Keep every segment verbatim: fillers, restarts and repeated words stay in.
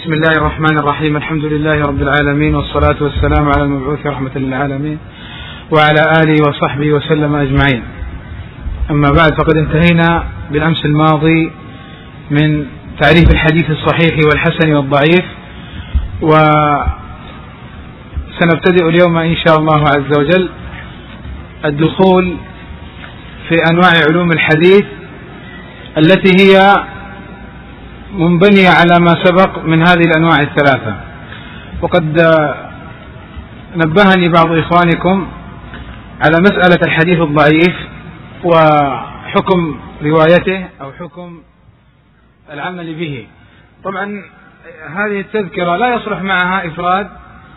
بسم الله الرحمن الرحيم. الحمد لله رب العالمين، والصلاة والسلام على المبعوث رحمة للعالمين وعلى آله وصحبه وسلم أجمعين. أما بعد، فقد انتهينا بالأمس الماضي من تعريف الحديث الصحيح والحسن والضعيف، وسنبتدئ اليوم إن شاء الله عز وجل الدخول في أنواع علوم الحديث التي هي منبنية على ما سبق من هذه الأنواع الثلاثة. وقد نبهني بعض إخوانكم على مسألة الحديث الضعيف وحكم روايته أو حكم العمل به. طبعا هذه التذكرة لا يصلح معها إفراد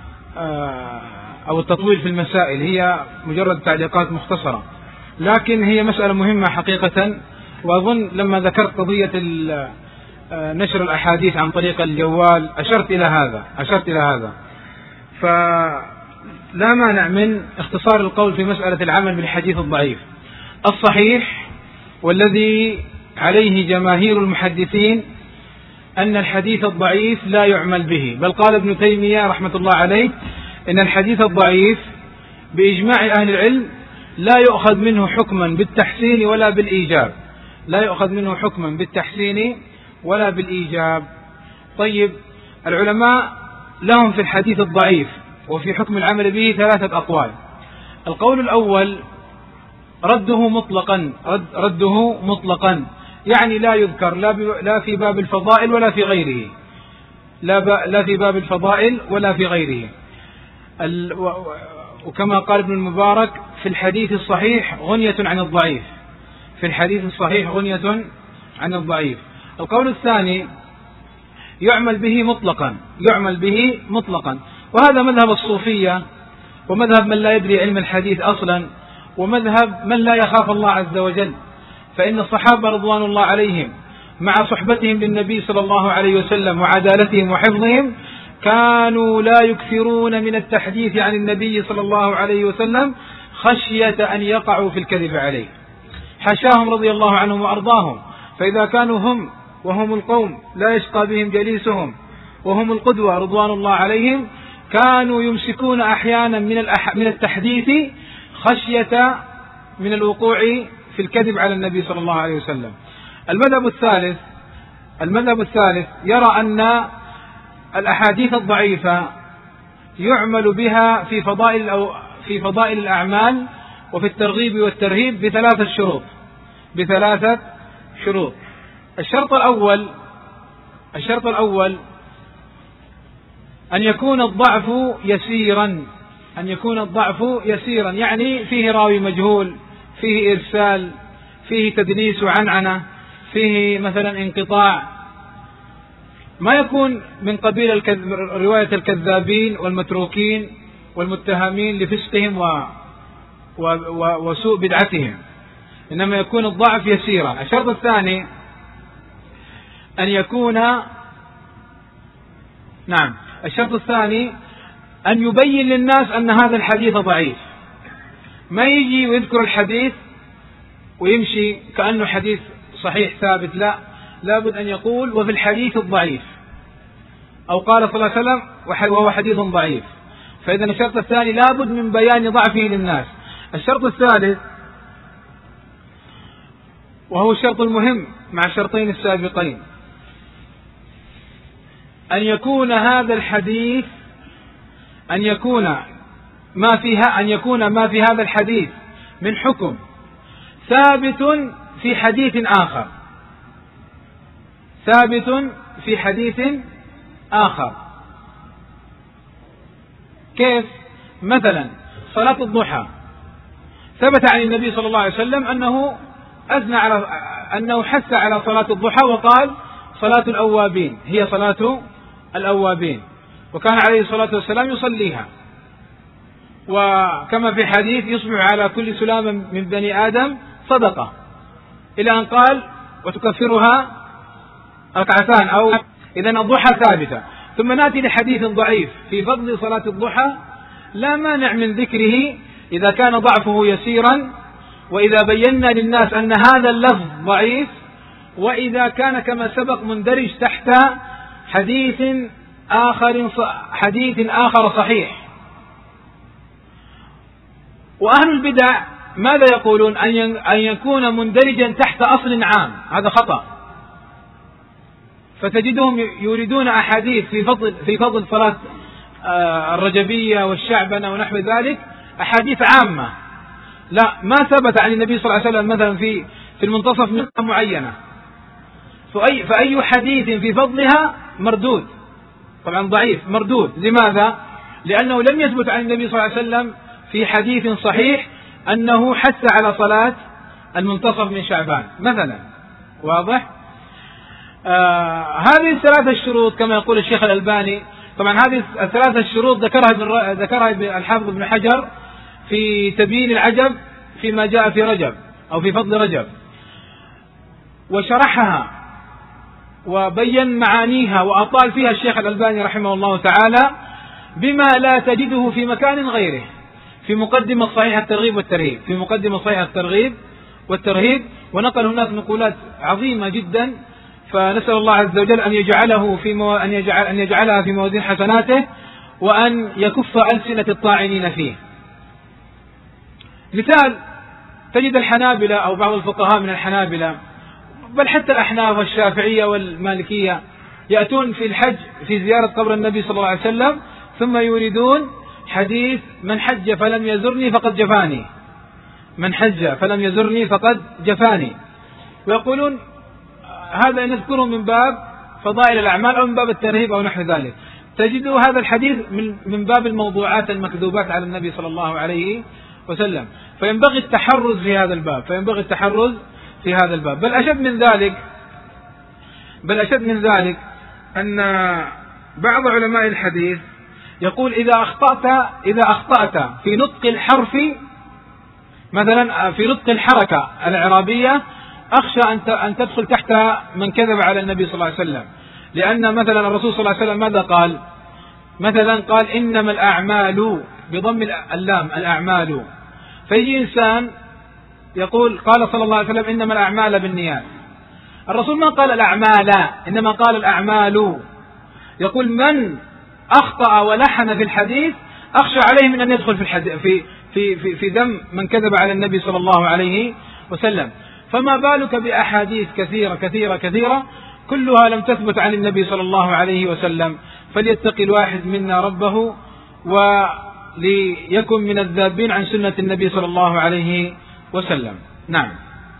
أو التطويل في المسائل، هي مجرد تعليقات مختصرة، لكن هي مسألة مهمة حقيقة. وأظن لما ذكرت قضية نشر الأحاديث عن طريق الجوال أشرت إلى هذا أشرت إلى هذا فلا مانع من اختصار القول في مسألة العمل بالحديث الضعيف. الصحيح والذي عليه جماهير المحدثين أن الحديث الضعيف لا يعمل به، بل قال ابن تيمية رحمة الله عليه إن الحديث الضعيف بإجماع أهل العلم لا يؤخذ منه حكما بالتحسين ولا بالإيجاب لا يؤخذ منه حكما بالتحسين ولا بالإيجاب. طيب، العلماء لهم في الحديث الضعيف وفي حكم العمل به ثلاثة أقوال. القول الأول رده مطلقا رد رده مطلقا يعني لا يذكر لا في باب الفضائل ولا في غيره لا, لا في باب الفضائل ولا في غيره. وكما قال ابن المبارك في الحديث الصحيح غنية عن الضعيف في الحديث الصحيح غنية عن الضعيف. القول الثاني يعمل به مطلقا يعمل به مطلقا وهذا مذهب الصوفية ومذهب من لا يدري علم الحديث أصلا ومذهب من لا يخاف الله عز وجل. فإن الصحابة رضوان الله عليهم مع صحبتهم للنبي صلى الله عليه وسلم وعدالتهم وحفظهم كانوا لا يكثرون من التحديث عن النبي صلى الله عليه وسلم خشية أن يقعوا في الكذب عليه، حشاهم رضي الله عنهم وأرضاهم. فإذا كانوا هم وهم القوم لا يشقى بهم جليسهم وهم القدوة رضوان الله عليهم، كانوا يمسكون أحيانا من من التحديث خشية من الوقوع في الكذب على النبي صلى الله عليه وسلم. المذهب الثالث المذهب الثالث يرى أن الأحاديث الضعيفة يعمل بها في فضائل أو في فضائل الأعمال وفي الترغيب والترهيب بثلاثة شروط بثلاثة شروط. الشرط الأول الشرط الأول أن يكون الضعف يسيرا أن يكون الضعف يسيرا يعني فيه راوي مجهول، فيه إرسال، فيه تدليس وعنعنة، فيه مثلا انقطاع، ما يكون من قبيل الكذب رواية الكذابين والمتروكين والمتهمين لفسقهم و... و... و... وسوء بدعتهم، إنما يكون الضعف يسيرا. الشرط الثاني أن يكون نعم الشرط الثاني أن يبين للناس أن هذا الحديث ضعيف، ما يجي ويذكر الحديث ويمشي كأنه حديث صحيح ثابت، لا لابد أن يقول وفي الحديث الضعيف، أو قال صلى الله عليه وسلم وهو حديث ضعيف. فإذا الشرط الثاني لابد من بيان ضعفه للناس. الشرط الثالث وهو الشرط المهم مع الشرطين السابقين، أن يكون هذا الحديث أن يكون ما فيها أن يكون ما في هذا الحديث من حكم ثابت في حديث آخر ثابت في حديث آخر. كيف؟ مثلا صلاة الضحى ثبت عن النبي صلى الله عليه وسلم أنه أثنى على أنه حث على صلاة الضحى وقال صلاة الأوابين هي صلاة الأوابين، وكان عليه الصلاة والسلام يصليها. وكما في حديث يصبح على كل سلامة من بني آدم صدقة، إلى أن قال وتكفرها ركعتان أو إذن الضحى ثابتة. ثم نأتي لحديث ضعيف في فضل صلاة الضحى لا مانع من ذكره إذا كان ضعفه يسيرا، وإذا بينا للناس أن هذا اللفظ ضعيف، وإذا كان كما سبق مندرج تحت حديث آخر حديث آخر صحيح. وأهل البدع ماذا يقولون؟ أن يكون مندرجا تحت أصل عام، هذا خطأ. فتجدهم يريدون أحاديث في فضل في فضل صلاة الرجبية والشعبنة ونحو ذلك، أحاديث عامة، لا ما ثبت عن النبي صلى الله عليه وسلم مثلا في في المنتصف من معينة، فأي فأي حديث في فضلها مردود، طبعا ضعيف مردود. لماذا؟ لأنه لم يثبت عن النبي صلى الله عليه وسلم في حديث صحيح أنه حث على صلاة المنتصف من شعبان مثلا. واضح؟ آه هذه الثلاثة الشروط كما يقول الشيخ الألباني. طبعا هذه الثلاثة الشروط ذكرها ذكرها الحافظ ابن حجر في تبيين العجب فيما جاء في رجب أو في فضل رجب، وشرحها وبين معانيها وأطال فيها الشيخ الألباني رحمه الله تعالى بما لا تجده في مكان غيره، في مقدمة صحيح الترغيب والترهيب، في مقدمة صحيح الترغيب والترهيب، ونقل هناك نقولات عظيمة جدا. فنسأل الله عز وجل أن يجعله في مو... أن يجعل أن يجعلها في موازين حسناته، وأن يكف ألسنة الطاعنين فيه. مثال، تجد الحنابلة أو بعض الفقهاء من الحنابلة، بل حتى الأحناف والشافعية والمالكية، يأتون في الحج في زيارة قبر النبي صلى الله عليه وسلم ثم يريدون حديث من حج فلم يزرني فقد جفاني، من حج فلم يزرني فقد جفاني، ويقولون هذا نذكره من باب فضائل الأعمال أو من باب الترهيب أو نحو ذلك. تجدوا هذا الحديث من باب الموضوعات المكذوبات على النبي صلى الله عليه وسلم. فينبغي التحرز في هذا الباب، فينبغي التحرز في هذا الباب. بل أشد من ذلك بل أشد من ذلك أن بعض علماء الحديث يقول إذا أخطأت إذا أخطأت في نطق الحرف مثلا، في نطق الحركة الإعرابية، أخشى أن تدخل تحت من كذب على النبي صلى الله عليه وسلم. لأن مثلا الرسول صلى الله عليه وسلم ماذا قال؟ مثلا قال إنما الأعمال بضم اللام، الأعمال. فيجي إنسان يقول قال صلى الله عليه وسلم إنما الأعمال بالنيات، الرسول ما قال الأعمال إنما قال الأعمال. يقول من أخطأ ولحن في الحديث أخشى عليه من أن يدخل في الحديث في في في, في ذم من كذب على النبي صلى الله عليه وسلم. فما بالك بأحاديث كثيرة كثيرة كثيرة كلها لم تثبت عن النبي صلى الله عليه وسلم. فليتقي الواحد منا ربه وليكن من الذابين عن سنة النبي صلى الله عليه وسلم. نعم.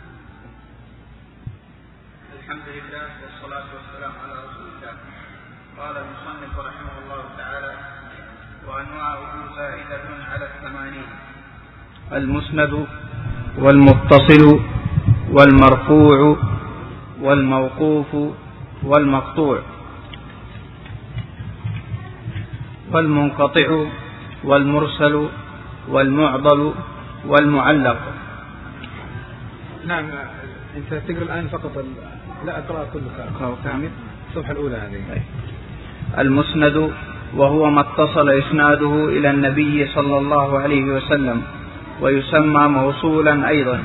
الحمد لله والصلاة والسلام على رسول الله. قال المصنف رحمه الله تعالى: وأنواعه زائدة على الثمانين: المسند والمتصل والمرفوع والموقوف والمقطوع والمنقطع والمرسل والمعضل والمعلق. نعم. أنت تقرأ الآن فقط ال... لا أقرأ كله كامل الصفحة الأولى هذه. المسند وهو ما اتصل إسناده إلى النبي صلى الله عليه وسلم ويسمى موصولا أيضا.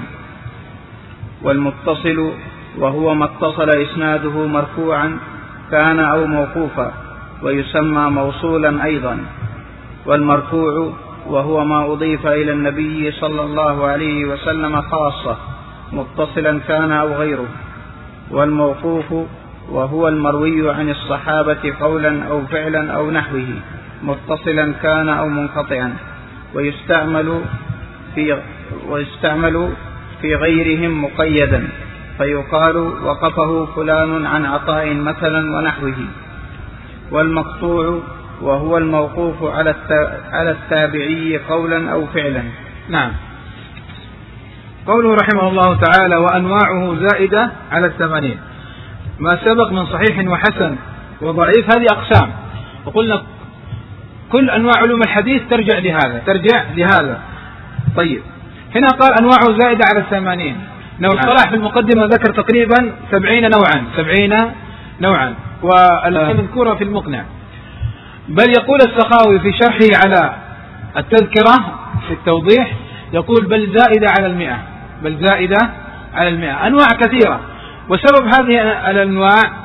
والمتصل وهو ما اتصل إسناده مرفوعا كان أو موقوفا ويسمى موصولا أيضا. والمرفوع وهو ما أضيف إلى النبي صلى الله عليه وسلم خاصة متصلا كان أو غيره. والموقوف وهو المروي عن الصحابة قولا أو فعلا أو نحوه متصلا كان أو منقطعا، ويستعمل في ويستعمل في غيرهم مقيدا، فيقال وقفه فلان عن عطاء مثلا ونحوه. والمقطوع وهو الموقوف على التابعي قولا أو فعلا. نعم. قوله رحمه الله تعالى: وأنواعه زائدة على الثمانين. ما سبق من صحيح وحسن وضعيف هذه أقسام، وقلنا كل أنواع علوم الحديث ترجع لهذا ترجع لهذا طيب، هنا قال أنواعه زائدة على الثمانين. لو اصطلح في المقدمة ذكر تقريبا سبعين نوعا سبعين نوعا والمذكورة في المقنع. بل يقول السخاوي في شرحه على التذكرة في التوضيح، يقول بل زائدة على المئة بل زائدة على المئة أنواع كثيرة. وسبب هذه الأنواع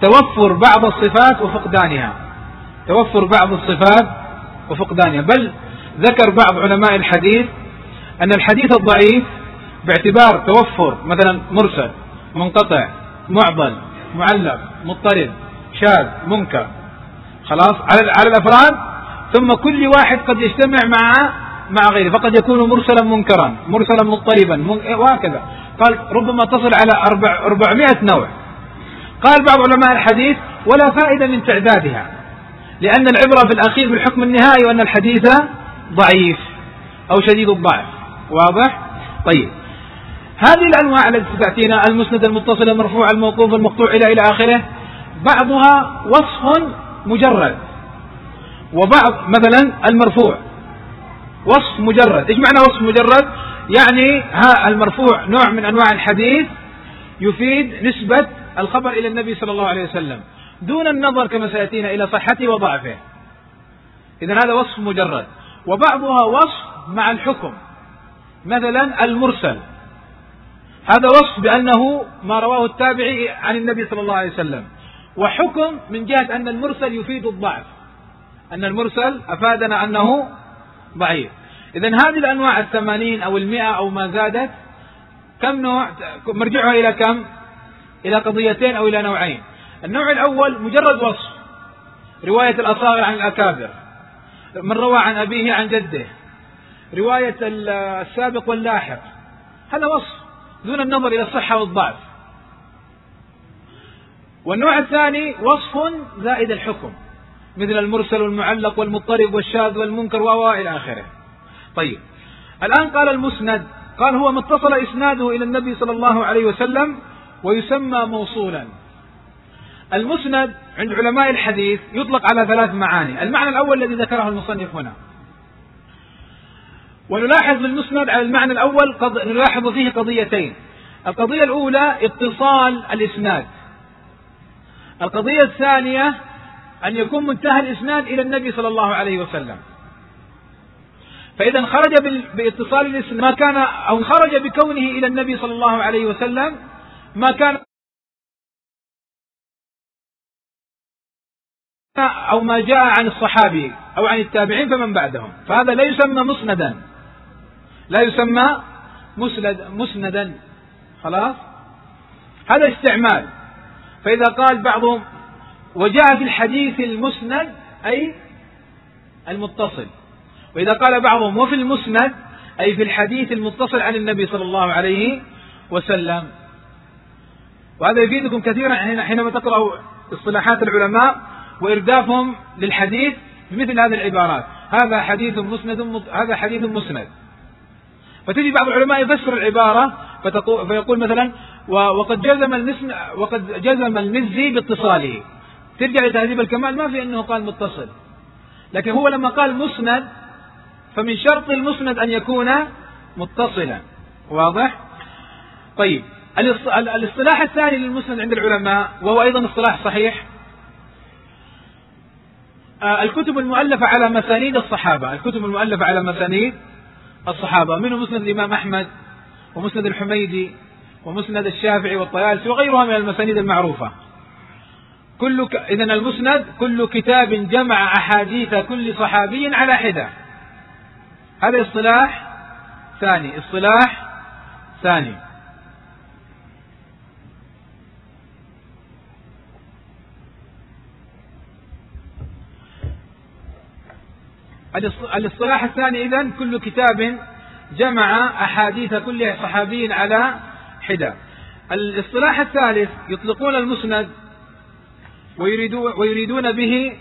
توفر بعض الصفات وفقدانها، توفر بعض الصفات وفقدانها. بل ذكر بعض علماء الحديث أن الحديث الضعيف باعتبار توفر مثلا مرسل، منقطع، معضل، معلق، مضطرب، شاذ، منكر، خلاص على على الأفراد، ثم كل واحد قد يجتمع مع مع غيره، فقد يكون مرسلا منكرا، مرسلا مضطربا، وهكذا. قال ربما تصل على أربعمائة نوع. قال بعض علماء الحديث ولا فائدة من تعدادها، لأن العبرة في الأخير بالحكم النهائي، وأن الحديث ضعيف أو شديد الضعف. واضح؟ طيب، هذه الأنواع التي تأتينا، المسند، المتصل، المرفوع، الموقوف، المقطوع، إلى إلى آخره، بعضها وصف مجرد، وبعض مثلا المرفوع وصف مجرد. إيش معنى وصف مجرد؟ يعني ها المرفوع نوع من أنواع الحديث يفيد نسبة الخبر إلى النبي صلى الله عليه وسلم دون النظر كما سيأتينا إلى صحته وضعفه. إذن هذا وصف مجرد. وبعضها وصف مع الحكم، مثلا المرسل، هذا وصف بأنه ما رواه التابعي عن النبي صلى الله عليه وسلم، وحكم من جهة أن المرسل يفيد الضعف، أن المرسل أفادنا أنه ضعيف. إذن هذه الأنواع الثمانين أو المئة أو ما زادت، كم نوع؟ مرجعها إلى كم؟ إلى قضيتين أو إلى نوعين. النوع الأول مجرد وصف، رواية الأصاغر عن الأكابر، من روى عن أبيه عن جده، رواية السابق واللاحق، هذا وصف دون النظر إلى الصحة والضعف. والنوع الثاني وصف زائد الحكم، مثل المرسل والمعلق والمضطرب والشاذ والمنكر وإلى آخره. طيب، الآن قال المسند، قال هو ما اتصل إسناده إلى النبي صلى الله عليه وسلم ويسمى موصولا. المسند عند علماء الحديث يطلق على ثلاث معاني. المعنى الأول الذي ذكره المصنف هنا، ونلاحظ في المسند على المعنى الأول قض... نلاحظ فيه قضيتين. القضية الأولى اتصال الإسناد، القضية الثانية أن يكون منتهى الإسناد إلى النبي صلى الله عليه وسلم. فإذا خرج باتصال الإسناد ما كان، أو خرج بكونه إلى النبي صلى الله عليه وسلم ما كان أو ما جاء عن الصحابي أو عن التابعين فمن بعدهم، فهذا لا يسمى مسندا، لا يسمى مسند مسندا خلاص، هذا استعمال. فإذا قال بعضهم وجاء في الحديث المسند أي المتصل، وإذا قال بعضهم وفي المسند أي في الحديث المتصل عن النبي صلى الله عليه وسلم. وهذا يفيدكم كثيرا حينما تقرأوا اصطلاحات العلماء وإردافهم للحديث بمثل هذه العبارات، هذا حديث مسند، هذا حديث مسند. فتجي بعض العلماء يفسر العبارة فيقول مثلا وقد جزم المسند، وقد جزم المزي باتصاله. ترجع لتهذيب الكمال ما في أنه قال متصل، لكن هو لما قال مسند فمن شرط المسند أن يكون متصلا. واضح؟ طيب، الاصطلاح الثاني للمسند عند العلماء، وهو أيضا اصطلاح صحيح، الكتب المؤلفة على مسانيد الصحابة، الكتب المؤلفة على مسانيد الصحابة، منه مسند الإمام أحمد ومسند الحميدي ومسند الشافعي والطيالسي وغيرها من المسانيد المعروفة. كل ك... إذن المسند كل كتاب جمع أحاديث كل صحابي على حدة. هذا اصطلاح ثاني، اصطلاح ثاني. الاصطلاح الثاني إذن كل كتاب جمع أحاديث كل صحابي على حدة. الاصطلاح الثالث يطلقون المسند ويريدون, ويريدون به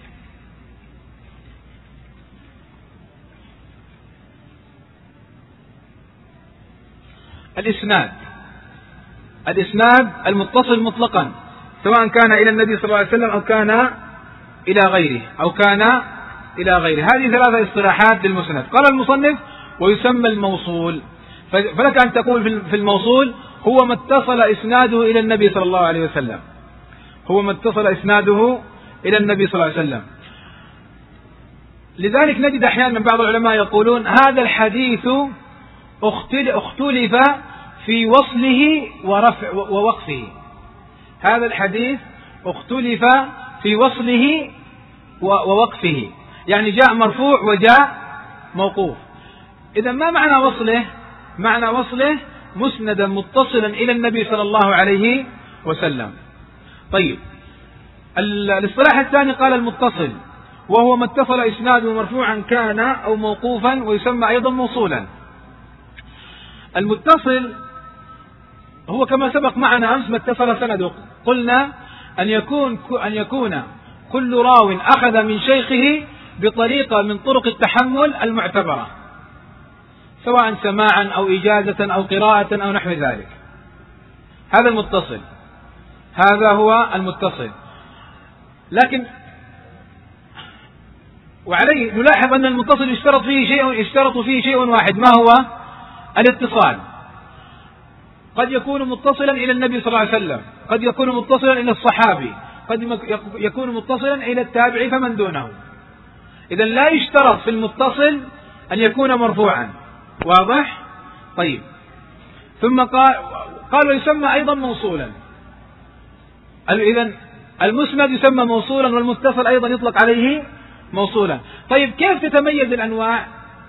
الإسناد، الإسناد المتصل مطلقا، سواء كان إلى النبي صلى الله عليه وسلم أو كان إلى غيره أو كان إلى غيره. هذه ثلاثة اصطلاحات للمسند. قال المصنف ويسمى الموصول، فلك أن تقول في الموصول هو ما اتصل إسناده إلى النبي صلى الله عليه وسلم، هو ما اتصل إسناده إلى النبي صلى الله عليه وسلم. لذلك نجد أحيانا بعض العلماء يقولون هذا الحديث اختلف في وصله ورفع ووقفه، هذا الحديث اختلف في وصله ووقفه، يعني جاء مرفوع وجاء موقوف. إذا ما معنى وصله؟ معنى وصله مسندا متصلا إلى النبي صلى الله عليه وسلم. طيب، الاصطلاح الثاني قال المتصل، وهو ما اتصل إسناده مرفوعا كان أو موقوفا، ويسمى أيضا موصولا. المتصل هو كما سبق معنا أمس ما اتصل سنده، قلنا أن يكون أن يكون كل راو أخذ من شيخه بطريقة من طرق التحمل المعتبرة، سواء سماعا أو إجازة أو قراءة أو نحو ذلك. هذا المتصل، هذا هو المتصل. لكن وعليه نلاحظ أن المتصل يشترط فيه شيء يشترط فيه شيء واحد، ما هو؟ الاتصال. قد يكون متصلا إلى النبي صلى الله عليه وسلم، قد يكون متصلا إلى الصحابي، قد يكون متصلا إلى التابعي فمن دونه. إذن لا يشترط في المتصل أن يكون مرفوعا. واضح؟ طيب، ثم قال قالوا يسمى أيضا موصولا. إذن المسند يسمى موصولا، والمتصل أيضا يطلق عليه موصولا. طيب، كيف تتميز الأنواع؟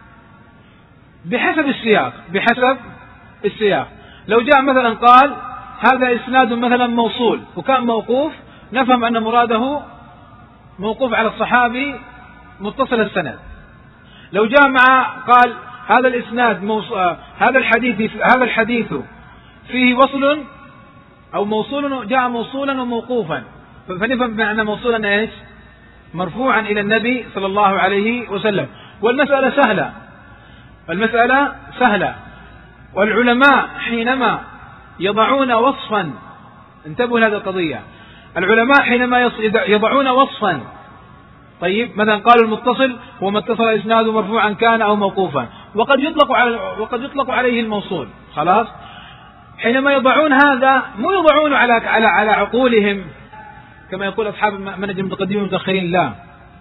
بحسب السياق، بحسب السياق. لو جاء مثلا قال هذا إسناد مثلا موصول وكان موقوف، نفهم أن مراده موقوف على الصحابي متصل السند. لو جاء مع قال هذا الإسناد موص... هذا الحديث هذا الحديث فيه وصل أو موصول، جاء موصولا وموقوفا، فنفهم بأن موصولا إيش؟ مرفوعا إلى النبي صلى الله عليه وسلم. والمسألة سهلة، المسألة سهلة. والعلماء حينما يضعون وصفا، انتبهوا لهذه القضية، العلماء حينما يضعون وصفا، طيب مثلا قالوا المتصل هو ما اتصل إسناده مرفوعا كان أو موقوفا، وقد يطلق على وقد يطلق عليه الموصول، خلاص. حينما يضعون هذا مو يضعون على على على عقولهم كما يقول أصحاب منهج المتقدمين والمتأخرين، لا،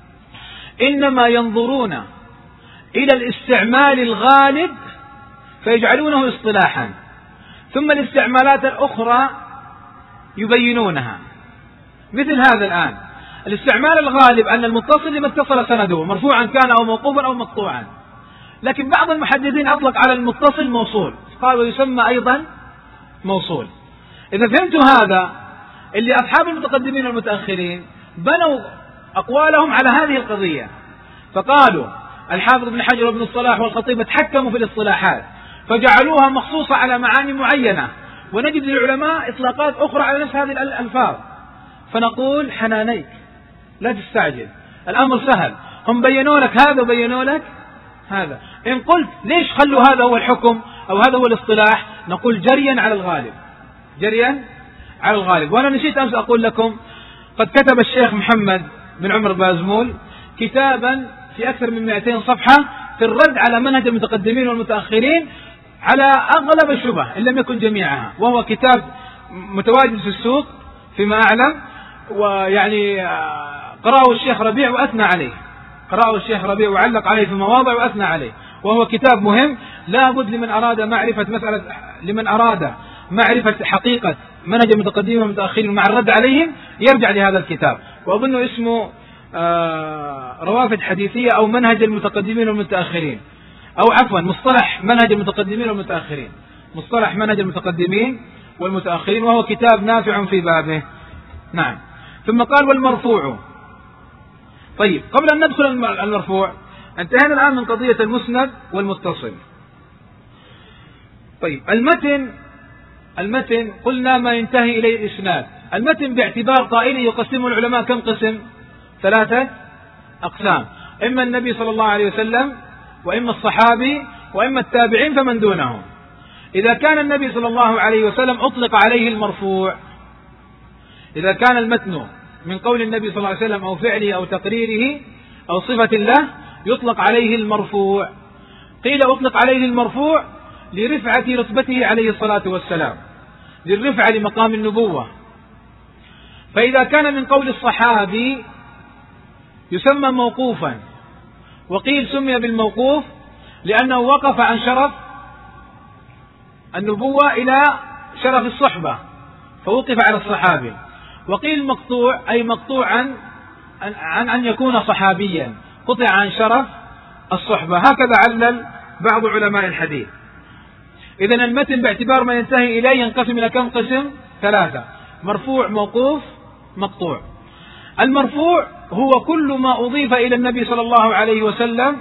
إنما ينظرون إلى الاستعمال الغالب فيجعلونه اصطلاحا، ثم الاستعمالات الأخرى يبينونها. مثل هذا الآن الاستعمال الغالب أن المتصل لما اتصل سنده مرفوعا كان أو موقوفا أو مقطوعا، لكن بعض المحدثين أطلق على المتصل موصول، قالوا يسمى أيضا موصول. إذا فهمتوا هذا، اللي أصحاب المتقدمين والمتأخرين بنوا أقوالهم على هذه القضية، فقالوا الحافظ ابن حجر وابن الصلاح والخطيب تحكموا في الاصطلاحات فجعلوها مخصوصة على معاني معينة، ونجد للعلماء إطلاقات أخرى على نفس هذه الألفاظ. فنقول حنانيك، لا تستعجل، الأمر سهل، هم بينوا لك هذا وبينوا لك هذا. إن قلت ليش خلوا هذا هو الحكم أو هذا هو الاصطلاح، نقول جريا على الغالب، جريا على الغالب. وأنا نسيت أمس أقول لكم قد كتب الشيخ محمد بن عمر بازمول كتابا في أكثر من مئتين صفحة في الرد على منهج المتقدمين والمتأخرين على أغلب الشبه إن لم يكن جميعها، وهو كتاب متواجد في السوق فيما أعلم، ويعني قرأه الشيخ ربيع وأثنى عليه، قرأه الشيخ ربيع وعلق عليه في مواضع وأثنى عليه، وهو كتاب مهم لا بد لمن أراد معرفة مسألة لمن أراد معرفة حقيقة منهج المتقدمين والمتأخرين مع الرد عليهم يرجع لهذا الكتاب، وأظن اسمه روافد حديثية أو منهج المتقدمين والمتأخرين، أو عفوا مصطلح منهج المتقدمين والمتأخرين، مصطلح منهج المتقدمين والمتأخرين، وهو كتاب نافع في بابه. نعم. ثم قال والمرفوع. طيب، قبل أن ندخل المرفوع انتهينا الآن من قضية المسند والمتصل. طيب، المتن المتن قلنا ما ينتهي إليه الإسناد. المتن باعتبار قائله يقسمه العلماء كم قسم؟ ثلاثة أقسام، إما النبي صلى الله عليه وسلم، وإما الصحابي، وإما التابعين فمن دونهم. إذا كان النبي صلى الله عليه وسلم أطلق عليه المرفوع، إذا كان المتن من قول النبي صلى الله عليه وسلم أو فعله أو تقريره أو صفة له يطلق عليه المرفوع. قيل أطلق عليه المرفوع لرفعة رتبته عليه الصلاة والسلام، للرفعة لمقام النبوة. فإذا كان من قول الصحابي يسمى موقوفا، وقيل سمي بالموقوف لأنه وقف عن شرف النبوة إلى شرف الصحبة فوقف على الصحابي. وقيل مقطوع أي مقطوع عن عن أن يكون صحابيا، قطع عن شرف الصحبة. هكذا علل بعض علماء الحديث. إذن المتن باعتبار ما ينتهي إليه ينقسم إلى كم قسم؟ ثلاثة: مرفوع، موقوف، مقطوع. المرفوع هو كل ما أضيف إلى النبي صلى الله عليه وسلم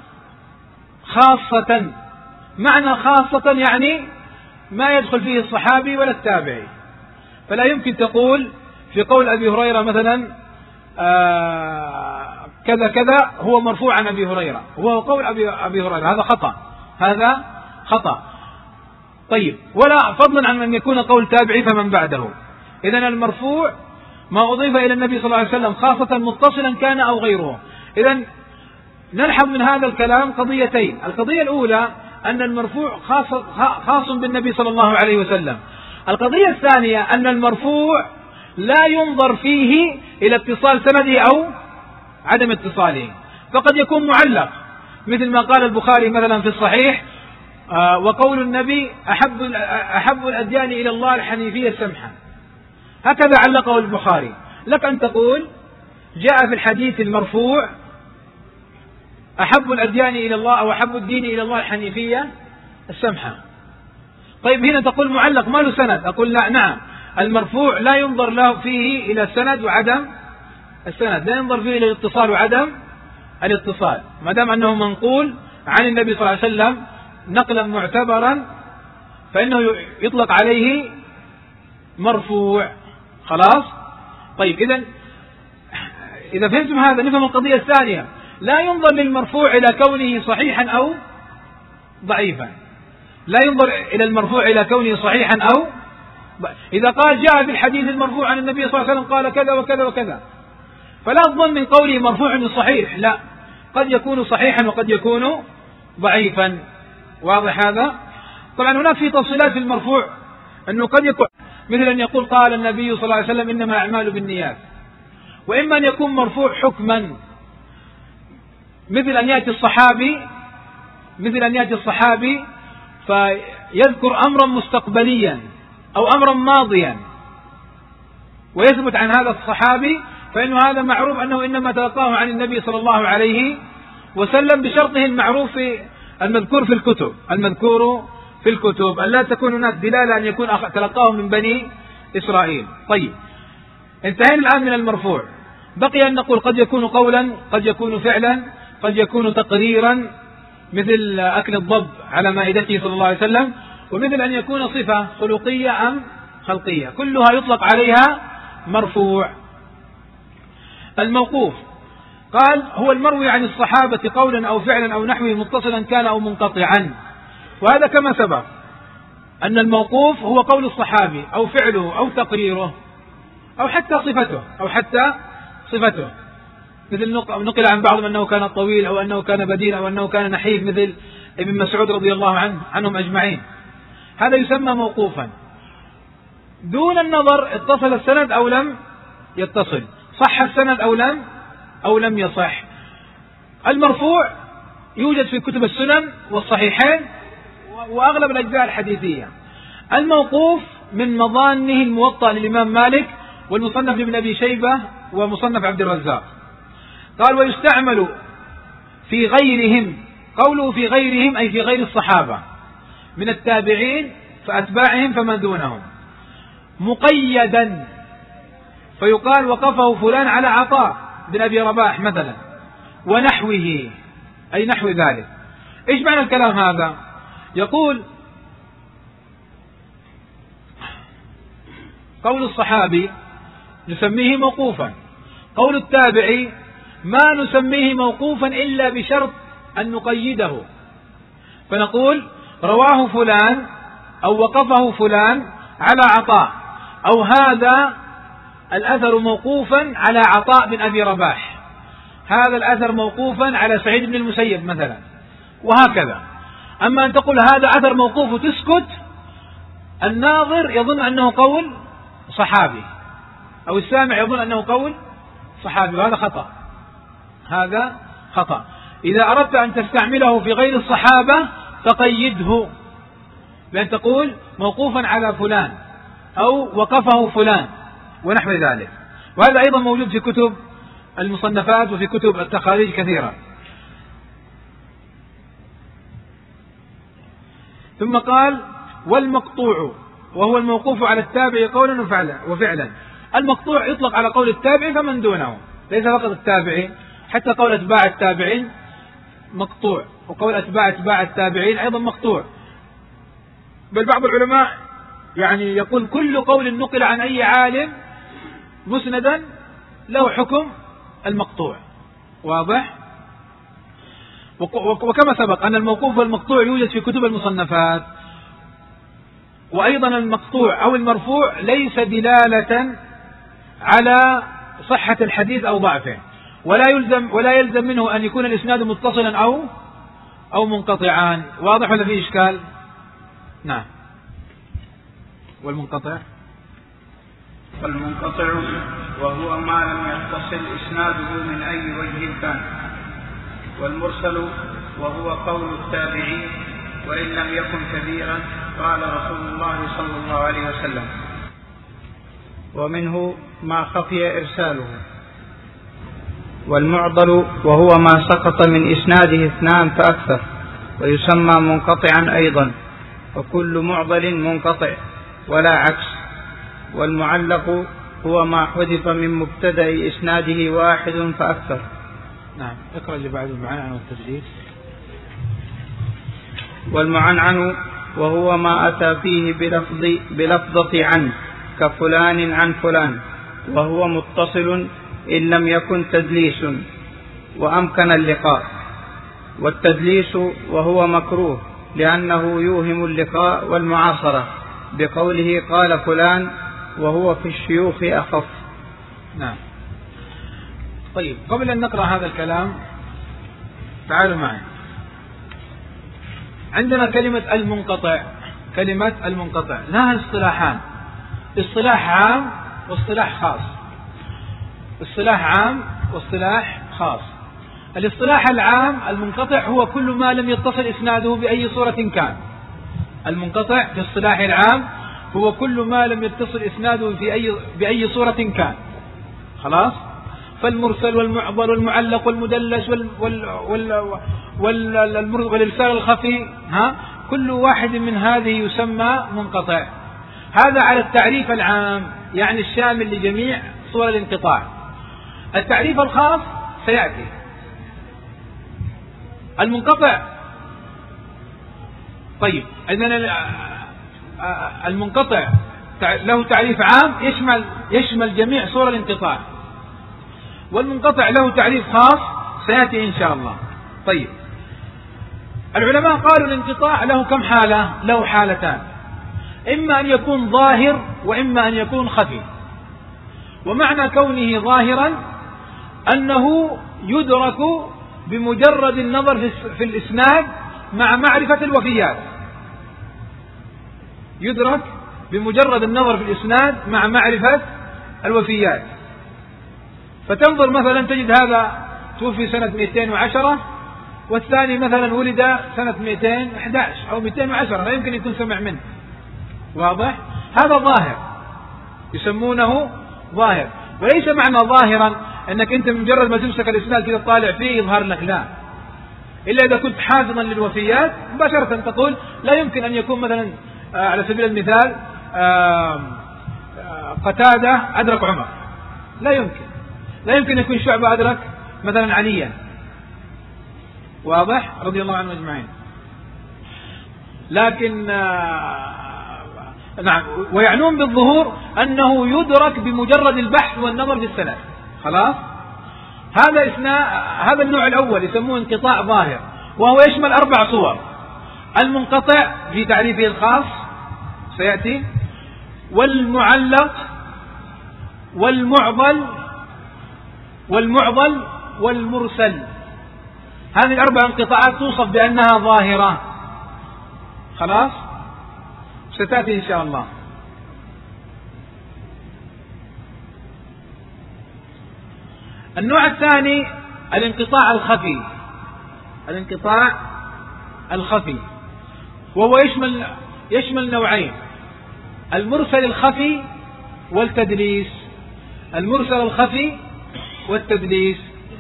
خاصة. معنى خاصة يعني ما يدخل فيه الصحابي ولا التابعي. فلا يمكن تقول في قول أبي هريرة مثلا آه كذا كذا هو مرفوع عن أبي هريرة، وهو قول أبي, أبي هريرة، هذا خطأ، هذا خطأ. طيب، ولا فضلا عن أن يكون قول تابعي فمن بعده. إذن المرفوع ما أضيف إلى النبي صلى الله عليه وسلم خاصة متصلا كان أو غيره. إذن نلحظ من هذا الكلام قضيتين: القضية الأولى أن المرفوع خاص, خاص بالنبي صلى الله عليه وسلم. القضية الثانية أن المرفوع لا ينظر فيه إلى اتصال سنده أو عدم اتصاله، فقد يكون معلق، مثل ما قال البخاري مثلا في الصحيح: آه وقول النبي أحب, أحب الأديان إلى الله الحنيفية السمحة. هكذا علقه البخاري. لك أن تقول جاء في الحديث المرفوع أحب الأديان إلى الله أو أحب الدين إلى الله الحنيفية السمحة. طيب، هنا تقول معلق ما له سند. أقول لا، نعم، المرفوع لا ينظر له فيه إلى السند وعدم السند، لا ينظر فيه إلى الاتصال وعدم الاتصال، ما دام أنه منقول عن النبي صلى الله عليه وسلم نقلا معتبرا فإنه يطلق عليه مرفوع. خلاص؟ طيب، إذا إذا فهمتم هذا نفهم القضية الثانية: لا ينظر للمرفوع إلى كونه صحيحا أو ضعيفا، لا ينظر إلى المرفوع إلى كونه صحيحا أو ضعيفا. إذا قال جاء في الحديث المرفوع عن النبي صلى الله عليه وسلم قال كذا وكذا وكذا، فلا تظن من قوله مرفوع صحيح، لا، قد يكون صحيحا وقد يكون ضعيفا. واضح هذا؟ طبعا هناك في تفصيلات في المرفوع، أنه قد يكون مثل أن يقول قال النبي صلى الله عليه وسلم إنما أعمال بالنيات، وإما أن يكون مرفوع حكما، مثل أن يأتي الصحابي مثل أن يأتي الصحابي فيذكر أمرا مستقبليا أو أمرا ماضيا ويثبت عن هذا الصحابي، فإنه هذا معروف أنه إنما تلقاه عن النبي صلى الله عليه وسلم بشرطه المعروف المذكور في الكتب المذكور في الكتب أن لا تكون هناك دلالة أن يكون تلقاه من بني إسرائيل. طيب، انتهينا الآن من المرفوع. بقي أن نقول قد يكون قولا، قد يكون فعلا، قد يكون تقريرا، مثل أكل الضب على مائدته صلى الله عليه وسلم، ومثل أن يكون صفة خلقية أم خلقية، كلها يطلق عليها مرفوع. الموقوف قال هو المروي عن الصحابة قولا أو فعلا أو نحوه متصلا كان أو منقطعا، وهذا كما سبق أن الموقوف هو قول الصحابي أو فعله أو تقريره أو حتى صفته أو حتى صفته مثل نقل عن بعضهم أنه كان طويل أو أنه كان بدين أو أنه كان نحيف، مثل ابن مسعود رضي الله عنه عنهم أجمعين. هذا يسمى موقوفا دون النظر اتصل السند أو لم يتصل، صح السند أو لم أو لم يصح. المرفوع يوجد في كتب السنن والصحيحين وأغلب الأجزاء الحديثية. الموقوف من مظانه الموطأ للإمام مالك والمصنف لابن أبي شيبة ومصنف عبد الرزاق. قال ويستعمل في غيرهم، قوله في غيرهم أي في غير الصحابة من التابعين فأتباعهم فمن دونهم، مقيدا، فيقال وقفه فلان على عطاء بن أبي رباح مثلا ونحوه أي نحو ذلك. إيش معنى الكلام هذا؟ يقول قول الصحابي نسميه موقوفا، قول التابعي ما نسميه موقوفا إلا بشرط أن نقيده، فنقول رواه فلان أو وقفه فلان على عطاء، أو هذا الأثر موقوفا على عطاء بن أبي رباح، هذا الأثر موقوفا على سعيد بن المسيب مثلا، وهكذا. أما أن تقول هذا أثر موقوف وتسكت، الناظر يظن أنه قول صحابي أو السامع يظن أنه قول صحابي، وهذا خطأ، هذا خطأ. إذا أردت أن تستعمله في غير الصحابة فقيده، بأن تقول موقوفا على فلان أو وقفه فلان، ونحو ذلك. وهذا أيضا موجود في كتب المصنفات وفي كتب التخاريج كثيرا. ثم قال والمقطوع وهو الموقوف على التابع قولا وفعلا وفعلا. المقطوع يطلق على قول التابع فمن دونه، ليس فقط التابعين، حتى قول أتباع التابعين مقطوع، وقول أتباع أتباع التابعين أيضا مقطوع. بل بعض العلماء يعني يقول كل قول نقل عن أي عالم مسندا له حكم المقطوع. واضح؟ وكما سبق أن الموقوف والمقطوع يوجد في كتب المصنفات، وأيضا المقطوع أو المرفوع ليس دلالة على صحة الحديث أو ضعفه، ولا يلزم ولا يلزم منه أن يكون الإسناد متصلا أو أو منقطعا. واضح ولا في إشكال؟ نعم. والمنقطع والمنقطع وهو ما لم يتصل إسناده من أي وجه كان. والمرسل وهو قول التابعين وإن لم يكن كبيرا، قال رسول الله صلى الله عليه وسلم. ومنه ما خفي إرساله. والمعضل وهو ما سقط من إسناده اثنان فأكثر، ويسمى منقطعا أيضا، وكل معضل منقطع ولا عكس. والمعلق هو ما حذف من مبتدأ إسناده واحد فأكثر. نعم. اقرأ اللي بعد المعنعن والتدليس. والمعنعن وهو ما أتى فيه بلفظ بلفظة عن، كفلان عن فلان، وهو متصل إن لم يكن تدليس وأمكن اللقاء. والتدليس وهو مكروه لأنه يوهم اللقاء والمعاصرة، بقوله قال فلان، وهو في الشيوخ أخف. نعم. طيب، قبل أن نقرأ هذا الكلام تعالوا معي. عندنا كلمة المنقطع. كلمة المنقطع لها اصطلاحان، اصطلاح عام واصطلاح خاص. اصطلاح عام واصطلاح خاص. الاصطلاح العام المنقطع هو كل ما لم يتصل إسناده بأي صورة كان. المنقطع في الاصطلاح العام هو كل ما لم يتصل إسناده في أي بأي صورة كان. خلاص. فالمرسل والمعضل والمعلق والمدلس وال وال وال وال والإرسال الخفي، ها، كل واحد من هذه يسمى منقطع. هذا على التعريف العام، يعني الشامل لجميع صور الانقطاع. التعريف الخاص سيأتي. المنقطع، طيب، عندنا المنقطع له تعريف عام يشمل يشمل جميع صور الانقطاع، والمنقطع له تعريف خاص سيأتي إن شاء الله. طيب، العلماء قالوا الانقطاع له كم حالة؟ له حالتان، إما أن يكون ظاهر وإما أن يكون خفي. ومعنى كونه ظاهرا أنه يدرك بمجرد النظر في الإسناد مع معرفة الوفيات. يدرك بمجرد النظر في الإسناد مع معرفة الوفيات. فتنظر مثلا تجد هذا توفي سنة مئتين وعشرة والثاني مثلا ولد سنة مئتين وأحد عشر أو مئتين وعشرة، لا يمكن يكون سمع منه. واضح؟ هذا ظاهر، يسمونه ظاهر. وليس معنى ظاهرا أنك أنت مجرد ما تمسك الإسناد كذا طالع فيه يظهر لك، لا، إلا إذا كنت حافظا للوفيات مباشرة تقول لا يمكن أن يكون مثلا آه على سبيل المثال آه آه قتادة أدرك عمر، لا يمكن. لا يمكن يكون شعبة أدرك مثلا عليا، واضح، رضي الله عنه أجمعين. لكن آه نعم، ويعنون بالظهور أنه يدرك بمجرد البحث والنظر في السند. خلاص. هذا إثناء هذا النوع الأول يسموه انقطاع ظاهر، وهو يشمل أربع صور. المنقطع في تعريفه الخاص سيأتي، والمعلق والمعضل والمعضل والمرسل. هذه الأربع انقطاعات توصف بأنها ظاهرة. خلاص، ستأتي إن شاء الله. النوع الثاني الانقطاع الخفي. الانقطاع الخفي وهو يشمل يشمل نوعين: المرسل الخفي والتدليس. المرسل الخفي والتدليس.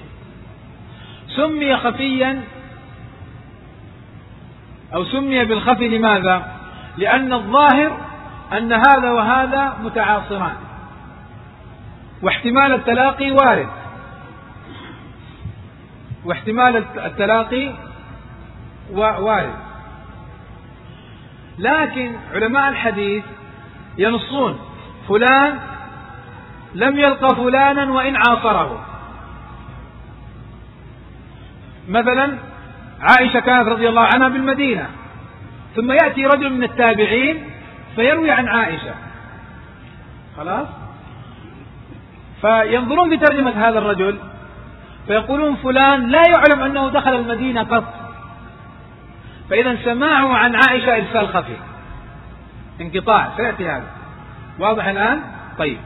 سمي خفيا أو سمي بالخفي لماذا؟ لأن الظاهر أن هذا وهذا متعاصران، واحتمال التلاقي وارد، واحتمال التلاقي وارد، لكن علماء الحديث ينصون فلان لم يلقى فلانا وإن عاصره. مثلا عائشة كانت رضي الله عنها بالمدينة، ثم يأتي رجل من التابعين فيروي عن عائشة، خلاص، فينظرون في ترجمة هذا الرجل فيقولون فلان لا يعلم أنه دخل المدينة قط، فإذا سماعه عن عائشة إرسال خفي، انقطاع، سيأتي هذا. واضح الآن؟ طيب،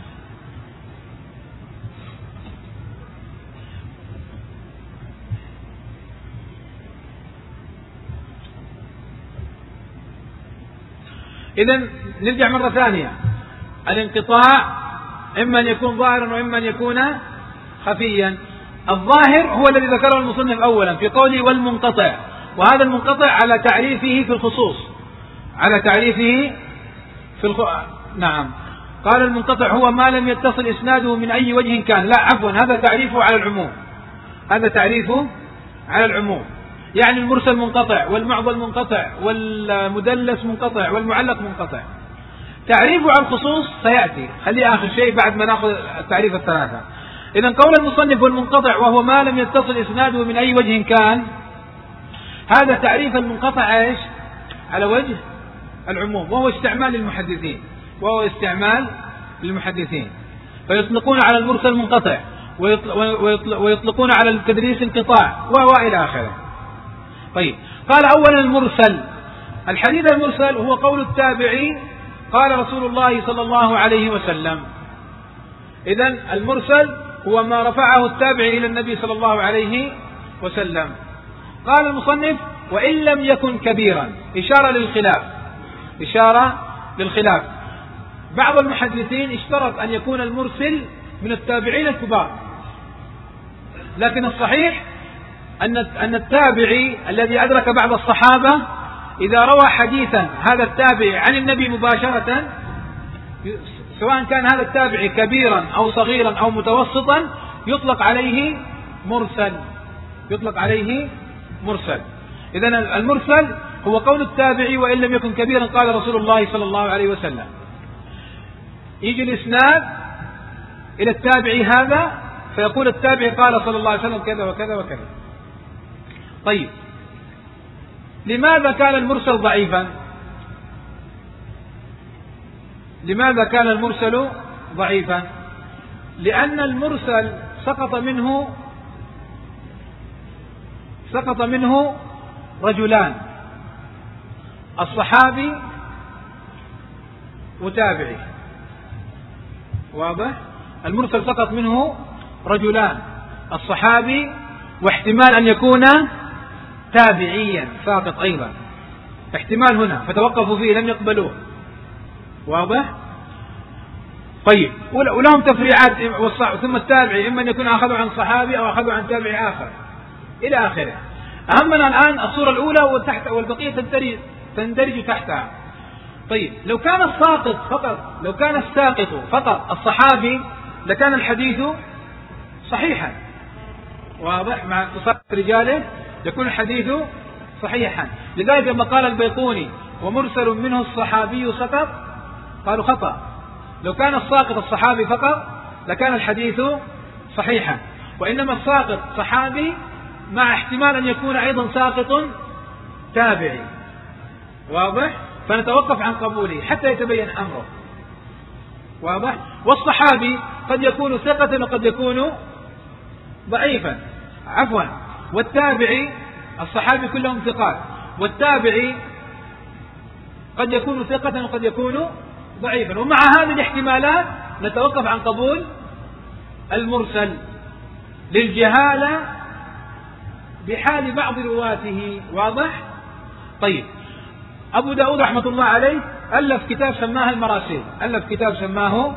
إذن نرجع مرة ثانية. الانقطاع إما أن يكون ظاهرا وإما أن يكون خفيا. الظاهر هو الذي ذكره المصنف أولا في قوله والمنقطع، وهذا المنقطع على تعريفه في الخصوص، على تعريفه في الخ... نعم، قال المنقطع هو ما لم يتصل إسناده من أي وجه كان. لا عفوا، هذا تعريفه على العموم، هذا تعريفه على العموم، يعني المرسل منقطع والمعضل منقطع والمدلس منقطع والمعلق منقطع. تعريفه على الخصوص سيأتي، خليه آخر شيء بعد ما نأخذ التعريف الثلاثة. إذن قول المصنف والمنقطع وهو ما لم يتصل إسناده من أي وجه كان، هذا تعريف المنقطع ايش؟ على وجه العموم، وهو استعمال للمحدثين، وهو استعمال للمحدثين، فيطلقون على المرسل منقطع ويطلقون على التدليس انقطاع وإلى آخره. طيب، قال أولا المرسل. الحديث المرسل هو قول التابعي قال رسول الله صلى الله عليه وسلم. إذن المرسل هو ما رفعه التابعي إلى النبي صلى الله عليه وسلم. قال المصنف وإن لم يكن كبيرا، إشارة للخلاف، إشارة للخلاف. بعض المحدثين اشترط أن يكون المرسل من التابعين الكبار، لكن الصحيح أن أن التابعي الذي أدرك بعض الصحابة إذا روى حديثا هذا التابعي عن النبي مباشرة، سواء كان هذا التابعي كبيرا أو صغيرا أو متوسطا، يطلق عليه مرسل، يطلق عليه مرسل. إذن المرسل هو قول التابعي وإن لم يكن كبيرا قال رسول الله صلى الله عليه وسلم. يجي الإسناد إلى التابعي هذا فيقول التابعي قال صلى الله عليه وسلم كذا وكذا وكذا. طيب، لماذا كان المرسل ضعيفا؟ لماذا كان المرسل ضعيفا؟ لأن المرسل سقط منه سقط منه رجلان، الصحابي وتابعي. واضح؟ المرسل سقط منه رجلان، الصحابي واحتمال أن يكون تابعيا ساقط أيضا، احتمال هنا، فتوقفوا فيه لم يقبلوه. واضح؟ طيب، ولهم تفريعات، ثم التابعي إما أن يكون أخذوا عن صحابي أو أخذوا عن تابعي آخر إلى آخره. أهمنا الآن الصورة الأولى والتحت والبقية تندرج تندرج تحتها. طيب، لو كان الساقط فقط لو كان الساقط فقط الصحابي لكان الحديث صحيحا. واضح؟ مع اتصال رجاله يكون الحديث صحيحا. لذلك لما قال البيقوني ومرسل منه الصحابي سقط، قالوا خطأ، لو كان الساقط الصحابي فقط لكان الحديث صحيحا، وإنما الساقط صحابي مع احتمال أن يكون أيضا ساقط تابعي. واضح؟ فنتوقف عن قبوله حتى يتبين أمره. واضح؟ والصحابي قد يكون ثقة وقد يكون ضعيفا، عفوا، والتابعي، الصحابي كلهم ثقات، والتابعي قد يكون ثقة وقد يكون ضعيفا. ومع هذه الاحتمالات نتوقف عن قبول المرسل للجهالة بحال بعض رواته. واضح؟ طيب، أبو داود رحمة الله عليه ألف كتاب سماه المراسيل، ألف كتاب سماه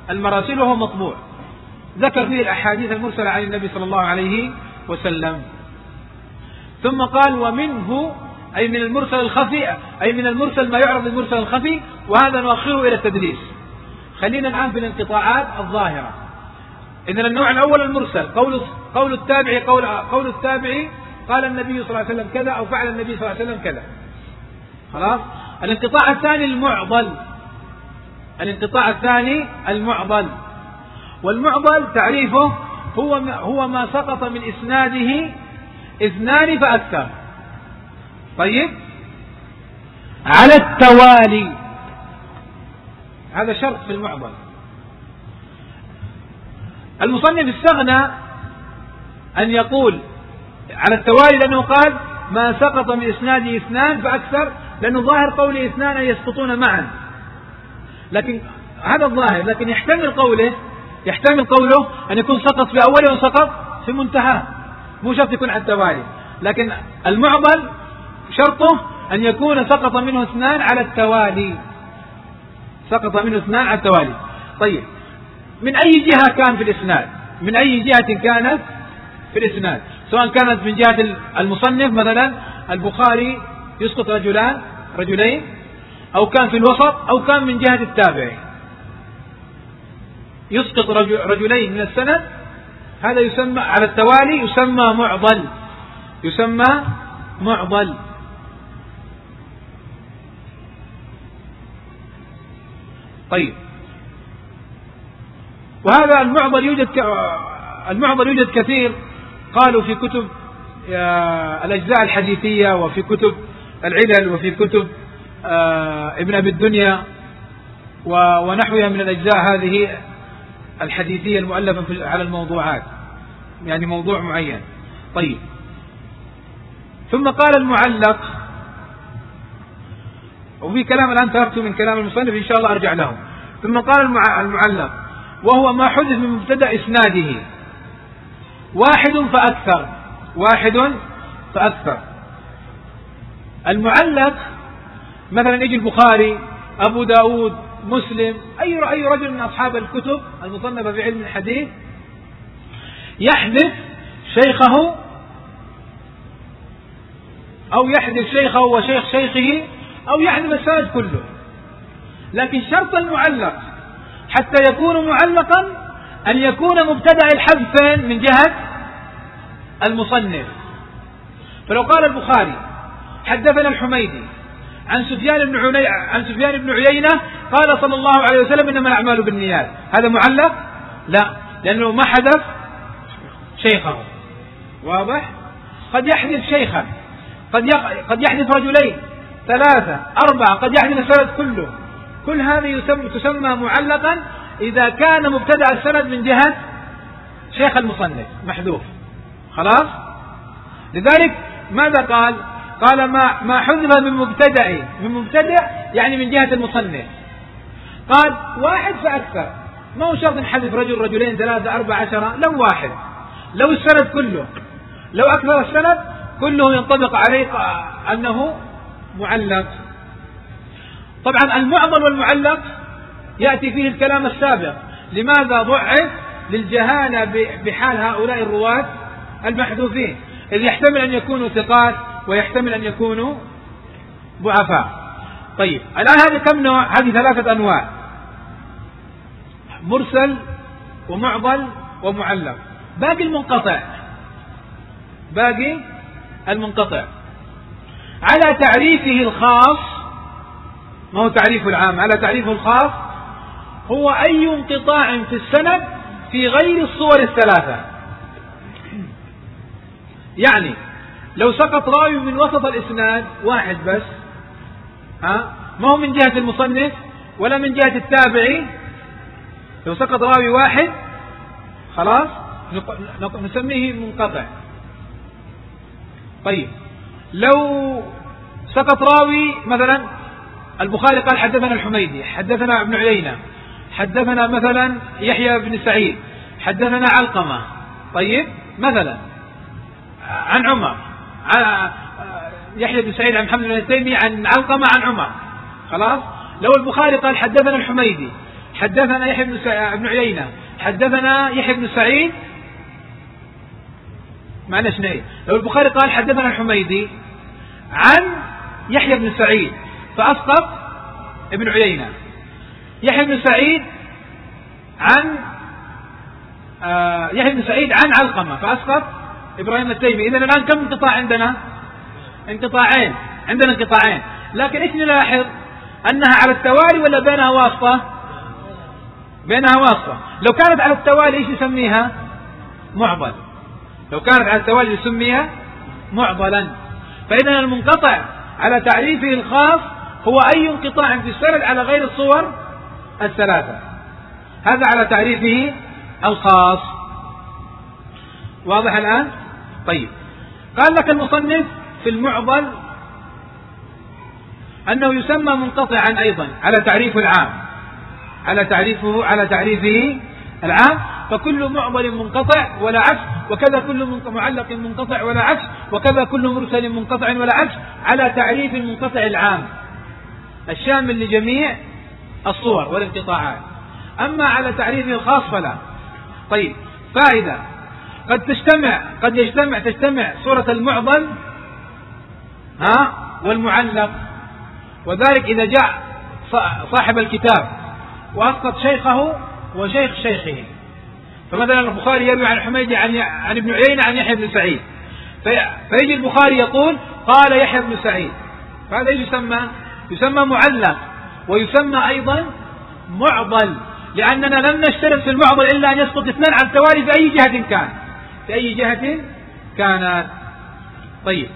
المراسيل وهو مطبوع، ذكر فيه الأحاديث المرسلة عن النبي صلى الله عليه وسلم. ثم قال ومنه أي من المرسل الخفي، أي من المرسل ما يعرض المرسل الخفي، وهذا نؤخره إلى التدليس. خلينا الآن في الانقطاعات الظاهرة. إذن النوع الأول المرسل، قول قول التابعي قول قول التابعي قال النبي صلى الله عليه وسلم كذا أو فعل النبي صلى الله عليه وسلم كذا. خلاص. الانقطاع الثاني المعضل، الانقطاع الثاني المعضل، والمعضل تعريفه هو هو ما سقط من إسناده اثنان فأكثر. طيب، على التوالي، هذا شرط في المعضل. المصنف استغنى أن يقول على التوالي لأنه قال ما سقط من إسناده اثنان فأكثر، لأنه ظاهر قوله اثنان يسقطون معا، لكن هذا الظاهر، لكن يحتمل قوله يحتمل قوله أن يكون سقط في أوله وسقط في منتهى، مو شرط يكون على التوالي. لكن المعضل شرطه أن يكون سقط منه اثنان على التوالي، سقط منه اثنان على التوالي. طيب، من أي جهة كان في الإسناد، من أي جهة كانت في الإسناد، سواء كانت من جهة المصنف مثلا البخاري يسقط رجلان رجلين، أو كان في الوسط، أو كان من جهة التابعي يسقط رجلين من السند، هذا يسمى على التوالي، يسمى معضل، يسمى معضل. طيب، وهذا المعضل يوجد ك... المعضل يوجد كثير، قالوا في كتب الأجزاء الحديثية، وفي كتب العلل، وفي كتب ابن أبي الدنيا ونحوها من الأجزاء هذه الحديثية المؤلفة على الموضوعات، يعني موضوع معين. طيب، ثم قال المعلق، وفي كلام الآن تركته من كلام المصنف إن شاء الله أرجع له. ثم قال المعلق وهو ما حدث من مبتدأ إسناده واحد فأكثر، واحد فأكثر. المعلق مثلا يجي البخاري، أبو داود، مسلم، أي أي رجل من أصحاب الكتب المصنفة في علم الحديث يحدث شيخه أو يحدث شيخه وشيخ شيخه أو يحدث السند كله، لكن شرط المعلق حتى يكون معلقا أن يكون مبتدأ الحذف من جهة المصنف. فلو قال البخاري حدثنا الحميدي عن سفيان بن عيينة عن سفيان بن عيينة قال صلى الله عليه وسلم إنما الأعمال بالنيات، هذا معلق؟ لا، لأنه ما حدث شيخه. واضح؟ قد يحدث شيخا، قد قد يحدث رجلين، ثلاثة، أربعة، قد يحدث السند كله. كل هذه يسمى تسمى معلقا إذا كان مبتدأ السند من جهة شيخ المصنف محذوف. خلاص؟ لذلك ماذا قال؟ قال ما ما حذف من مبتدأ، من مبتدأ يعني من جهة المصنف. قال واحد فأكثر، ما هو شرط نحذف رجل، رجلين، ثلاثة، أربعة، عشرة، لو واحد، لو السند كله، لو أكثر السند كله ينطبق عليه أنه معلق. طبعا المعضل والمعلق يأتي فيه الكلام السابق، لماذا ضعف؟ للجهالة بحال هؤلاء الرواة المحذوفين، إذ يحتمل أن يكونوا ثقات ويحتمل أن يكونوا ضعفاء. طيب، الآن هذه كم نوع؟ هذه ثلاثة أنواع: مرسل ومعضل ومعلق. باقي المنقطع، باقي المنقطع على تعريفه الخاص، ما هو تعريفه العام، على تعريفه الخاص هو أي انقطاع في السند في غير الصور الثلاثة. يعني لو سقط راوي من وسط الإسناد واحد بس، ها، ما هو من جهة المصنف ولا من جهة التابعي، لو سقط راوي واحد خلاص نسميه منقطع. طيب، لو سقط راوي مثلا البخاري قال حدثنا الحميدي، حدثنا ابن عيينة، حدثنا مثلا يحيى بن سعيد، حدثنا علقمة، طيب مثلا عن عمر، يحيى بن سعيد عن محمد بن التيمي عن علقمة عن عمر، خلاص. لو البخاري قال حدثنا الحميدي، حدثنا يحيى بن ابن عيينة حدثنا يحيى بن سعيد، معنى اثنين. لو البخاري قال حدثنا الحميدي عن يحيى بن سعيد فأسقط ابن عيينة، يحيى بن سعيد عن آه يحيى بن سعيد عن علقمة فأسقط إبراهيم التيمي. إذن الآن كم انقطاع عندنا؟ انقطاعين، عندنا انقطاعين. لكن ايش نلاحظ؟ أنها على التوالي ولا بينها واسطة؟ بينها واسطة. لو كانت على التوالي ايش نسميها؟ معضل. لو كانت على التوالي نسميها معضلا. فإذا المنقطع على تعريفه الخاص هو أي انقطاع في السند على غير الصور الثلاثة، هذا على تعريفه الخاص. واضح الآن؟ طيب، قال لك المصنف في المعضل أنه يسمى منقطعا أيضا على تعريفه العام، على تعريفه على تعريفه العام. فكل معضل منقطع ولا عكس، وكذا كل معلق منقطع ولا عكس، وكذا كل مرسل منقطع ولا عكس، على تعريف المنقطع العام الشامل لجميع الصور والانقطاعات. أما على تعريفه الخاص فلا. طيب، فائدة: قد تجتمع قد يجتمع تجتمع صورة المعضل ها والمعلق، وذلك إذا جاء صاحب الكتاب وأسقط شيخه وشيخ شيخه. فمثلا البخاري يروي عن الحميدي عن عن ابن عيينة عن يحيى بن سعيد، فيجي البخاري يقول قال يحيى بن سعيد، فهذا يسمى يسمى معلق، ويسمى أيضا معضل، لأننا لم نشترط في المعضل إلا أن يسقط اثنان على التوالي في أي جهة كان في أي جهة كانت. طيب،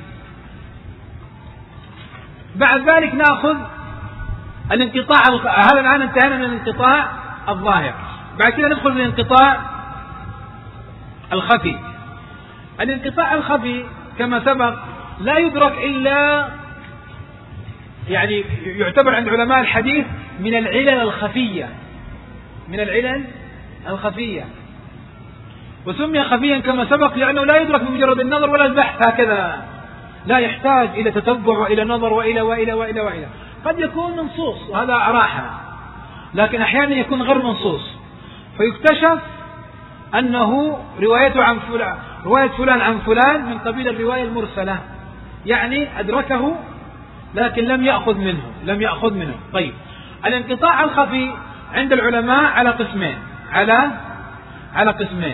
بعد ذلك نأخذ الانقطاع. هذا الآن انتهينا من الانقطاع الظاهر، بعد كده ندخل في الانقطاع الخفي. الانقطاع الخفي كما سبق لا يدرك إلا، يعني يعتبر عند علماء الحديث من العلل الخفية، من العلل الخفية، وسمي خفيا كما سبق لأنه لا يدرك بمجرد النظر ولا البحث هكذا، لا يحتاج إلى تتبع وإلى نظر وإلى وإلى وإلى وإلى. قد يكون منصوص وهذا أراحنا، لكن أحيانا يكون غير منصوص، فيكتشف أنه روايته عن فلان رواية فلان عن فلان من قبيل الرواية المرسلة، يعني أدركه لكن لم يأخذ منه لم يأخذ منه. طيب، الانقطاع الخفي عند العلماء على قسمين على على قسمين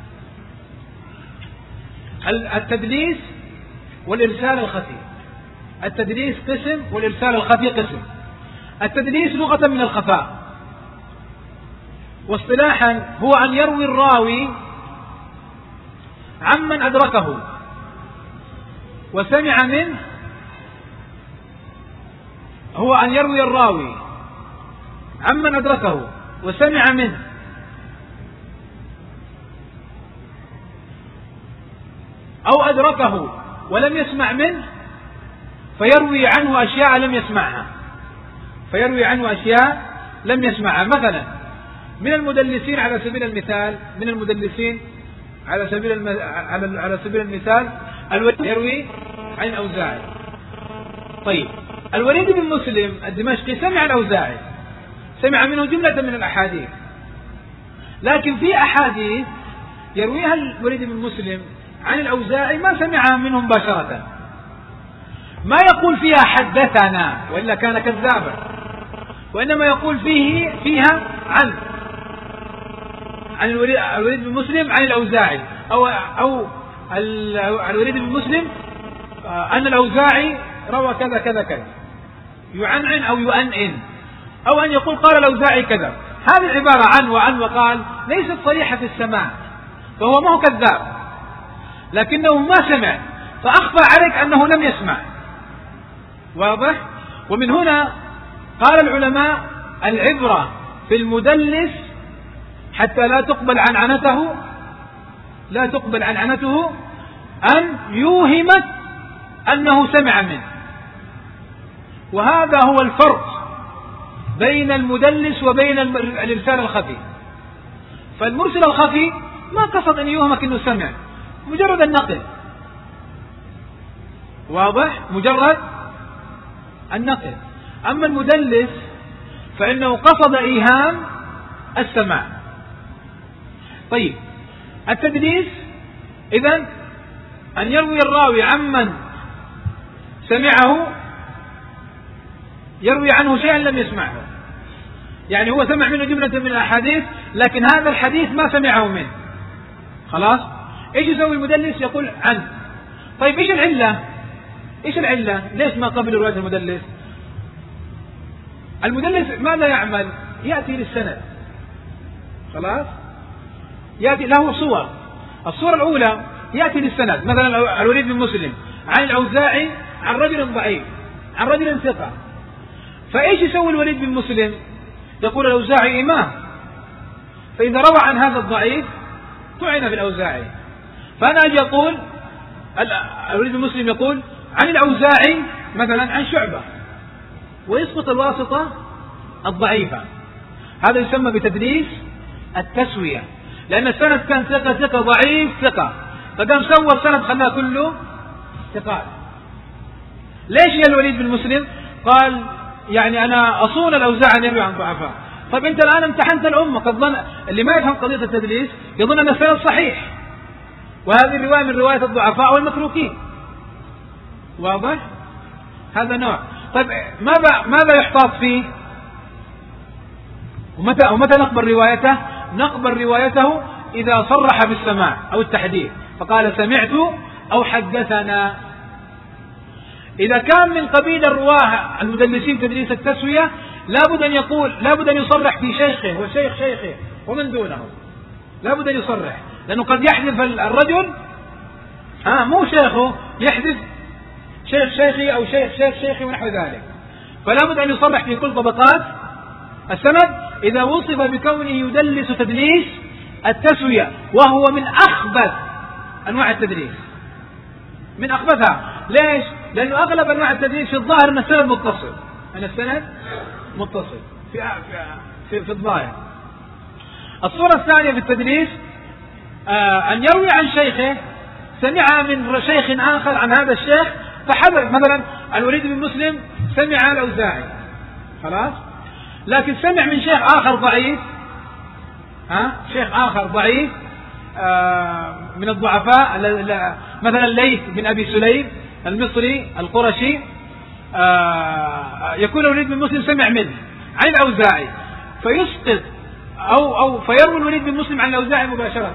التدليس والإرسال الخفي. التدليس قسم والإرسال الخفي قسم. التدليس لغة من الخفاء، واصطلاحا هو أن يروي الراوي عمن أدركه وسمع منه هو أن يروي الراوي عمن أدركه وسمع منه أو أدركه ولم يسمع منه، فيروي عنه أشياء لم يسمعها فيروي عنه أشياء لم يسمعها. مثلا من المدلسين على سبيل المثال من المدلسين على سبيل الم... على على سبيل المثال الوليد يروي عن الأوزاعي. طيب، الوليد بن مسلم الدمشقي سمع الأوزاعي، سمع منه جملة من الأحاديث، لكن في أحاديث يرويها الوليد بن مسلم عن الأوزاعي ما سمعها منه مباشرة، ما يقول فيها حدثنا وإلا كان كذابا، وإنما يقول فيه فيها عن عن الوليد بن مسلم عن الأوزاعي، أو أو الوليد بن مسلم أن الأوزاعي روى كذا كذا كذا، يعنعن أو يؤنئن، أو أن يقول قال الأوزاعي كذا. هذه العبارة عن وعن وقال ليست صريحة في السماع، فهو ما هو كذاب، لكنه ما سمع فأخفى عليك أنه لم يسمع. واضح؟ ومن هنا قال العلماء العبرة في المدلس حتى لا تقبل عنعنته لا تقبل عنعنته أن يوهمك أنه سمع منه. وهذا هو الفرق بين المدلس وبين الإرسال الخفي. فالمرسل الخفي ما قصد أن يوهمك أنه سمع، مجرد النقل. واضح؟ مجرد النقل. أما المدلس فإنه قصد إيهام السماع. طيب التدليس إذن أن يروي الراوي عمن سمعه، يروي عنه شيئا لم يسمعه، يعني هو سمع منه جملة من الأحاديث لكن هذا الحديث ما سمعه منه. خلاص، ايش يسوي المدلس؟ يقول عنه. طيب ايش العلة؟ ايش العلة؟ ليش ما قبل رواية المدلس؟ المدلس ماذا يعمل؟ يأتي للسند. خلاص، يأتي له صور. الصورة الأولى يأتي للسند، مثلا الوليد بن مسلم عن الأوزاعي عن رجل ضعيف عن رجل ثقة. فايش يسوي الوليد بن مسلم؟ يقول الأوزاعي إمام، فإذا روى عن هذا الضعيف طعن في الأوزاعي. فأنا أجي أقول الوليد بن مسلم يقول عن الأوزاعي مثلا عن شعبة، ويسقط الواسطة الضعيفة. هذا يسمى بتدليس التسوية، لأن السند كان ثقة ثقة ضعيف ثقة، فقام سوى السند خلاه كله ثقات. ليش يا الوليد بن مسلم؟ قال يعني أنا أصون الأوزاعي أن يروي عن ضعفاء. طيب أنت الآن امتحنت الأمة، قد ظن اللي ما يفهم قضية التدليس يظن أن السند صحيح، وهذه الرواية من رواية الضعفاء والمتروكين. واضح؟ هذا نوع. طيب ماذا ماذا يحتاط فيه؟ ومتى ومتى نقبل روايته؟ نقبل روايته إذا صرح بالسماع أو التحديث، فقال سمعت أو حدثنا. إذا كان من قبيل الرواه المدلسين تدليس التسوية لابد أن يقول، لابد أن يصرح في شيخه وشيخ شيخه ومن دونه، لابد أن يصرح، لأنه قد يحذف الرجل آه مو شيخه، يحذف شيخ شيخي أو شيخ شيخ شيخي ونحو ذلك. فلا بد أن يصرح في كل طبقات السند إذا وصف بكونه يدلس تدليس التسوية، وهو من أخبث أنواع التدليس، من أخبثها. ليش؟ لأنه أغلب أنواع التدليس في الظاهر أن السند متصل، أن السند متصل في في, في الظاهر. الصورة الثانية في التدليس آه أن يروي عن شيخه سمع من شيخ آخر عن هذا الشيخ، فحذف. مثلا الوليد بن مسلم سمع الأوزاعي، خلاص، لكن سمع من شيخ آخر ضعيف، ها شيخ آخر ضعيف آه من الضعفاء، مثلا الليث بن أبي سليم المصري القرشي، آه يكون الوليد بن مسلم سمع منه عن الأوزاعي، فيسقط أو أو فيروي الوليد بن مسلم عن الأوزاعي مباشرة.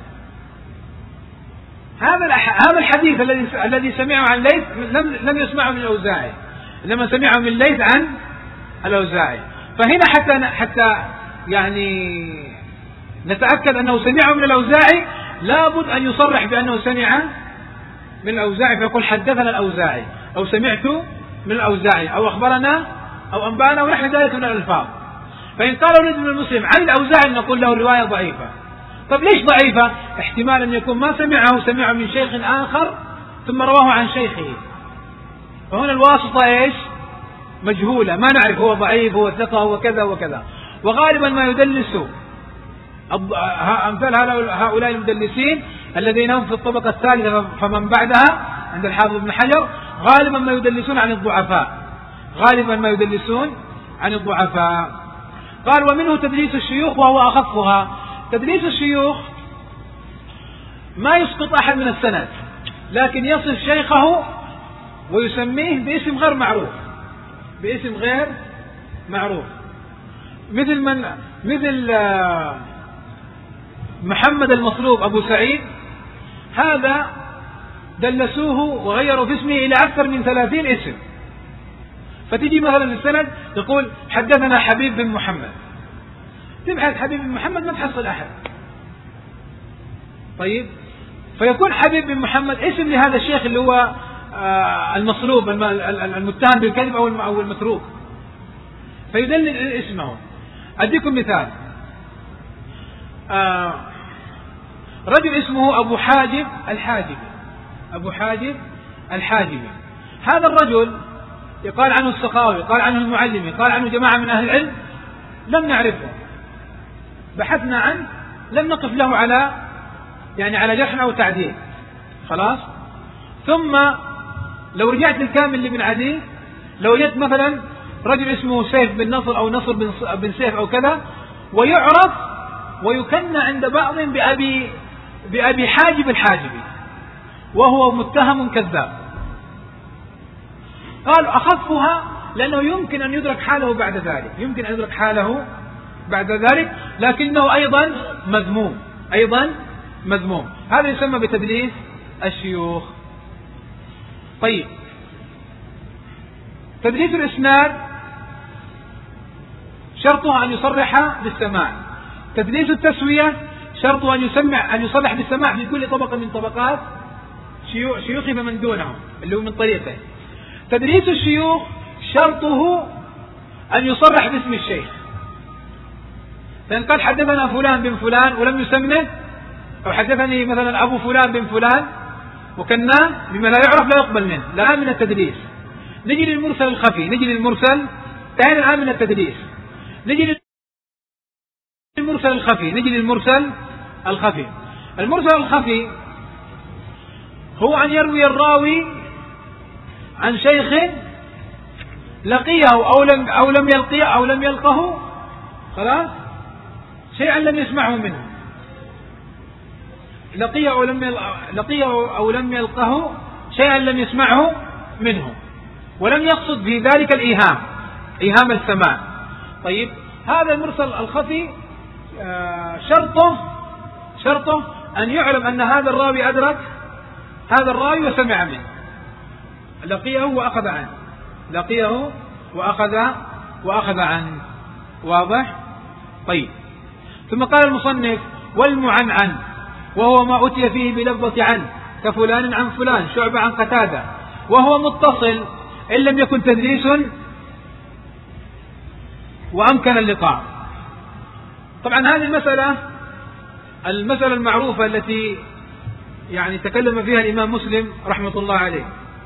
هذا هذا الحديث الذي الذي سمعه عن الليث لم لم يسمعه من الأوزاعي، إنما سمعه من الليث عن الأوزاعي. فهنا حتى حتى يعني نتأكد أنه سمعه من الأوزاعي لابد أن يصرح بأنه سمع من الأوزاعي، فيقول حدثنا الأوزاعي أو سمعت من الأوزاعي أو أخبرنا أو أنبأنا ونحو ذلك من الألفاظ. فإن قال وليد بن مسلم عن الأوزاعي نقول له الرواية ضعيفة. طب ليش ضعيفة؟ احتمال أن يكون ما سمعه سمعه من شيخ آخر ثم رواه عن شيخه، فهنا الواسطة إيش؟ مجهولة، ما نعرف هو ضعيف هو ثقة هو كذا وكذا. وغالبا ما يدلس أمثال هؤلاء المدلسين الذين هم في الطبقة الثالثة فمن بعدها عند الحافظ ابن حجر غالبا ما يدلسون عن الضعفاء، غالبا ما يدلسون عن الضعفاء. قال ومنه تدليس الشيوخ وهو أخفها. تدليس الشيوخ ما يسقط أحد من السند، لكن يصف شيخه ويسميه باسم غير معروف، باسم غير معروف، مثل من مثل محمد المصلوب أبو سعيد، هذا دلسوه وغيروا في اسمه إلى أكثر من ثلاثين اسم. فتجي مثلا السند يقول حدثنا حبيب بن محمد، تبحث حبيب بن محمد ما تحصل أحد. طيب، فيكون حبيب بن محمد اسم لهذا الشيخ اللي هو المصلوب المتهم بالكذب أو المتروك، فيدلل اسمه. أديكم مثال، رجل اسمه أبو حاجب الحاجبي، أبو حاجب الحاجبي، هذا الرجل يقال عنه السخاوي، قال عنه المعلمي، قال عنه جماعة من أهل العلم، لم نعرفه، بحثنا عنه لم نقف له على يعني على جرح أو تعديل. خلاص، ثم لو رجعت للكامل لابن عدي لو وجدت مثلا رجل اسمه سيف بن نصر أو نصر بن سيف أو كذا، ويعرف ويكنى عند بعض بأبي, بأبي حاجب الحاجبي، وهو متهم كذاب. قال أخفها لأنه يمكن أن يدرك حاله بعد ذلك، يمكن أن يدرك حاله بعد ذلك، لكنه أيضا مذموم، أيضا مذموم. هذا يسمى بتدليس الشيوخ. طيب، تدليس الإسناد شرطه أن يصرح بالسماع. تدليس التسوية شرطه أن يسمع أن يصرح بالسماع في كل طبقة من طبقات شيوخه فمن دونهم اللي هو من طريقه. تدليس الشيوخ شرطه أن يصرح باسم الشيخ، فإن قال حدثنا فلان بن فلان ولم يسمه، أو حدثني مثلا أبو فلان بن فلان وكناه بما لا يعرف لا يقبل منه، لا من التدليس. نجي للمرسل الخفي، نجي للمرسل ثاني الآن من التدليس. نجي للمرسل الخفي، نجي للمرسل الخفي. المرسل الخفي هو أن يروي الراوي عن شيخ لقيه أو لم أو لم يلقيه أو لم يلقه، خلاص، شيئا لم يسمعه منه، لقيه أو لم لقيه أو لم يلقه شيئا لم يسمعه منه، ولم يقصد في ذلك الإيهام، إيهام السماع. طيب، هذا المرسل الخفي شرطه شرطه أن يعلم أن هذا الراوي أدرك هذا الراوي وسمع منه، لقيه وأخذ عنه، لقيه وأخذ وأخذ عنه. واضح؟ طيب، ثم قال المصنف: والمعنعن وهو ما أتي فيه بلفظة عن، كفلان عن فلان، شعبة عن قتادة، وهو متصل إن لم يكن تدليس وأمكن اللقاء. طبعا هذه المسألة المسألة المعروفة التي يعني تكلم فيها الإمام مسلم رحمة الله عليه.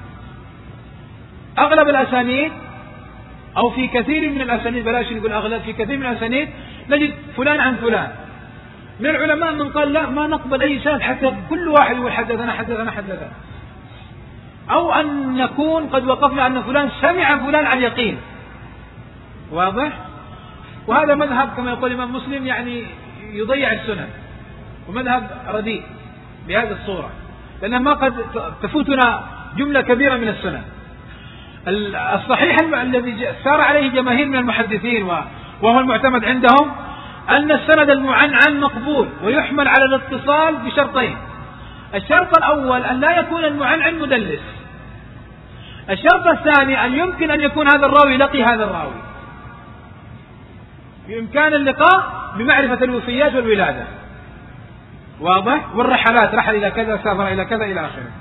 أغلب الأسانيد أو في كثير من الأسانيد، بلاش نقول أغلب، في كثير من الأسانيد نجد فلان عن فلان. من العلماء من قال لا، ما نقبل أي سند حتى كل واحد يقول حدثنا حدثنا حدثنا، أو أن نكون قد وقفنا أن فلان سمع فلان عن يقين. واضح؟ وهذا مذهب كما يقول الإمام مسلم يعني يضيع السنن، ومذهب رديء بهذه الصورة، لأنها ما قد تفوتنا جملة كبيرة من السنن. الصحيح الذي سار عليه جماهير من المحدثين وهو المعتمد عندهم أن السند المعنعن مقبول ويحمل على الاتصال بشرطين: الشرط الأول أن لا يكون المعنعن مدلس، الشرط الثاني أن يمكن أن يكون هذا الراوي لقي هذا الراوي، بإمكان اللقاء بمعرفة الوفيات والولادة. واضح؟ والرحلات، رحل إلى كذا، سافر إلى كذا، إلى آخره.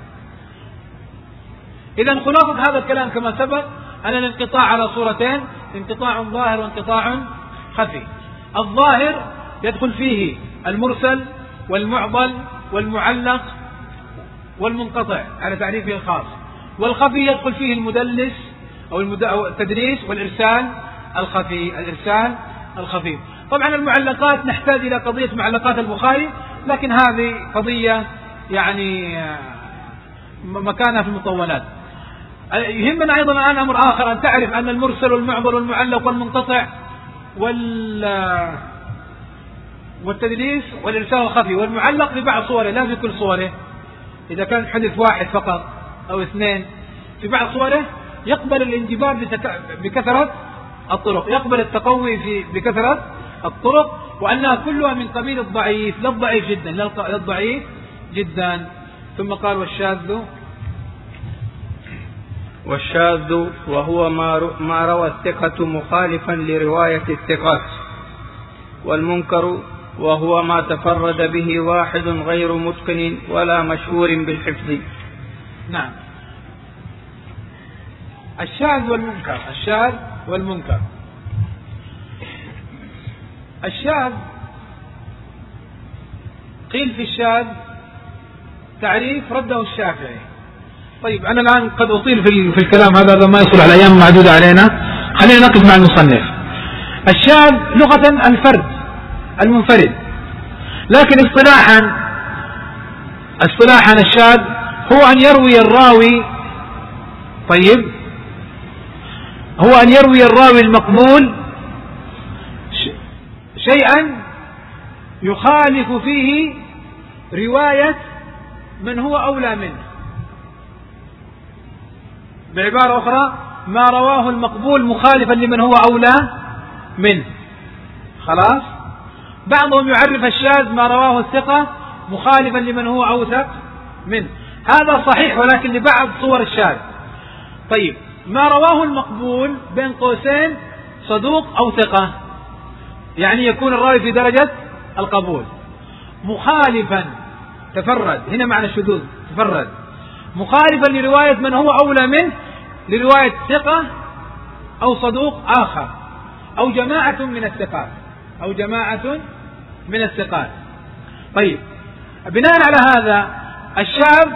إذن خلاصة هذا الكلام كما سبق أن الانقطاع على صورتين: انقطاع ظاهر وانقطاع خفي. الظاهر يدخل فيه المرسل والمعضل والمعلق والمنقطع على تعريفه الخاص، والخفي يدخل فيه المدلس أو التدريس والإرسال الخفي، الإرسال الخفي. طبعا المعلقات نحتاج إلى قضية معلقات البخاري، لكن هذه قضية يعني مكانها في المطولات. يهمنا أيضا الآن أمر آخر، أن تعرف أن المرسل والمعضل والمعلق والمنقطع وال والتدليس والإرسال الخفي والمعلق في بعض صوره، لا في كل صوره. إذا كان حدث واحد فقط أو اثنين، في بعض صوره يقبل الانجبار بكثرة الطرق، يقبل التقوي في بكثرة الطرق، وأنها كلها من قبيل الضعيف، لا الضعيف جدا، لا الضعيف جدا. ثم قال: والشاذ والشاذ وهو ما روى الثقة مخالفا لرواية الثقات. والمنكر وهو ما تفرد به واحد غير متقن ولا مشهور بالحفظ. نعم، الشاذ والمنكر، الشاذ والمنكر. الشاذ قيل في الشاذ تعريف رده الشافعي. طيب، أنا الآن قد أطيل في الكلام هذا، هذا ما يصلح الأيام معدودة علينا، خلينا نقف مع المصنف. الشاذ لغة الفرد المنفرد، لكن اصطلاحا اصطلاحا الشاذ هو أن يروي الراوي طيب هو أن يروي الراوي المقبول شيئا يخالف فيه رواية من هو أولى منه. بعبارة أخرى ما رواه المقبول مخالفا لمن هو أولى منه. خلاص. بعضهم يعرف الشاذ ما رواه الثقة مخالفا لمن هو أوثق منه، هذا صحيح ولكن لبعض صور الشاذ. طيب ما رواه المقبول بين قوسين صدوق أو ثقة، يعني يكون الراوي في درجة القبول، مخالفا تفرد، هنا معنى الشذوذ تفرد، مخالفا لرواية من هو أولى منه، لرواية ثقة أو صدوق آخر أو جماعة من الثقات أو جماعة من الثقات. طيب بناء على هذا الشاذ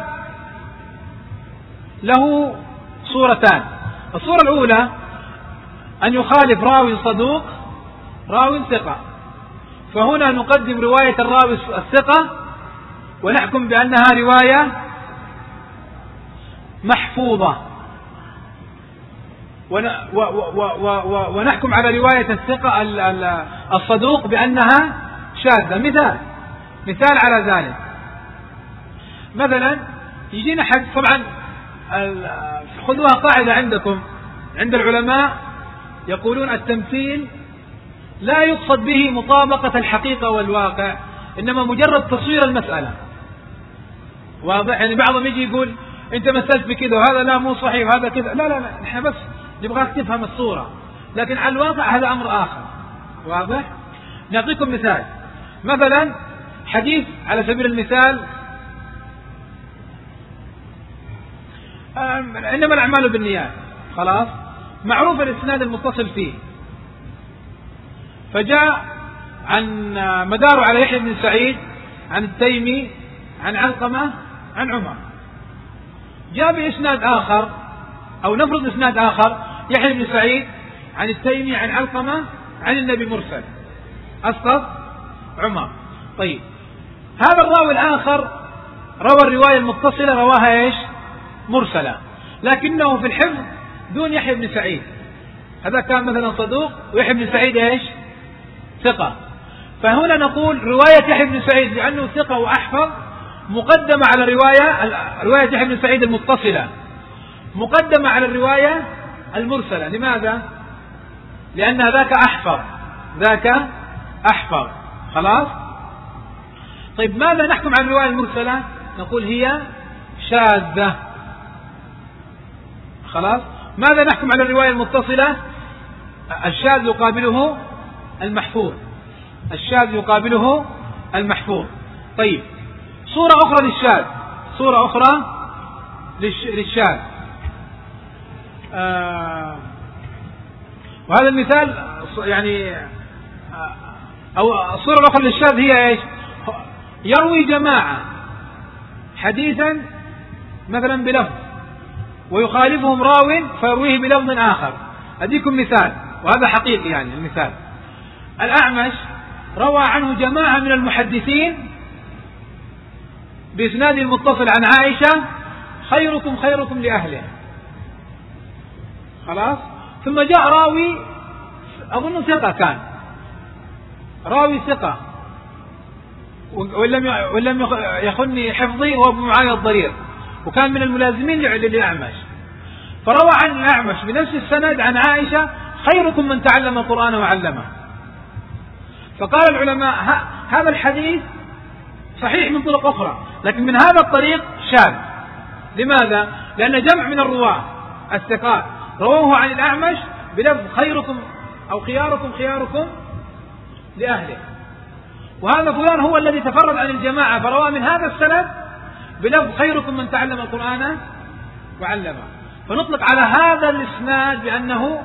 له صورتان. الصورة الأولى أن يخالف راوي صدوق راوي ثقة، فهنا نقدم رواية الراوي الثقة ونحكم بأنها رواية محفوظة، ونحكم على رواية الثقة الصدوق بأنها شاذة. مثال مثال على ذلك، مثلا يجينا حد، طبعا خذوها قاعدة عندكم عند العلماء، يقولون التمثيل لا يقصد به مطابقة الحقيقة والواقع، إنما مجرد تصوير المسألة. واضح؟ يعني بعضهم يجي يقول أنت مثلت بكذا وهذا لا مو صحيح وهذا كذا، لا لا لا نحن بس نبغاك تفهم الصورة، لكن على الواقع هذا أمر آخر. واضح؟ نعطيكم مثال، مثلا حديث على سبيل المثال إنما الأعمال بالنيات، خلاص، معروف الإسناد المتصل فيه، فجاء عن مداره على يحيى بن سعيد عن التيمي عن علقمة عن عمر. جاء بإسناد آخر أو نفرض إسناد آخر يحيى بن سعيد عن التيمي عن علقمة عن النبي مرسل، أسقط عمر. طيب هذا الراوي الآخر روى الرواية المتصلة رواها إيش؟ مرسلة، لكنه في الحفظ دون يحيى بن سعيد، هذا كان مثلا صدوق ويحيى بن سعيد إيش؟ ثقة. فهنا نقول رواية يحيى بن سعيد لأنه ثقة وأحفظ مقدمة على رواية رواية يحيى بن سعيد المتصلة، مقدمة على الرواية المرسلة. لماذا؟ لأن ذاك أحفظ ذاك أحفظ خلاص. طيب ماذا نحكم على الرواية المرسلة؟ نقول هي شاذة. خلاص. ماذا نحكم على الرواية المتصلة؟ الشاذ يقابله المحفوظ، الشاذ يقابله المحفوظ. طيب صورة أخرى للشاذ، صورة أخرى للشاذ، آه وهذا المثال يعني آه أو الصورة الأخرى للشاذ هي إيش؟ يروي جماعة حديثا مثلا بلفظ ويخالفهم راو فيرويه بلفظ آخر. أديكم مثال وهذا حقيقي، يعني المثال الأعمش روى عنه جماعة من المحدثين بإسناد المتصل عن عائشة خيركم خيركم لأهله، خلاص. ثم جاء راوي أظن ثقة، كان راوي ثقة ولم ولم يخني حفظي، هو ابن معاوية الضرير، وكان من الملازمين للأعمش، فروى عن الأعمش بنفس السند عن عائشة خيركم من تعلم القرآن وعلمه. فقال العلماء هذا الحديث صحيح من طرق أخرى، لكن من هذا الطريق شاذ. لماذا؟ لأن جمع من الرواة الثقات رووه عن الأعمش بلفظ خيركم أو خياركم خياركم لأهله، وهذا فلان هو الذي تفرد عن الجماعة فروى من هذا السند بلفظ خيركم من تعلم القرآن وعلمه. فنطلق على هذا الإسناد بأنه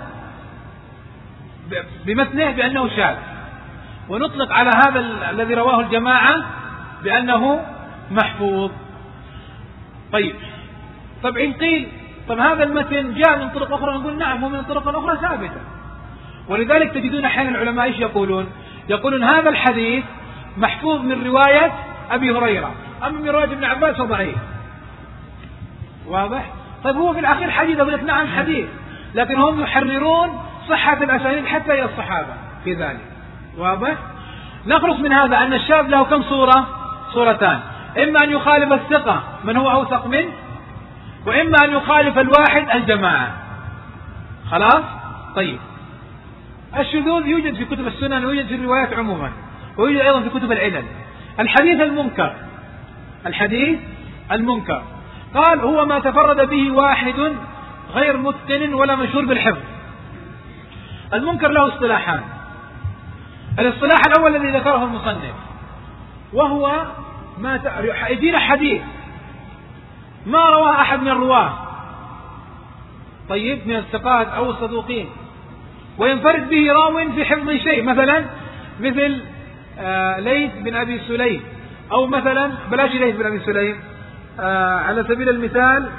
بمثله بأنه شاذ، ونطلق على هذا الذي رواه الجماعة بأنه محفوظ. طيب طب إن قيل طب هذا المتن جاء من طرق أخرى، نقول نعم هو من الطرق الأخرى ثابتة. ولذلك تجدون أحيانا العلماء إيش يقولون؟ يقولون هذا الحديث محفوظ من رواية أبي هريرة، أما من رواية ابن عباس فضعيف. واضح؟ طيب هو في الأخير حديث، أقول لك نعم حديث، لكن هم يحررون صحة الأسانيد حتى إلى الصحابة في ذلك. واضح؟ نخلص من هذا أن الشاذ له كم صورة؟ صورتان، إما أن يخالف الثقة من هو أوثق منه، وإما أن يخالف الواحد الجماعة. خلاص؟ طيب، الشذوذ يوجد في كتب السنن ويوجد في الروايات عموما، ويوجد أيضا في كتب العلل. الحديث المنكر، الحديث المنكر قال هو ما تفرد به واحد غير متقن ولا مشهور بالحفظ. المنكر له اصطلاحان. الاصطلاح الأول الذي ذكره المصنف وهو ما يجينا حديث ما رواه أحد من الرواه، طيب، من الثقات أو الصدوقين، وينفرد به راو في حفظ شيء، مثلا مثل آه ليث بن أبي سليم، أو مثلا بلاش ليث بن أبي سليم، آه على سبيل المثال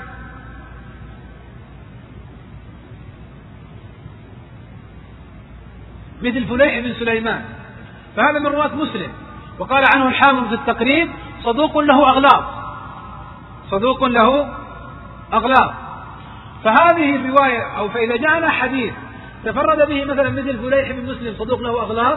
مثل فليح بن سليمان، فهذا من رواة مسلم، وقال عنه الحافظ في التقريب صدوق له أغلاط، صدوق له أغلاط. فهذه الرواية، أو فإذا جاءنا حديث تفرد به مثلا مثل فليح بن مسلم صدوق له أغلاط،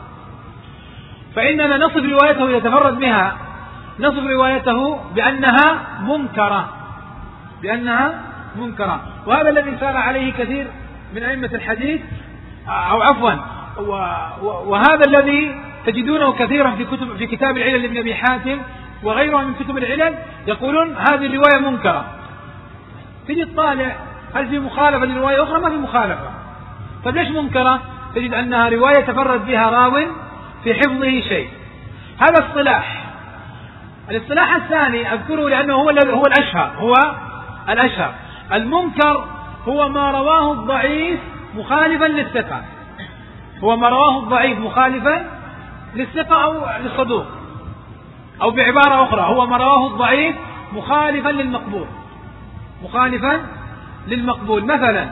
فإننا نصف روايته إذا تفرد بها، نصف روايته بأنها منكرة، بأنها منكرة. وهذا الذي سار عليه كثير من أئمة الحديث، أو عفوا وهذا الذي تجدونه كثيرا في كتب في كتاب العلل لابن أبي حاتم وغيره من كتب العلل، يقولون هذه الرواية منكرة. تجي تطالع هل في مخالفة لرواية أخرى؟ ما في مخالفة. طيب ليش منكرة؟ تجد أنها رواية تفرد بها راو في حفظه شيء. هذا اصطلاح. الاصطلاح الثاني أذكره لأنه هو هو الأشهر، هو الأشهر. المنكر هو ما رواه الضعيف مخالفا للثقة، هو ما رواه الضعيف مخالفا للثقة أو للصدوق، أو بعبارة أخرى هو ما رواه الضعيف مخالفا للمقبول، مخالفا للمقبول. مثلا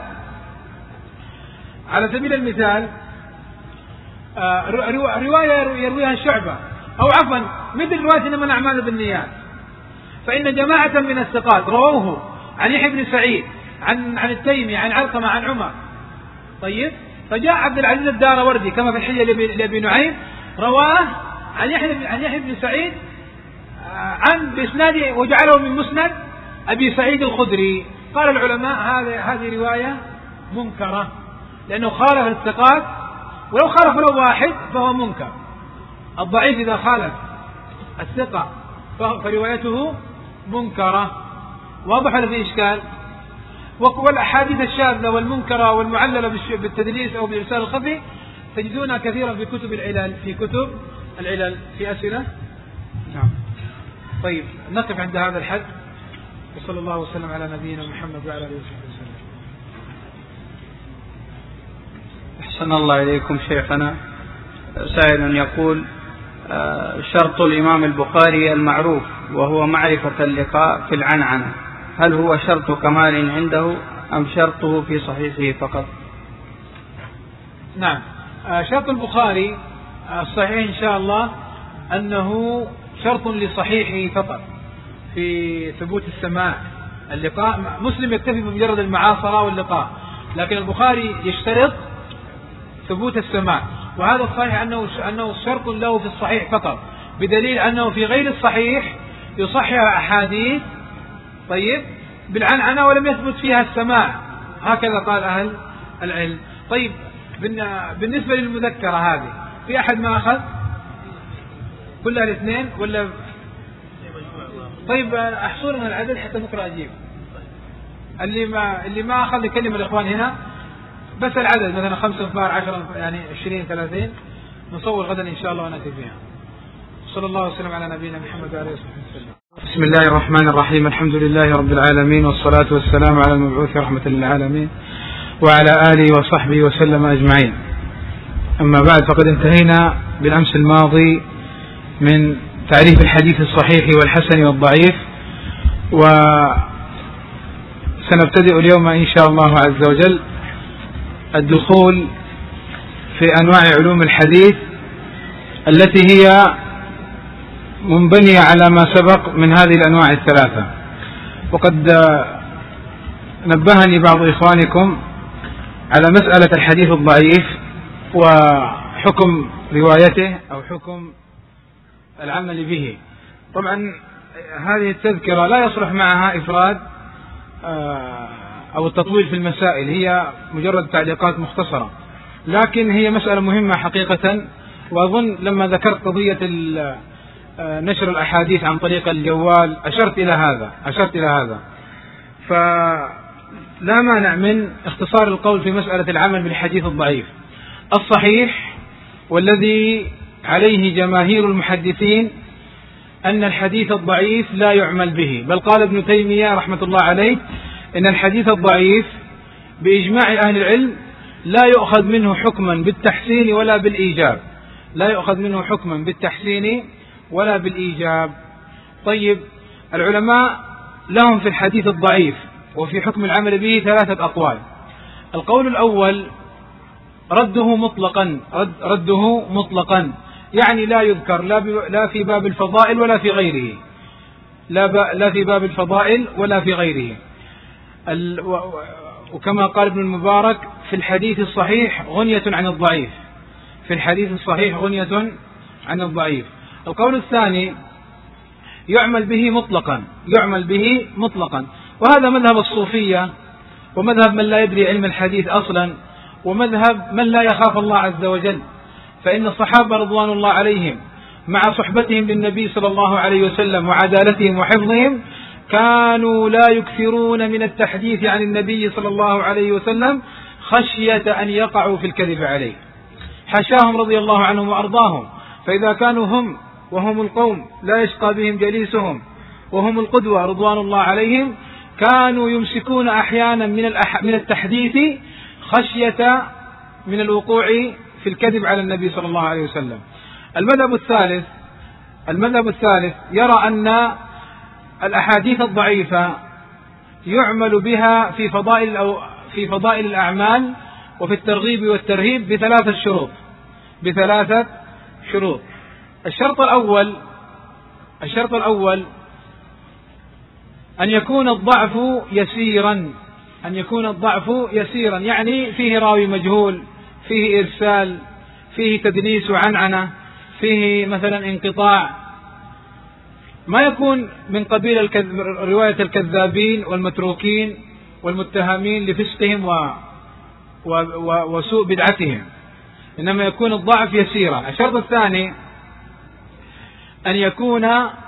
على سبيل المثال رواية يرويها الشعبة، أو عفوا مثل رواية إنما الأعمال بالنيات، فإن جماعة من الثقات رووه عن يحيى بن سعيد عن عن التيمي عن علقمة عن عمر. طيب، فجاء عبد العزيز الداروري كما في الحلية لأبي نعيم رواه عن يحيى عن يحيى بن سعيد عن بإسناده وجعله من مسند أبي سعيد الخدري. قال العلماء هذه هذه رواية منكرة لأنه خالف الثقات، ولو خالف له واحد فهو منكر. الضعيف إذا خالف الثقة فروايته منكرة. واضح ولا في إشكال؟ والأحاديث الشاذة والمنكرة والمعللة بالتدليس أو بالإرسال الخفي تجدونها كثيرا في كتب العلل، في كتب العلل. في أسئلة؟ نعم. طيب نقف عند هذا الحد، وصلى الله وسلم على نبينا محمد وعلى آله وصحبه وسلم. أحسن الله إليكم شيخنا. سائل يقول شرط الإمام البخاري المعروف وهو معرفة اللقاء في العنعنة، هل هو شرط كمال عنده أم شرطه في صحيحه فقط؟ نعم، شرط البخاري الصحيح إن شاء الله أنه شرط لصحيحه فقط في ثبوت السماع. اللقاء مسلم يكتفي بمجرد المعاصرة واللقاء، لكن البخاري يشترط ثبوت السماع، وهذا الصحيح أنه أنه شرط له في الصحيح فقط، بدليل أنه في غير الصحيح يصحح أحاديث طيب بالعنعنة ولم يثبت فيها السماع، هكذا قال أهل العلم. طيب بالنسبة للمذكرة هذه في أحد ما أخذ كلها الاثنين ولا؟ طيب أحصل لنا العدد حتى نقرأ أجيب. اللي ما اللي ما أخذ يكلم الإخوان هنا بس العدد، مثلا خمسة اثنار عشرة يعني عشرين ثلاثين، نصور غدا إن شاء الله ونأتي بها. صلى الله وسلم على نبينا محمد وعلى آله وصحبه وسلم. بسم الله الرحمن الرحيم، الحمد لله رب العالمين، والصلاة والسلام على المبعوث رحمة للعالمين وعلى آله وصحبه وسلم أجمعين. أما بعد، فقد انتهينا بالأمس الماضي من تعريف الحديث الصحيح والحسن والضعيف، وسنبتدئ اليوم إن شاء الله عز وجل الدخول في أنواع علوم الحديث التي هي منبنية على ما سبق من هذه الأنواع الثلاثة. وقد نبهني بعض إخوانكم على مسألة الحديث الضعيف وحكم روايته أو حكم العمل به. طبعا هذه التذكرة لا يصلح معها إفراد أو التطويل في المسائل، هي مجرد تعليقات مختصرة، لكن هي مسألة مهمة حقيقة. وأظن لما ذكرت قضية نشر الأحاديث عن طريق الجوال أشرت إلى هذا أشرت إلى هذا فلا مانع من اختصار القول في مسألة العمل بالحديث الضعيف. الصحيح والذي عليه جماهير المحدثين أن الحديث الضعيف لا يعمل به، بل قال ابن تيمية رحمة الله عليه إن الحديث الضعيف بإجماع أهل العلم لا يؤخذ منه حكما بالتحسين ولا بالإيجاب لا يؤخذ منه حكما بالتحسين ولا بالإيجاب. طيب، العلماء لهم في الحديث الضعيف وفي حكم العمل به ثلاثة أقوال. القول الأول رده مطلقا رد رده مطلقا يعني لا يذكر لا, لا في باب الفضائل ولا في غيره لا, لا في باب الفضائل ولا في غيره. وكما قال ابن المبارك في الحديث الصحيح غنية عن الضعيف في الحديث الصحيح غنية عن الضعيف. القول الثاني يعمل به مطلقا يعمل به مطلقا وهذا مذهب الصوفية ومذهب من لا يدري علم الحديث أصلا ومذهب من لا يخاف الله عز وجل، فإن الصحابة رضوان الله عليهم مع صحبتهم للنبي صلى الله عليه وسلم وعدالتهم وحفظهم كانوا لا يكثرون من التحديث عن النبي صلى الله عليه وسلم خشية أن يقعوا في الكذب عليه، حشاهم رضي الله عنهم وأرضاهم. فإذا كانوا هم وهم القوم لا يشقى بهم جليسهم وهم القدوة رضوان الله عليهم كانوا يمسكون أحيانا من من التحديث خشية من الوقوع في الكذب على النبي صلى الله عليه وسلم. المذهب الثالث المذهب الثالث يرى أن الأحاديث الضعيفة يعمل بها في فضائل أو في فضائل الأعمال وفي الترغيب والترهيب بثلاثة شروط بثلاثة شروط. الشرط الأول الشرط الأول أن يكون الضعف يسيرا أن يكون الضعف يسيرا يعني فيه راوي مجهول، فيه إرسال، فيه تدليس وعنعنة، فيه مثلا انقطاع، ما يكون من قبيل الكذب رواية الكذابين والمتروكين والمتهمين لفسقهم و... و... و... وسوء بدعتهم، إنما يكون الضعف يسيرا. الشرط الثاني أن يكون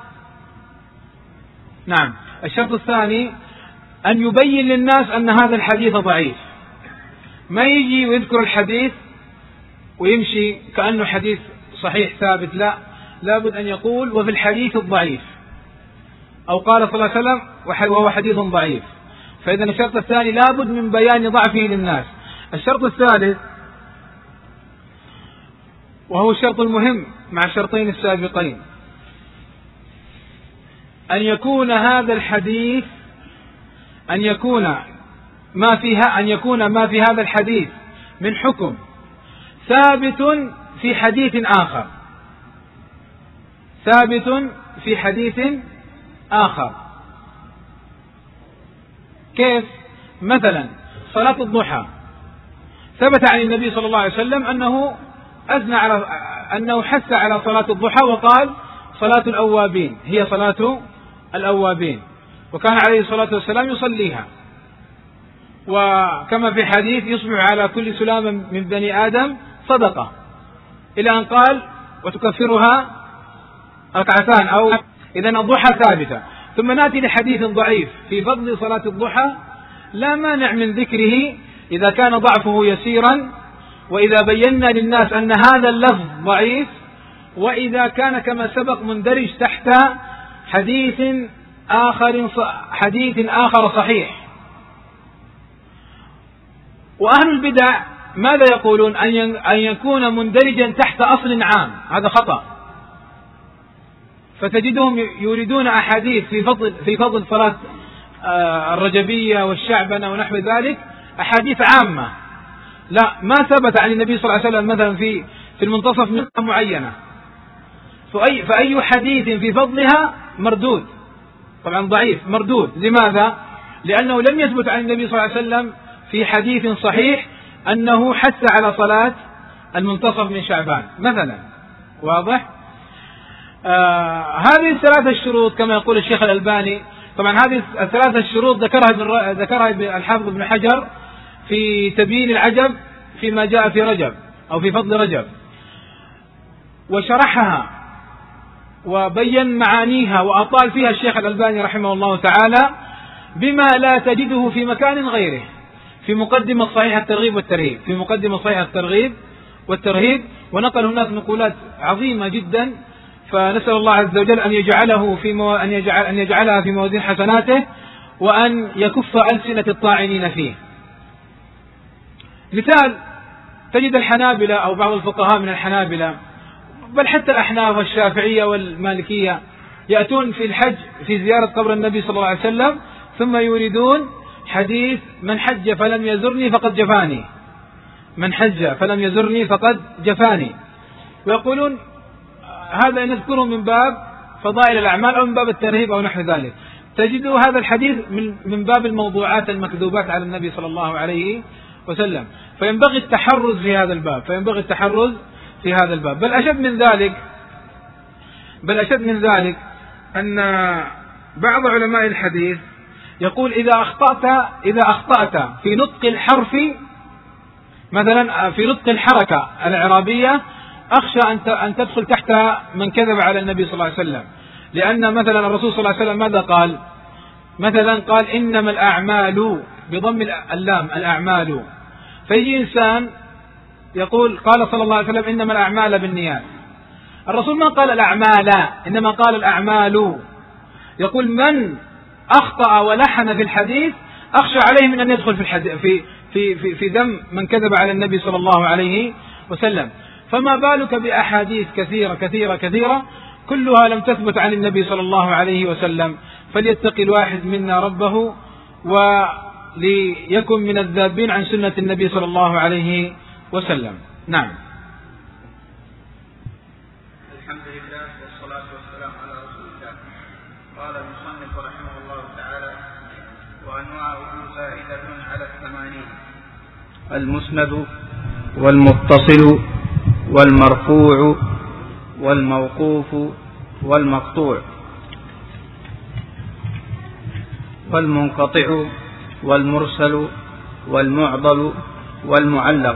نعم الشرط الثاني أن يبين للناس أن هذا الحديث ضعيف، ما يجي ويذكر الحديث ويمشي كأنه حديث صحيح ثابت، لا، لابد أن يقول وفي الحديث الضعيف أو قال صلى الله عليه وسلم وهو حديث ضعيف. فإذا الشرط الثاني لابد من بيان ضعفه للناس. الشرط الثالث وهو الشرط المهم مع الشرطين السابقين أن يكون هذا الحديث أن يكون ما فيها أن يكون ما في هذا الحديث من حكم ثابت في حديث آخر ثابت في حديث آخر. كيف؟ مثلا صلاة الضحى ثبت عن النبي صلى الله عليه وسلم أنه أثنى على أنه حث على صلاة الضحى وقال صلاة الأوابين هي صلاة الأوابين، وكان عليه الصلاة والسلام يصليها، وكما في حديث يصبح على كل سلام من بني آدم صدقة، إلى أن قال وتكفرها ركعتان أو إذن الضحى ثابتة. ثم نأتي لحديث ضعيف في فضل صلاة الضحى لا مانع من ذكره إذا كان ضعفه يسيرا، وإذا بينا للناس أن هذا اللفظ ضعيف، وإذا كان كما سبق مندرج تحت حديث آخر حديث آخر صحيح. وأهل البدع ماذا يقولون؟ أن يكون مندرجا تحت أصل عام، هذا خطأ. فتجدهم يريدون أحاديث في فضل في فضل صلاة الرجبية والشعبنة ونحو ذلك، أحاديث عامة، لا، ما ثبت عن النبي صلى الله عليه وسلم مثلا في في المنتصف من معينة، فأي فأي حديث في فضلها مردود، طبعا ضعيف مردود. لماذا؟ لأنه لم يثبت عن النبي صلى الله عليه وسلم في حديث صحيح أنه حث على صلاة المنتصف من شعبان مثلا. واضح؟ آه هذه الثلاثة الشروط كما يقول الشيخ الألباني. طبعا هذه الثلاثة الشروط ذكرها ذكرها الحافظ ابن حجر في تبيين العجب فيما جاء في رجب أو في فضل رجب، وشرحها وبين معانيها وأطال فيها الشيخ الألباني رحمه الله تعالى بما لا تجده في مكان غيره، في مقدمة صحيح الترغيب والترهيب، في مقدمة صحيح الترغيب والترهيب، ونقل هناك نقولات عظيمة جدا. فنسأل الله عز وجل أن يجعله في مو... أن يجعل أن يجعلها في موازين حسناته، وأن يكف ألسنة الطاعنين فيه. مثال، تجد الحنابلة أو بعض الفقهاء من الحنابلة بل حتى الأحناف والشافعية والمالكية يأتون في الحج في زيارة قبر النبي صلى الله عليه وسلم ثم يريدون حديث من حج فلم يزرني فقد جفاني، من حج فلم يزرني فقد جفاني، ويقولون هذا نذكره من باب فضائل الأعمال أو من باب الترهيب أو نحو ذلك. تجدوا هذا الحديث من باب الموضوعات المكذوبات على النبي صلى الله عليه وسلم. فينبغي التحرز في هذا الباب، فينبغي التحرز في هذا الباب. بل أشد من ذلك بل أشد من ذلك أن بعض علماء الحديث يقول إذا أخطأت إذا أخطأت في نطق الحرف مثلا، في نطق الحركة الإعرابية، أخشى أن تدخل تحت من كذب على النبي صلى الله عليه وسلم. لأن مثلا الرسول صلى الله عليه وسلم ماذا قال؟ مثلا قال إنما الأعمال بضم اللام الأعمال، فيجي إنسان يقول قال صلى الله عليه وسلم إنما الأعمال بالنيات، الرسول ما قال الأعمال إنما قال الأعمال. يقول من أخطأ ولحن في الحديث أخشى عليه من أن يدخل في الحديث في في في, في ذم من كذب على النبي صلى الله عليه وسلم. فما بالك بأحاديث كثيرة كثيرة كثيرة كلها لم تثبت عن النبي صلى الله عليه وسلم. فليتقي الواحد منا ربه وليكن من الذابين عن سنة النبي صلى الله عليه وسلم. نعم. الحمد لله والصلاة والسلام على رسول الله. قال المصنف رحمه الله تعالى: وأنواعه زائدة على الثمانين: المسند والمتصل والمرفوع والموقوف والمقطوع والمنقطع والمرسل والمعضل والمعلق.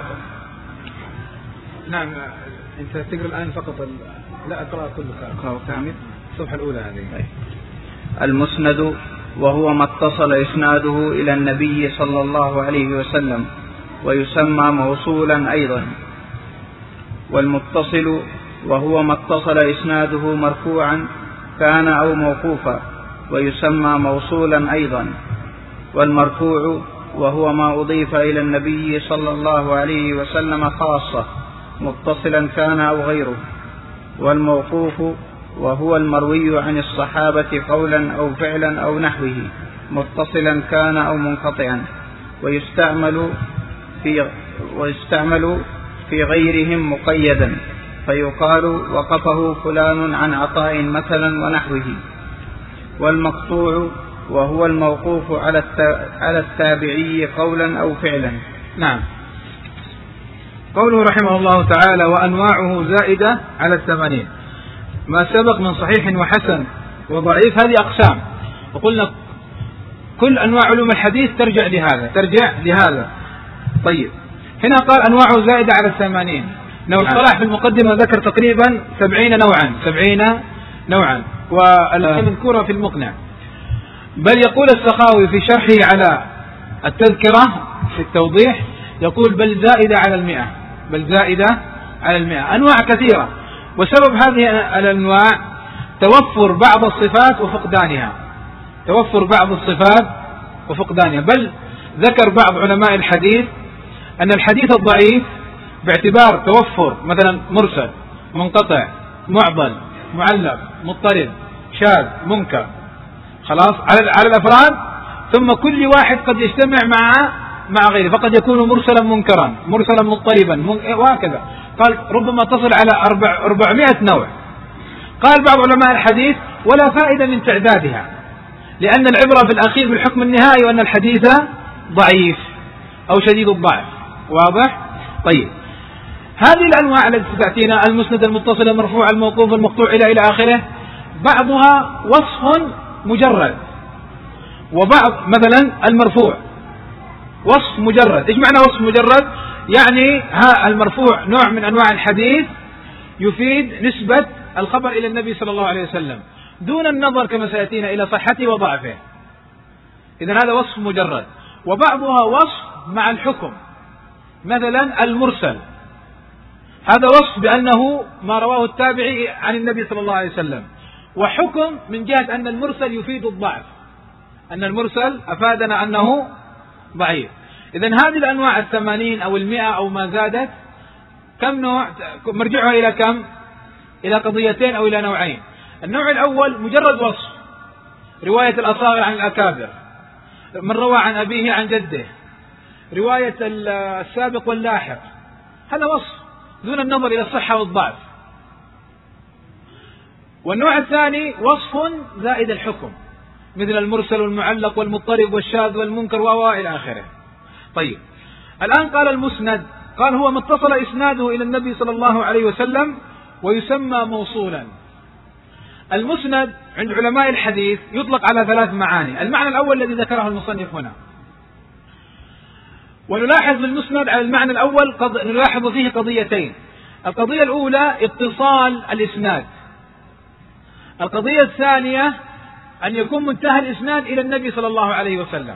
نعم. أنت تقرأ الآن فقط ال... لا أقرأ كلك، أقرأ كامل الصفحة الأولى هذه. المسند وهو ما اتصل إسناده إلى النبي صلى الله عليه وسلم ويسمى موصولا أيضا. والمتصل وهو ما اتصل إسناده مرفوعا كان أو موقوفا ويسمى موصولا أيضا. والمرفوع وهو ما أضيف إلى النبي صلى الله عليه وسلم خاصة متصلا كان أو غيره. والموقوف وهو المروي عن الصحابة قولا أو فعلا أو نحوه متصلا كان أو منقطعا، ويستعمل في ويستعمل في غيرهم مقيدا، فيقال وقفه فلان عن عطاء مثلا ونحوه. والمقطوع وهو الموقوف على التابعي قولا أو فعلا. نعم. قوله رحمه الله تعالى: وأنواعه زائدة على الثمانين. ما سبق من صحيح وحسن وضعيف هذه أقسام، وقلنا كل أنواع علوم الحديث ترجع لهذا ترجع لهذا طيب، هنا قال أنواعه زائدة على الثمانين. لو الصلاح في المقدمة ذكر تقريبا سبعين نوعا سبعين نوعا والمذكورة في المقنع. بل يقول السخاوي في شرحه على التذكرة في التوضيح، يقول بل زائدة على المئة بل زائدة على المئة أنواع كثيرة. وسبب هذه الأنواع توفر بعض الصفات وفقدانها توفر بعض الصفات وفقدانها. بل ذكر بعض علماء الحديث أن الحديث الضعيف باعتبار توفر مثلا مرسل، منقطع، معضل، معلق، مضطرب، شاذ، منكر، خلاص على على الأفراد، ثم كل واحد قد يجتمع مع مع غيره، فقد يكون مرسلا منكرا، مرسلا مضطربا، وهكذا. قال ربما تصل على أربعمائة نوع. قال بعض علماء الحديث ولا فائدة من تعدادها، لأن العبرة في الأخير بالحكم النهائي وأن الحديث ضعيف أو شديد الضعف. واضح؟ طيب، هذه الأنواع التي تأتينا المسند المتصل المرفوع الموقوف المقطوع إلى إلى آخره بعضها وصف مجرد، وبعض مثلا المرفوع وصف مجرد. إيش معنى وصف مجرد؟ يعني ها المرفوع نوع من أنواع الحديث يفيد نسبة الخبر إلى النبي صلى الله عليه وسلم دون النظر كما سيأتينا إلى صحته وضعفه. إذن هذا وصف مجرد. وبعضها وصف مع الحكم، مثلا المرسل هذا وصف بأنه ما رواه التابعي عن النبي صلى الله عليه وسلم، وحكم من جهة أن المرسل يفيد الضعف، أن المرسل أفادنا أنه ضعيف. إذن هذه الأنواع الثمانين أو المئة أو ما زادت كم نوع؟ مرجعها إلى كم؟ إلى قضيتين أو إلى نوعين. النوع الأول مجرد وصف، رواية الأصاغر عن الأكابر، من روى عن أبيه عن جده، رواية السابق واللاحق، هذا وصف دون النظر إلى الصحة والضعف. والنوع الثاني وصف زائد الحكم، مثل المرسل والمعلق والمضطرب والشاذ والمنكر وإلى آخره. طيب الآن قال المسند، قال هو ما اتصل إسناده إلى النبي صلى الله عليه وسلم ويسمى موصولا. المسند عند علماء الحديث يطلق على ثلاث معاني. المعنى الأول الذي ذكره المصنف هنا، ونلاحظ في المسند على المعنى الأول قض... نلاحظ فيه قضيتين. القضية الأولى اتصال الإسناد، القضية الثانية أن يكون منتهى الإسناد إلى النبي صلى الله عليه وسلم.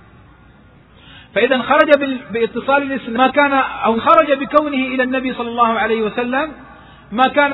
فإذا خرج باتصال الإسناد ما كان، أو خرج بكونه إلى النبي صلى الله عليه وسلم ما كان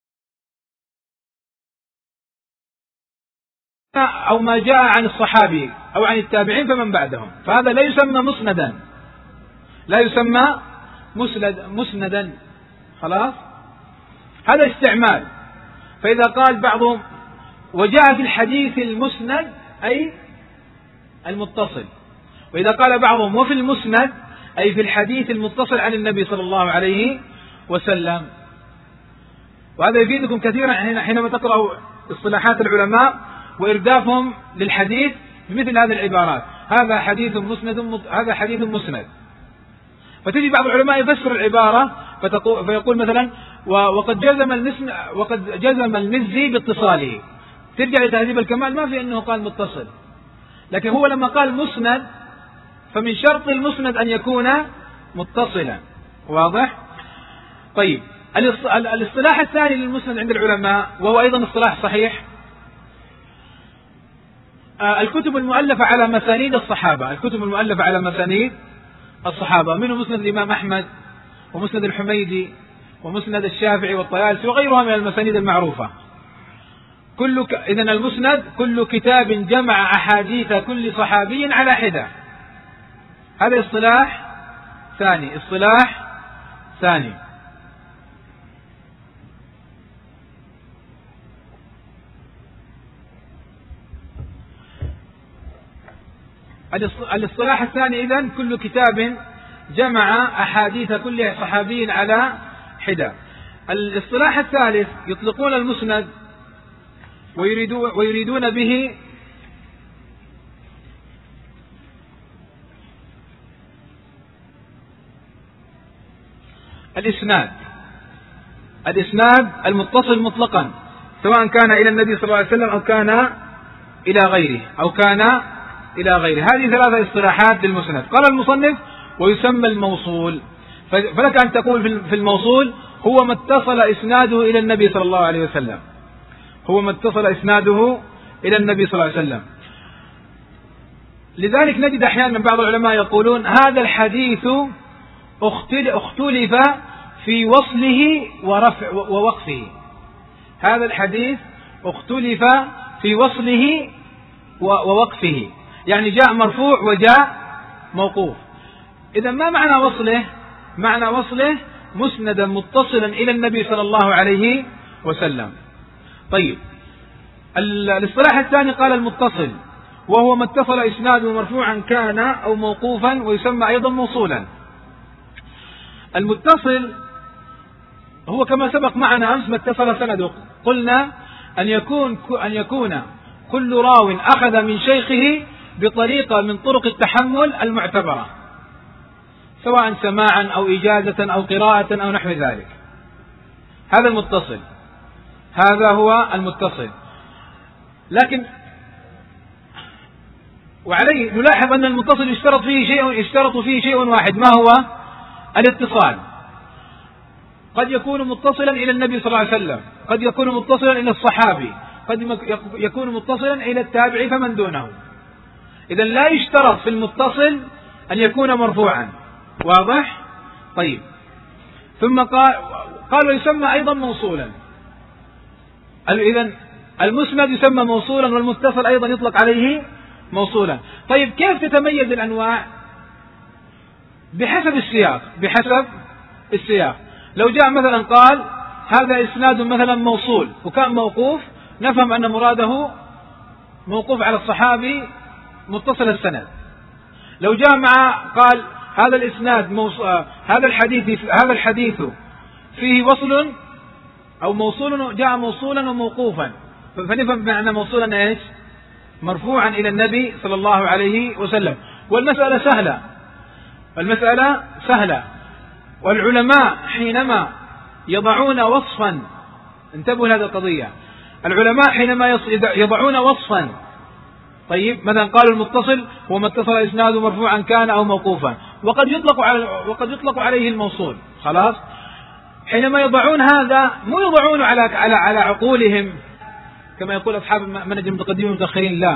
أو ما جاء عن الصحابي أو عن التابعين فمن بعدهم، فهذا لا يسمى مسندا، لا يسمى مسند مسندا. خلاص، هذا استعمال. فإذا قال بعضهم وجاء في الحديث المسند أي المتصل، وإذا قال بعضهم وفي المسند أي في الحديث المتصل عن النبي صلى الله عليه وسلم. وهذا يفيدكم كثيرا حينما تقرأوا اصطلاحات العلماء وإردافهم للحديث بمثل هذه العبارات، هذا حديث مسند، هذا حديث مسند. فتجي بعض العلماء يفسر العبارة فيقول مثلا وقد جزم المسند وقد جزم المزي باتصاله. ترجع لتهذيب الكمال ما في أنه قال متصل، لكن هو لما قال مسند فمن شرط المسند أن يكون متصلا. واضح؟ طيب الاصطلاح الثاني للمسند عند العلماء، وهو أيضا اصطلاح صحيح، الكتب المؤلفة على مسانيد الصحابة، الكتب المؤلفة على مسانيد الصحابة، منه مسند الإمام أحمد ومسند الحميدي ومسند الشافعي والطيالسي وغيرها من المسانيد المعروفة. كل ك... إذن المسند كل كتاب جمع أحاديث كل صحابي على حدة. هذا اصطلاح ثاني، اصطلاح ثاني. الاصطلاح الثاني إذن كل كتاب جمع أحاديث كل صحابي على حدة. الاصطلاح الثالث يطلقون المسند ويريدون, ويريدون به الإسناد، الإسناد المتصل مطلقا، سواء كان إلى النبي صلى الله عليه وسلم أو كان إلى غيره أو كان إلى غيره. هذه ثلاثة اصطلاحات للمسند. قال المصنف ويسمى الموصول، فلك أن تقول في الموصول هو ما اتصل إسناده إلى النبي صلى الله عليه وسلم، هو ما اتصل إسناده إلى النبي صلى الله عليه وسلم. لذلك نجد أحيانا بعض العلماء يقولون هذا الحديث اختلف في وصله ورفع ووقفه، هذا الحديث اختلف في وصله ووقفه، يعني جاء مرفوع وجاء موقوف. إذا ما معنى وصله؟ معنى وصله مسندا متصلا إلى النبي صلى الله عليه وسلم. طيب الاصطلاح الثاني قال المتصل، وهو ما اتصل إسناده مرفوعا كان أو موقوفا ويسمى أيضا موصولا. المتصل هو كما سبق معنا أمس ما اتصل سنده، قلنا أن يكون أن يكون كل راو أخذ من شيخه بطريقة من طرق التحمل المعتبرة، سواء سماعا أو إجازة أو قراءة أو نحو ذلك. هذا المتصل، هذا هو المتصل. لكن وعليه نلاحظ أن المتصل يشترط فيه شيء يشترط فيه شيء واحد، ما هو؟ الاتصال. قد يكون متصلا إلى النبي صلى الله عليه وسلم، قد يكون متصلا إلى الصحابي، قد يكون متصلا إلى التابعي فمن دونه. إذن لا يشترط في المتصل أن يكون مرفوعا. واضح؟ طيب. ثم قال قالوا يسمى أيضا موصولا. إذن المسند يسمى موصولا والمتصل أيضا يطلق عليه موصولا. طيب كيف تتميز الأنواع؟ بحسب السياق، بحسب السياق. لو جاء مثلا قال هذا إسناد مثلا موصول وكان موقوف، نفهم أن مراده موقوف على الصحابي متصل السند. لو جاء مع قال هذا الإسناد موص... هذا الحديث هذا الحديث فيه وصل أو موصول، جاء موصولا وموقوفا، فنفهم معنى موصولا ايش؟ مرفوعا إلى النبي صلى الله عليه وسلم. والمسألة سهلة، المسألة سهلة. والعلماء حينما يضعون وصفا، انتبهوا لهذه القضية، العلماء حينما يضعون وصفا، طيب مثلا قالوا المتصل هو ما اتصل إسناده مرفوعا كان أو موقوفا، وقد يطلق على وقد يطلق عليه الموصول، خلاص. حينما يضعون هذا مو يضعون على على على عقولهم كما يقول أصحاب منهج المتقدمين والمتأخرين، لا،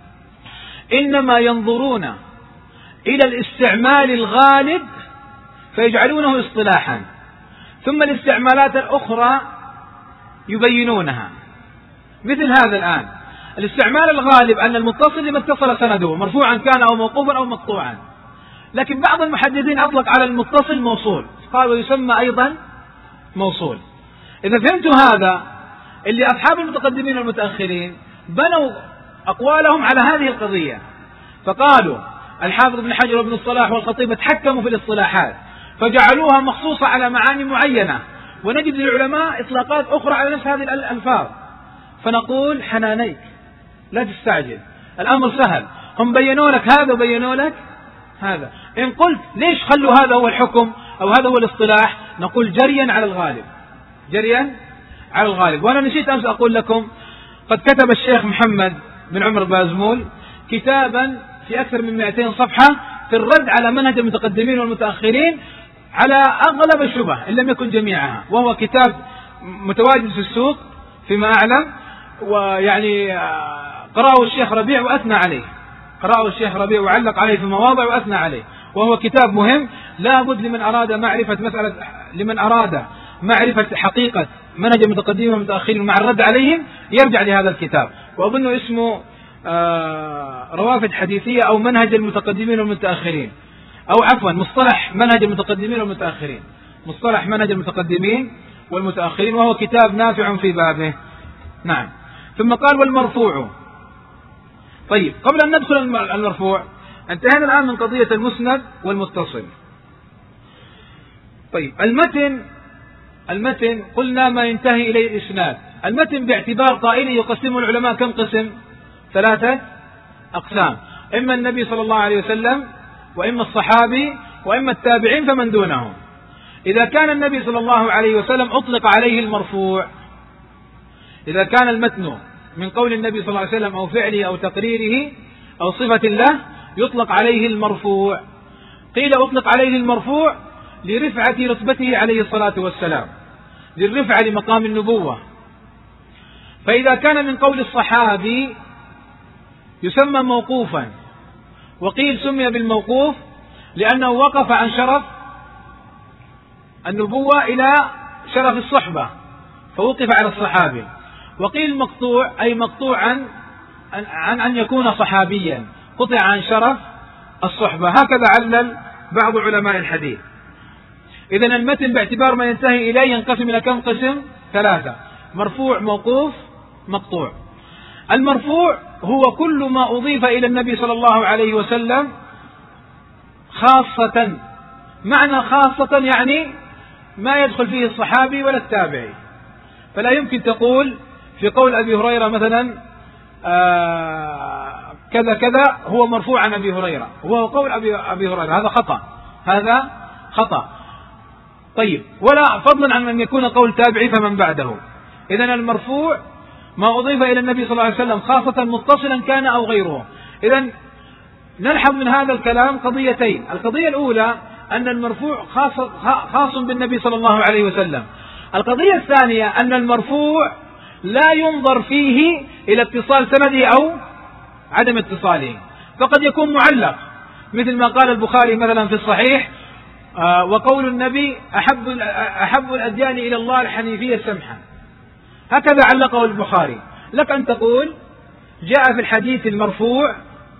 إنما ينظرون إلى الاستعمال الغالب فيجعلونه اصطلاحا، ثم الاستعمالات الأخرى يبينونها. مثل هذا الآن الاستعمال الغالب أن المتصل لما اتصل سنده مرفوعا كان أو موقوفا أو مقطوعا، لكن بعض المحدثين أطلق على المتصل موصول، قالوا يسمى أيضا موصول. إذا فهمتوا هذا، اللي أصحاب المتقدمين والمتأخرين بنوا أقوالهم على هذه القضية، فقالوا الحافظ ابن حجر وابن الصلاح والخطيب تحكموا في الاصطلاحات فجعلوها مخصوصة على معاني معينة، ونجد للعلماء إطلاقات أخرى على نفس هذه الألفاظ. فنقول حنانيك، لا تستعجل، الأمر سهل، هم بينوا لك هذا وبينوا لك هذا. إن قلت ليش خلوا هذا هو الحكم أو هذا هو الاصطلاح، نقول جريا على الغالب، جريا على الغالب. وأنا نسيت أمس أقول لكم قد كتب الشيخ محمد بن عمر بازمول كتابا في أكثر من مئتين صفحة في الرد على منهج المتقدمين والمتأخرين على أغلب الشبه إن لم يكن جميعها، وهو كتاب متواجد في السوق فيما أعلم، ويعني قرأه الشيخ ربيع وأثنى عليه، قرأه الشيخ ربيع وعلق عليه في مواضع وأثنى عليه، وهو كتاب مهم لا بد لمن أراد معرفة مسألة لمن أراد معرفة حقيقة منهج المتقدمين والمتأخرين مع الرد عليهم يرجع لهذا الكتاب، وأظن اسمه روافد حديثية أو منهج المتقدمين والمتأخرين، أو عفوا مصطلح منهج المتقدمين والمتأخرين، مصطلح منهج المتقدمين والمتأخرين، وهو كتاب نافع في بابه. نعم. ثم قال والمرفوع. طيب قبل أن ندخل المرفوع، انتهينا الآن من قضية المسند والمتصل. طيب المتن، المتن قلنا ما ينتهي إليه الإسناد. المتن باعتبار قائله يقسمه العلماء كم قسم؟ ثلاثة أقسام، إما النبي صلى الله عليه وسلم، وإما الصحابي، وإما التابعين فمن دونهم. إذا كان النبي صلى الله عليه وسلم أطلق عليه المرفوع، إذا كان المتن من قول النبي صلى الله عليه وسلم أو فعله أو تقريره أو صفة له يطلق عليه المرفوع. قيل أطلق عليه المرفوع لرفعة رتبته عليه الصلاة والسلام، للرفعة لمقام النبوة. فإذا كان من قول الصحابي يسمى موقوفا، وقيل سمي بالموقوف لأنه وقف عن شرف النبوة إلى شرف الصحبة فوقف على الصحابي. وقيل مقطوع أي مقطوع عن عن أن يكون صحابيا، قطع عن شرف الصحبة. هكذا علل بعض علماء الحديث. إذن المتن باعتبار ما ينتهي إليه ينقسم إلى كم قسم؟ ثلاثة: مرفوع، موقوف، مقطوع. المرفوع هو كل ما أضيف إلى النبي صلى الله عليه وسلم خاصة. معنى خاصة يعني ما يدخل فيه الصحابي ولا التابعي. فلا يمكن تقول في قول أبي هريرة مثلا آه كذا كذا هو مرفوع عن أبي هريرة، وهو قول أبي, أبي هريرة، هذا خطأ. هذا خطأ. طيب، ولا فضلا عن أن يكون قول تابعي فمن بعده. إذن المرفوع ما أضيف إلى النبي صلى الله عليه وسلم خاصة متصلا كان أو غيره. إذن نلحظ من هذا الكلام قضيتين. القضية الأولى أن المرفوع خاص, خاص بالنبي صلى الله عليه وسلم. القضية الثانية أن المرفوع لا ينظر فيه إلى اتصال سنده أو عدم اتصاله، فقد يكون معلق مثل ما قال البخاري مثلا في الصحيح: آه وقول النبي أحب, أحب الأديان إلى الله الحنيفية السمحة، هكذا علقه البخاري. لك أن تقول جاء في الحديث المرفوع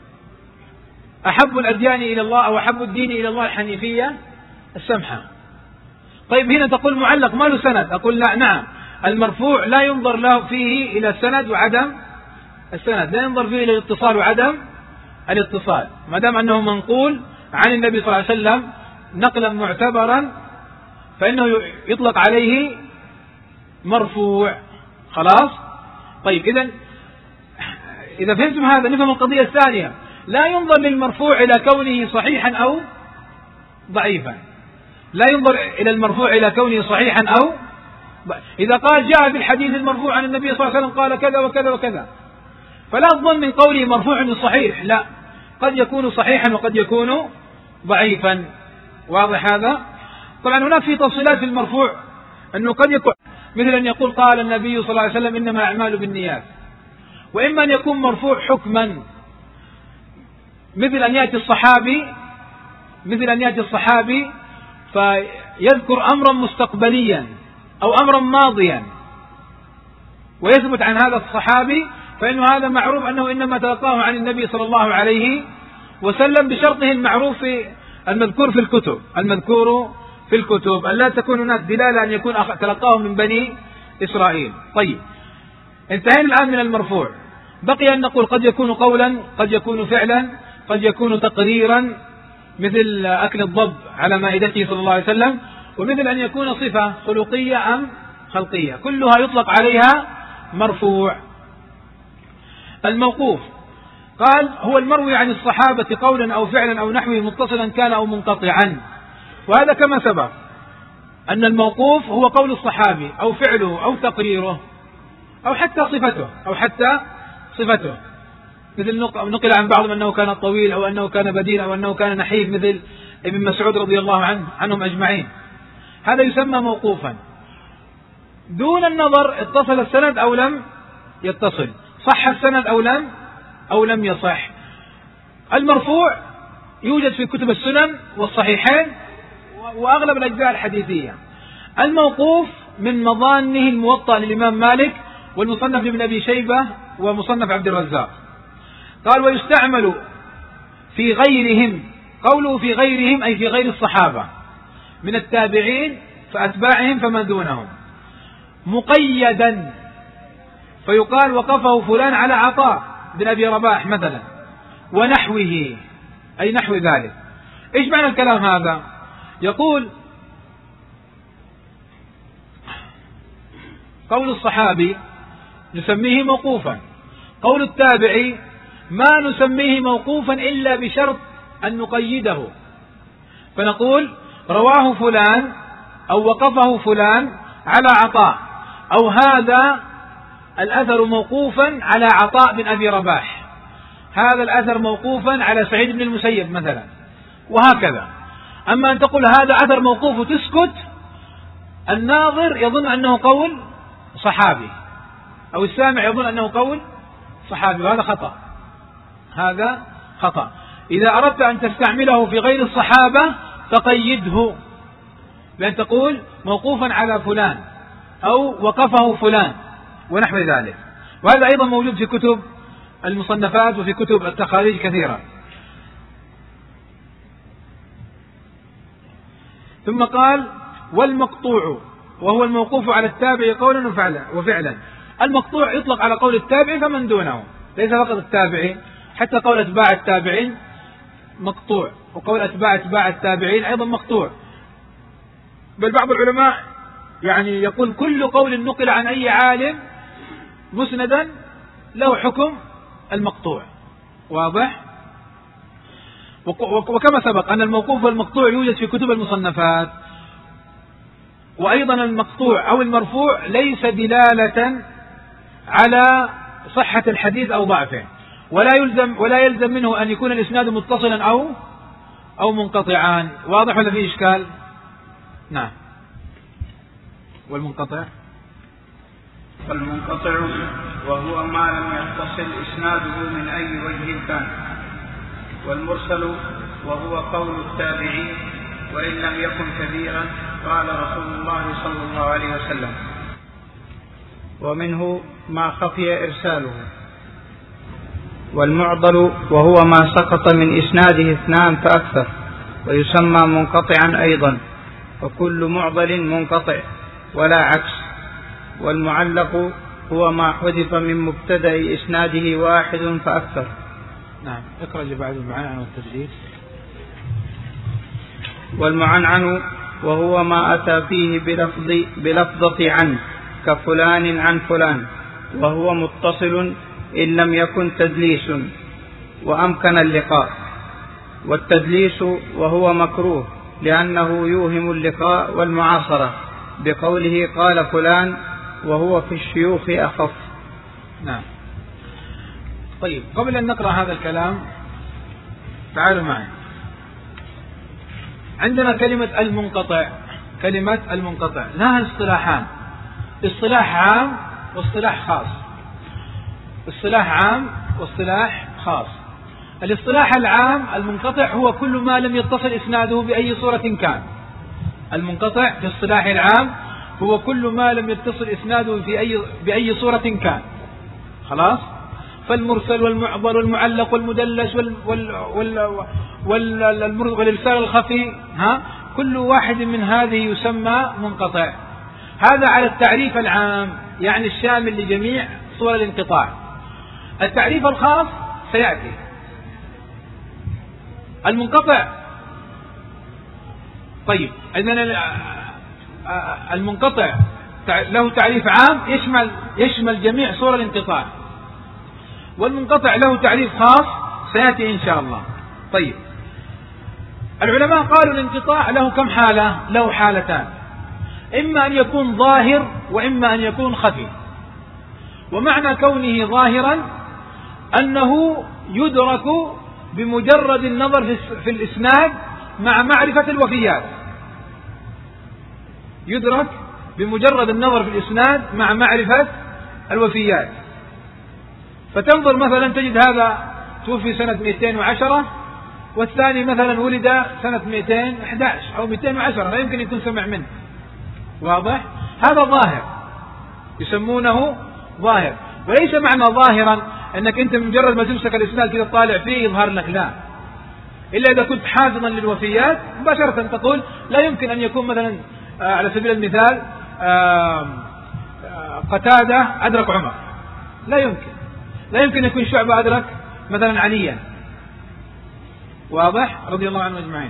أحب الأديان إلى الله أو أحب الدين إلى الله الحنيفية السمحة. طيب، هنا تقول معلق ما له سند. أقول لا، نعم، المرفوع لا ينظر له فيه إلى السند وعدم السند، لا ينظر فيه إلى الاتصال وعدم الاتصال، ما دام أنه منقول عن النبي صلى الله عليه وسلم نقلا معتبرا فإنه يطلق عليه مرفوع. خلاص؟ طيب، إذن إذا فهمتم هذا نفهم القضية الثانية. لا ينظر للمرفوع إلى كونه صحيحا أو ضعيفا، لا ينظر إلى المرفوع إلى كونه صحيحا أو ضعيفا. إذا قال جاء في الحديث المرفوع عن النبي صلى الله عليه وسلم قال كذا وكذا وكذا، فلا تظن من قوله مرفوع صحيح، لا، قد يكون صحيحا وقد يكون ضعيفا. واضح هذا؟ طبعا هناك في تفصيلات في المرفوع أنه قد يكون مثل أن يقول قال النبي صلى الله عليه وسلم إنما الأعمال بالنيات، وإما أن يكون مرفوع حكما مثل أن يأتي الصحابي مثل أن يأتي الصحابي فيذكر أمرا مستقبليا أو أمرا ماضيا ويثبت عن هذا الصحابي، فإنه هذا معروف أنه إنما تلقاه عن النبي صلى الله عليه وسلم بشرطه المعروف المذكور في الكتب المذكور في الكتب أن لا تكون هناك دلالة أن يكون تلقاه من بني إسرائيل. طيب، انتهينا الآن من المرفوع. بقي أن نقول قد يكون قولا، قد يكون فعلا، قد يكون تقريرا مثل أكل الضب على مائدته صلى الله عليه وسلم، ومثل أن يكون صفة خلقية أم خلقية، كلها يطلق عليها مرفوع. الموقوف قال هو المروي عن الصحابة قولا أو فعلا أو نحوه متصلا كان أو منقطعا، وهذا كما سبق أن الموقوف هو قول الصحابي أو فعله أو تقريره أو حتى صفته أو حتى صفته مثل نقل عن بعضهم أنه كان طويل أو أنه كان بدين أو أنه كان نحيف مثل ابن مسعود رضي الله عنه عنهم أجمعين، هذا يسمى موقوفا دون النظر اتصل السند أو لم يتصل، صح السند أو لم أو لم يصح. المرفوع يوجد في كتب السنن والصحيحين وأغلب الأجزاء الحديثية. الموقوف من مظانه الموطأ للإمام مالك والمصنف لابن أبي شيبة ومصنف عبد الرزاق. قال ويستعمل في غيرهم، قوله في غيرهم أي في غير الصحابة من التابعين فأتباعهم فمن دونهم، مقيدا فيقال وقفه فلان على عطاء بن أبي رباح مثلا ونحوه أي نحو ذلك. إيش معنى الكلام هذا؟ يقول قول الصحابي نسميه موقوفا، قول التابعي ما نسميه موقوفا إلا بشرط أن نقيده، فنقول رواه فلان أو وقفه فلان على عطاء، أو هذا الأثر موقوفا على عطاء بن أبي رباح، هذا الأثر موقوفا على سعيد بن المسيب مثلا، وهكذا. أما أن تقول هذا أثر موقوف وتسكت، الناظر يظن أنه قول صحابي أو السامع يظن أنه قول صحابي، وهذا خطأ، هذا خطأ. إذا أردت أن تستعمله في غير الصحابة فقيده بأن تقول موقوفا على فلان أو وقفه فلان ونحو ذلك، وهذا أيضا موجود في كتب المصنفات وفي كتب التخاريج كثيرا. ثم قال والمقطوع وهو الموقوف على التابع قولا وفعلا وفعلا. المقطوع يطلق على قول التابع فمن دونه، ليس فقط التابعين، حتى قول أتباع التابعين مقطوع، وقول أتباع أتباع التابعين أيضا مقطوع. بل بعض العلماء يعني يقول كل قول نقل عن أي عالم مسندا له حكم المقطوع. واضح؟ وكما سبق أن الموقوف والمقطوع يوجد في كتب المصنفات، وأيضا المقطوع أو المرفوع ليس دلالة على صحة الحديث أو ضعفه، ولا يلزم ولا يلزم منه أن يكون الإسناد متصلا أو أو منقطعا. واضح ولا في إشكال؟ نعم. والمنقطع والمنقطع وهو ما لم يتصل إسناده من أي وجه كان. والمرسل وهو قول التابعين وإن لم يكن كبيرا قال رسول الله صلى الله عليه وسلم. ومنه ما خفي إرساله. والمعضل وهو ما سقط من إسناده اثنان فأكثر ويسمى منقطعا أيضا، وكل معضل منقطع ولا عكس. والمعلق هو ما حذف من مبتدأ إسناده واحد فأكثر. نعم. اقرأ اللي بعد المعنعن والتدليس. والمعنعن وهو ما أتى فيه بلفظ بلفظة عن كفلان عن فلان، وهو متصل إن لم يكن تدليس وأمكن اللقاء. والتدليس وهو مكروه لأنه يوهم اللقاء والمعاصرة بقوله قال فلان، وهو في الشيوخ أخف. نعم. طيب، قبل أن نقرأ هذا الكلام تعالوا معي. عندنا كلمة المنقطع. كلمة المنقطع لها اصطلاحان، اصطلاح عام واصطلاح خاص. اصطلاح عام واصطلاح خاص. الاصطلاح العام: المنقطع هو كل ما لم يتصل إسناده بأي صورة كان. المنقطع في اصطلاح العام هو كل ما لم يتصل إسناده في أي بأي صورة كان. خلاص. فالمرسل والمعضل والمعلق والمدلس وال وال وال وال والإرسال الخفي، ها، كل واحد من هذه يسمى منقطع. هذا على التعريف العام، يعني الشامل لجميع صور الانقطاع. التعريف الخاص سيأتي. المنقطع، طيب، عندنا المنقطع له تعريف عام يشمل يشمل جميع صور الانقطاع، والمنقطع له تعريف خاص سيأتي إن شاء الله. طيب، العلماء قالوا الانقطاع له كم حالة؟ له حالتان: إما أن يكون ظاهر وإما أن يكون خفي. ومعنى كونه ظاهرا أنه يدرك بمجرد النظر في الإسناد مع معرفة الوفيات. يدرك بمجرد النظر في الإسناد مع معرفة الوفيات. فتنظر مثلا تجد هذا توفي سنة مئتين وعشرة والثاني مثلا ولد سنة مئتين وأحد عشر أو مئتين وعشرة، لا يمكن يكون سمع منه. واضح؟ هذا ظاهر، يسمونه ظاهر. وليس معنى ظاهرا أنك أنت مجرد ما تمسك الإسناد كده طالع فيه يظهر لك، لا، إلا إذا كنت حافظا للوفيات مباشرة تقول لا يمكن أن يكون مثلا آه على سبيل المثال آه آه قتادة أدرك عمر، لا يمكن. لا يمكن يكون شعبة أدرك مثلا عليا. واضح؟ رضي الله عنه أجمعين.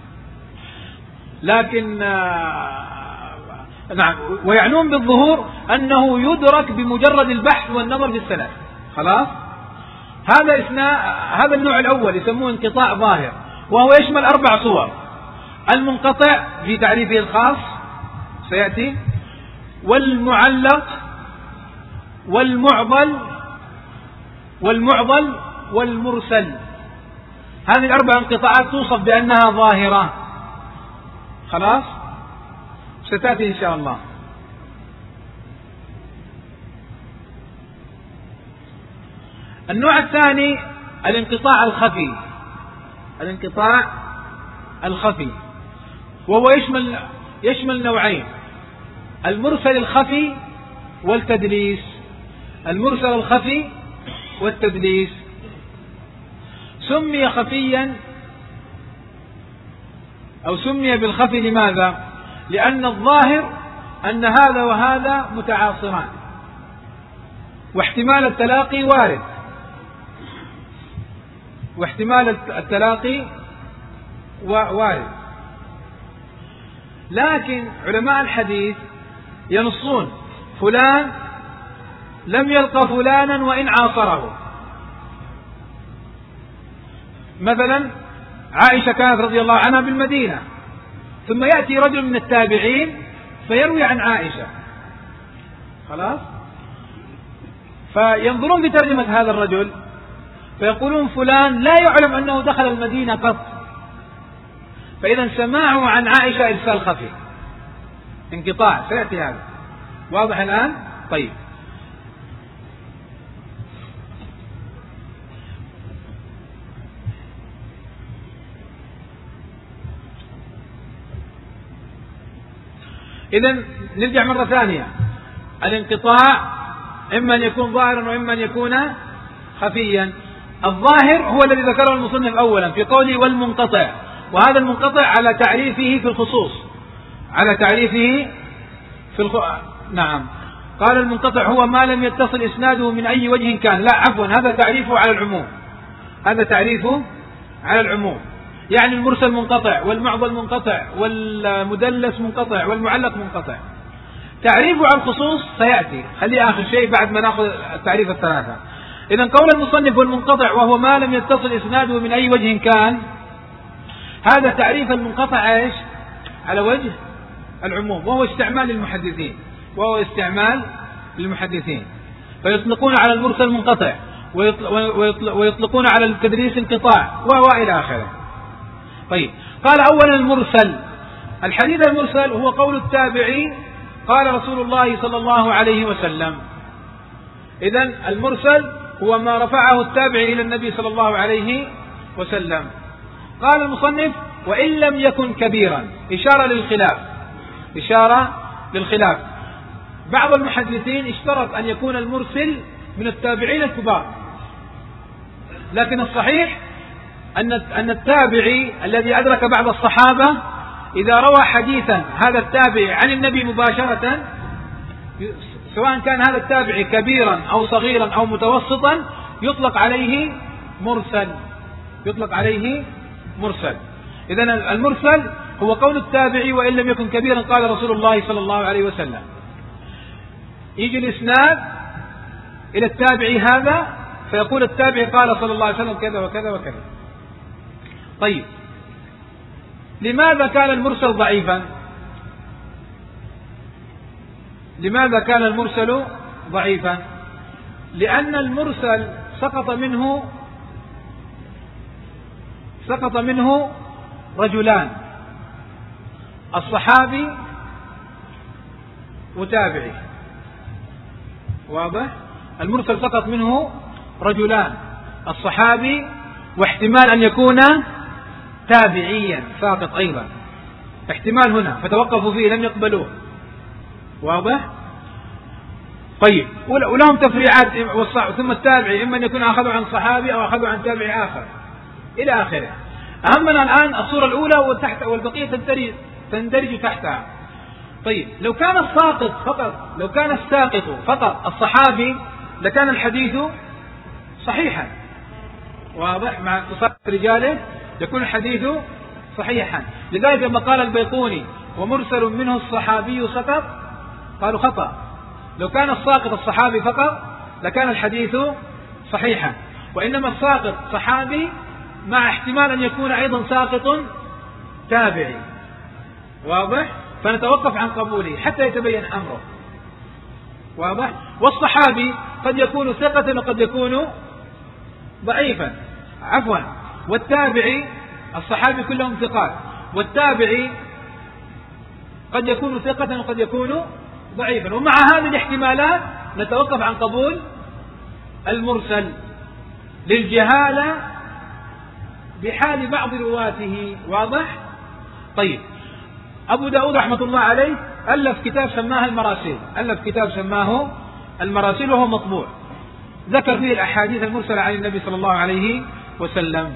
لكن آه نعم، ويعنون بالظهور أنه يدرك بمجرد البحث والنظر في السند. خلاص. هذا إثناء هذا النوع الأول يسموه انقطاع ظاهر، وهو يشمل أربع صور: المنقطع في تعريفه الخاص سيأتي، والمعلق، والمعضل والمعضل والمرسل. هذه الأربع انقطاعات توصف بأنها ظاهرة. خلاص، ستأتي إن شاء الله. النوع الثاني الانقطاع الخفي. الانقطاع الخفي وهو يشمل يشمل نوعين: المرسل الخفي والتدليس. المرسل الخفي والتدليس سمي خفيا أو سمي بالخفي. لماذا؟ لأن الظاهر أن هذا وهذا متعاصران، واحتمال التلاقي وارد، واحتمال التلاقي وارد. لكن علماء الحديث ينصون: فلان لم يلقى فلانا وإن عاصره. مثلا عائشة كانت رضي الله عنها بالمدينة، ثم يأتي رجل من التابعين فيروي عن عائشة، خلاص، فينظرون في ترجمة هذا الرجل فيقولون فلان لا يعلم أنه دخل المدينة قط، فإذا سماعه عن عائشة إرسال خفي، انقطاع، سيأتي هذا. واضح الآن؟ طيب، إذن نرجع مرة ثانية. الانقطاع إما أن يكون ظاهرا وإما أن يكون خفيا. الظاهر هو الذي ذكره المصنف أولا في قوله والمنقطع، وهذا المنقطع على تعريفه في الخصوص، على تعريفه في الخ... نعم، قال المنقطع هو ما لم يتصل إسناده من أي وجه كان. لا عفوا، هذا تعريفه على العموم، هذا تعريفه على العموم، يعني المرسل منقطع والمعضل منقطع والمدلس منقطع والمعلق منقطع. تعريفه على الخصوص سيأتي، خليه آخر شيء بعد ما نأخذ التعريف الثلاثة. إذن قول المصنف والمنقطع وهو ما لم يتصل إسناده من أي وجه كان، هذا تعريف المنقطع إيش؟ على وجه العموم، وهو استعمال للمحدثين، وهو استعمال للمحدثين، فيطلقون على المرسل منقطع ويطلقون على التدريس انقطاع وإلى آخره. طيب، قال أولا المرسل. الحديث المرسل هو قول التابعي قال رسول الله صلى الله عليه وسلم. إذن المرسل هو ما رفعه التابعي إلى النبي صلى الله عليه وسلم. قال المصنف وإن لم يكن كبيرا، إشارة للخلاف، إشارة للخلاف. بعض المحدثين اشترط أن يكون المرسل من التابعين الكبار، لكن الصحيح أن أن التابعي الذي أدرك بعض الصحابة إذا روى حديثا هذا التابعي عن النبي مباشرة، سواء كان هذا التابعي كبيرا أو صغيرا أو متوسطا، يطلق عليه مرسل، يطلق عليه مرسل. إذن المرسل هو قول التابعي وإن لم يكن كبيرا قال رسول الله صلى الله عليه وسلم. يجي الإسناد إلى التابعي هذا فيقول التابعي قال صلى الله عليه وسلم كذا وكذا وكذا. طيب، لماذا كان المرسل ضعيفا؟ لماذا كان المرسل ضعيفا؟ لأن المرسل سقط منه سقط منه رجلان، الصحابي وتابعي. واضح؟ المرسل سقط منه رجلان، الصحابي، واحتمال أن يكون تابعيا ساقط أيضا، احتمال هنا، فتوقفوا فيه لم يقبلوه. واضح؟ طيب، ولهم تفريعات، ثم التابعي إما أن يكون أخذوا عن صحابي أو أخذوا عن تابعي آخر إلى آخره. أهمنا الآن الصورة الأولى والتحت والبقية تندرج تندرج تحتها. طيب، لو كان الساقط فقط لو كان الساقط فقط الصحابي لكان الحديث صحيحا. واضح؟ مع اتصال رجاله يكون الحديث صحيحا. لذلك لما قال البيقوني ومرسل منه الصحابي سقط، قالوا خطأ. لو كان الساقط الصحابي فقط لكان الحديث صحيحا، وإنما الساقط صحابي مع احتمال أن يكون أيضا ساقط تابعي. واضح؟ فنتوقف عن قبوله حتى يتبين أمره. واضح؟ والصحابي قد يكون ثقة وقد يكون ضعيفا، عفوا، والتابعي، الصحابي كلهم ثقات، والتابعي قد يكون ثقة وقد يكون ضعيفا. ومع هذه الاحتمالات نتوقف عن قبول المرسل للجهالة بحال بعض رواته. واضح؟ طيب، أبو داود رحمة الله عليه ألف كتاب سماه المراسيل، ألف كتاب سماه المراسيل وهو مطبوع، ذكر فيه الأحاديث المرسلة عن النبي صلى الله عليه وسلم.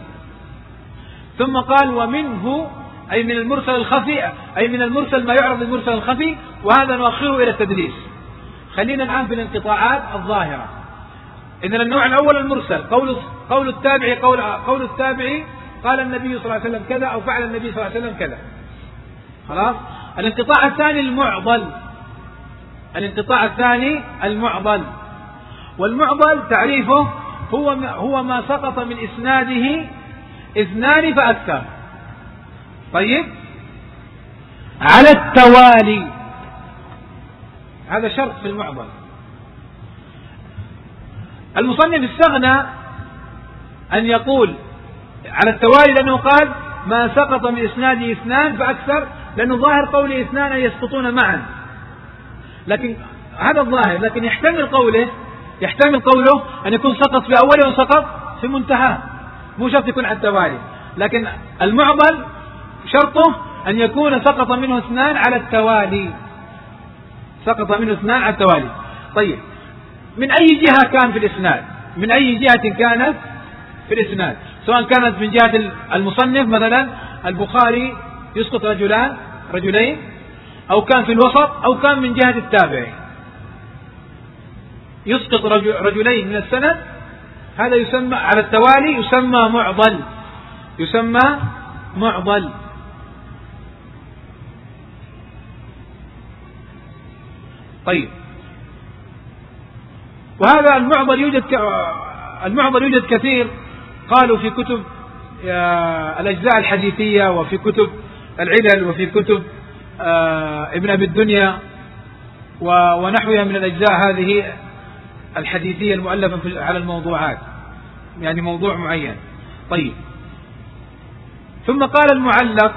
ثم قال ومنه، أي من المرسل الخفي، أي من المرسل ما يعرض المرسل الخفي، وهذا نؤخره إلى التدريس. خلينا الآن في الانقطاعات الظاهرة. إذن النوع الأول المرسل، قول قول التابعي قول قول التابعي قال النبي صلى الله عليه وسلم كذا أو فعل النبي صلى الله عليه وسلم كذا. خلاص. الانقطاع الثاني المعضل، الانقطاع الثاني المعضل، والمعضل تعريفه هو هو ما سقط من إسناده اثنان فأكثر. طيب، على التوالي هذا شرط في المعضل. المصنف استغنى أن يقول على التوالي لأنه قال ما سقط من إسناده اثنان فأكثر، لأنه ظاهر قوله اثنان أن يسقطون معا، لكن هذا الظاهر، لكن يحتمل قوله يحتمل قوله أن يكون سقط في أوله وسقط في منتهى، مو شرط يكون على التوالي، لكن المعضل شرطه أن يكون سقط منه اثنان على التوالي، سقط منه اثنان على التوالي. طيب، من أي جهة كان في الإسناد؟ من أي جهة كانت في الإسناد؟ سواء كانت من جهة المصنف مثلا البخاري يسقط رجلان رجلين، أو كان في الوسط، أو كان من جهة التابعي يسقط رجلين من السند، هذا يسمى على التوالي يسمى معضل، يسمى معضل. طيب، وهذا المعضل يوجد ك... المعضل يوجد كثير، قالوا في كتب الأجزاء الحديثية، وفي كتب العلل، وفي كتب ابن أبي الدنيا ونحوها من الأجزاء هذه الحديثية المؤلفة على الموضوعات، يعني موضوع معين. طيب، ثم قال المعلق،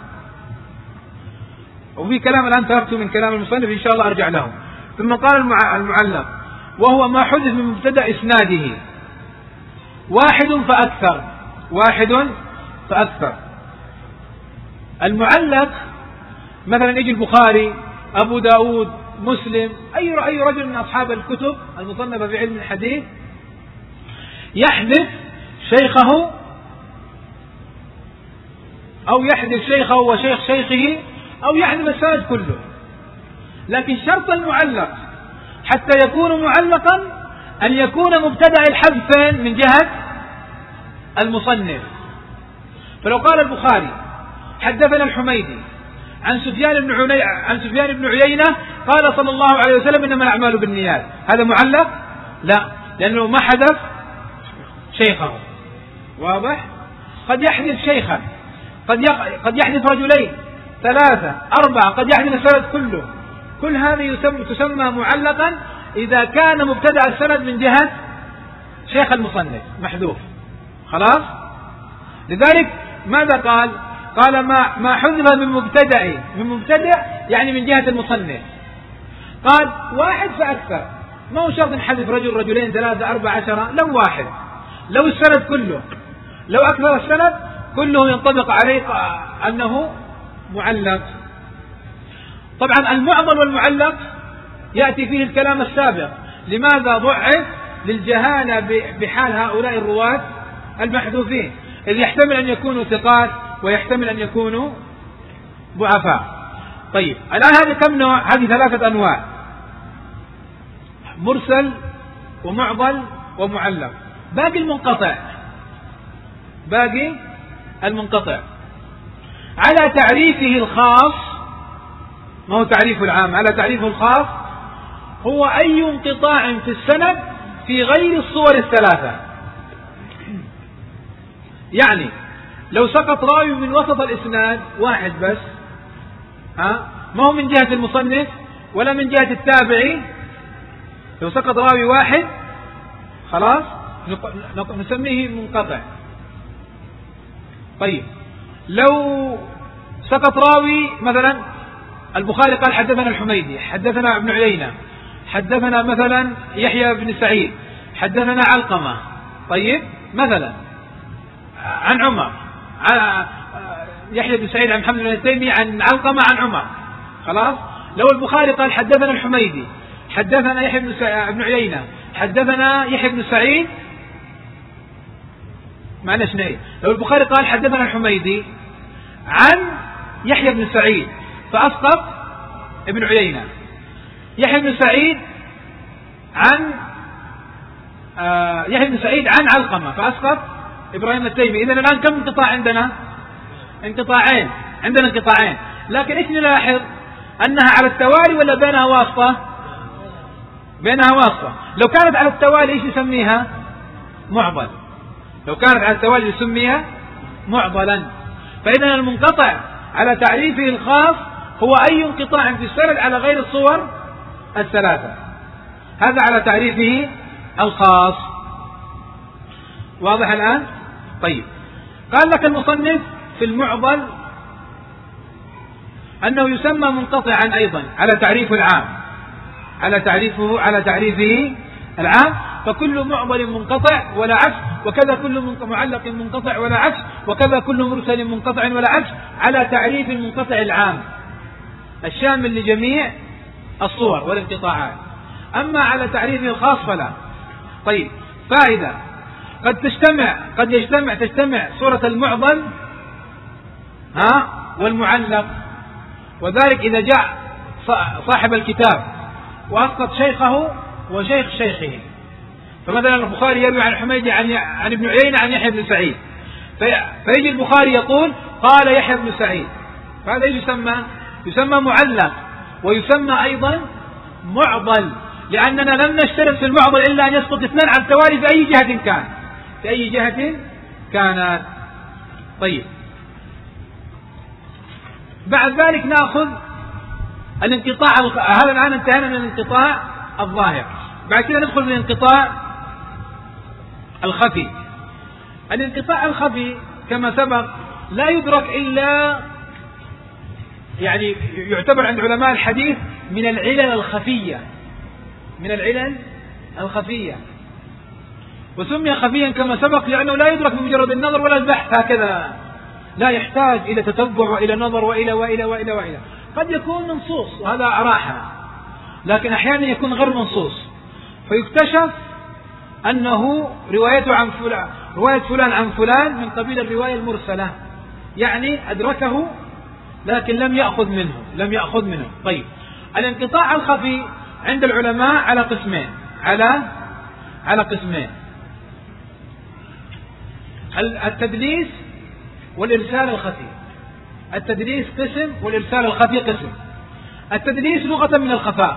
وفي كلام الآن تركته من كلام المصنف إن شاء الله أرجع له. ثم قال المعلق وهو ما حدث من مبتدأ إسناده واحد فأكثر، واحد فأكثر. المعلق مثلا يجي البخاري، أبو داود، مسلم، أي أي رجل من أصحاب الكتب المصنفة في علم الحديث يحدث شيخه أو يحدث شيخه وشيخ شيخه أو يحدث السند كله، لكن شرط المعلق حتى يكون معلقا أن يكون مبتدأ الحذف من جهة المصنف. فلو قال البخاري حدثنا الحميدي عن سفيان بن عيينة عن سفيان بن عيينة قال صلى الله عليه وسلم إنما الأعمال بالنيات، هذا معلق؟ لا، لأنه ما حدث شيخه. واضح؟ قد يحدث شيخا، قد قد يحدث رجلين، ثلاثة، أربعة، قد يحدث السند كله، كل هذه يسمى تسمى معلقا إذا كان مبتدأ السند من جهة شيخ المصنف محذوف. خلاص؟ لذلك ماذا قال؟ قال ما ما حذف من مبتدأ، من مبتدأ يعني من جهة المصنف. قال واحد فأكثر، ما هو شرط نحذف رجل، رجلين، ثلاثة، أربعة، عشرة، لو واحد، لو السند كله، لو أكثر السند كله ينطبق عليه أنه معلق. طبعا المعضل والمعلق يأتي فيه الكلام السابق، لماذا ضعف؟ للجهالة بحال هؤلاء الرواة المحذوفين، إذ يحتمل أن يكونوا ثقات ويحتمل أن يكونوا ضعفاء. طيب، الآن هذه كم نوع؟ هذه ثلاثة أنواع: مرسل ومعضل ومعلق. باقي المنقطع، باقي المنقطع على تعريفه الخاص، ما هو تعريفه العام، على تعريفه الخاص هو أي انقطاع في السند في غير الصور الثلاثة. يعني لو سقط راوي من وسط الإسناد واحد بس، ها، ما هو من جهة المصنف ولا من جهة التابعي، لو سقط راوي واحد خلاص نسميه منقطع. طيب، لو سقط راوي مثلا البخاري قال حدثنا الحميدي، حدثنا ابن عيينة، حدثنا مثلا يحيى بن سعيد، حدثنا علقمة، طيب مثلا عن عمر، يحيى بن سعيد عن محمد بن التيمي عن علقمة عن عمر، خلاص. لو البخاري قال حدثنا الحميدي، حدثنا يحيى بن عيينة، حدثنا يحيى بن سعيد، معنى اثنين. لو البخاري قال حدثنا الحميدي عن يحيى بن سعيد فأسقط ابن عيينة، يحيى بن سعيد عن آه يحيى بن سعيد عن علقمة فأسقط إبراهيم التيمي. إذن الآن كم انقطاع عندنا؟ انقطاعين، عندنا انقطاعين. لكن ايش نلاحظ؟ أنها على التوالي ولا بينها واسطة؟ بينها واسطة. لو كانت على التوالي ايش يسميها؟ معضل. لو كانت على التوالي يسميها معضلا. فإذا المنقطع على تعريفه الخاص هو أي انقطاع في السند على غير الصور الثلاثة، هذا على تعريفه الخاص. واضح الآن؟ طيب، قال لك المصنف في المعضل أنه يسمى منقطعا أيضا على تعريفه العام، على تعريفه على تعريفه العام، فكل معضل منقطع ولا عكس، وكذا كل معلق منقطع ولا عكس، وكذا كل مرسل منقطع ولا عكس، على تعريف المنقطع العام الشامل لجميع الصور والانقطاعات. أما على تعريفه الخاص فلا. طيب، فائدة: قد تجتمع قد يجتمع تجتمع صورة المعضل ها والمعلق، وذلك إذا جاء صاحب الكتاب وأسقط شيخه وشيخ شيخه. فمثلا البخاري يروي عن الحميدي عن, عن ابن عيينة عن يحيى بن سعيد، في... فيجي البخاري يقول قال يحيى بن سعيد، فهذا ايش يسمى؟ يسمى معلق، ويسمى أيضا معضل، لأننا لم نشترط في المعضل إلا أن يسقط اثنان على التوالي في أي جهة كان في أي جهة كانت. طيب، بعد ذلك نأخذ الانقطاع. هذا الآن انتهينا من الانقطاع الظاهر، بعد كده ندخل من الانقطاع الخفي. الانقطاع الخفي كما سبق لا يدرك إلا، يعني يعتبر عند علماء الحديث من العلل الخفية، من العلل الخفية، وسمي خفيا كما سبق لأنه لا يدرك بمجرد النظر ولا البحث هكذا، لا يحتاج إلى تتبع وإلى نظر وإلى وإلى وإلى وإلى. قد يكون منصوص وهذا راحة، لكن أحيانا يكون غير منصوص، فيكتشف أنه روايته عن فلان رواية فلان عن فلان من قبيل الرواية المرسلة، يعني أدركه لكن لم يأخذ منه لم يأخذ منه. طيب، الانقطاع الخفي عند العلماء على قسمين على على قسمين التدليس والإرسال الخفي. التدليس قسم والإرسال الخفي قسم. التدليس لغة من الخفاء،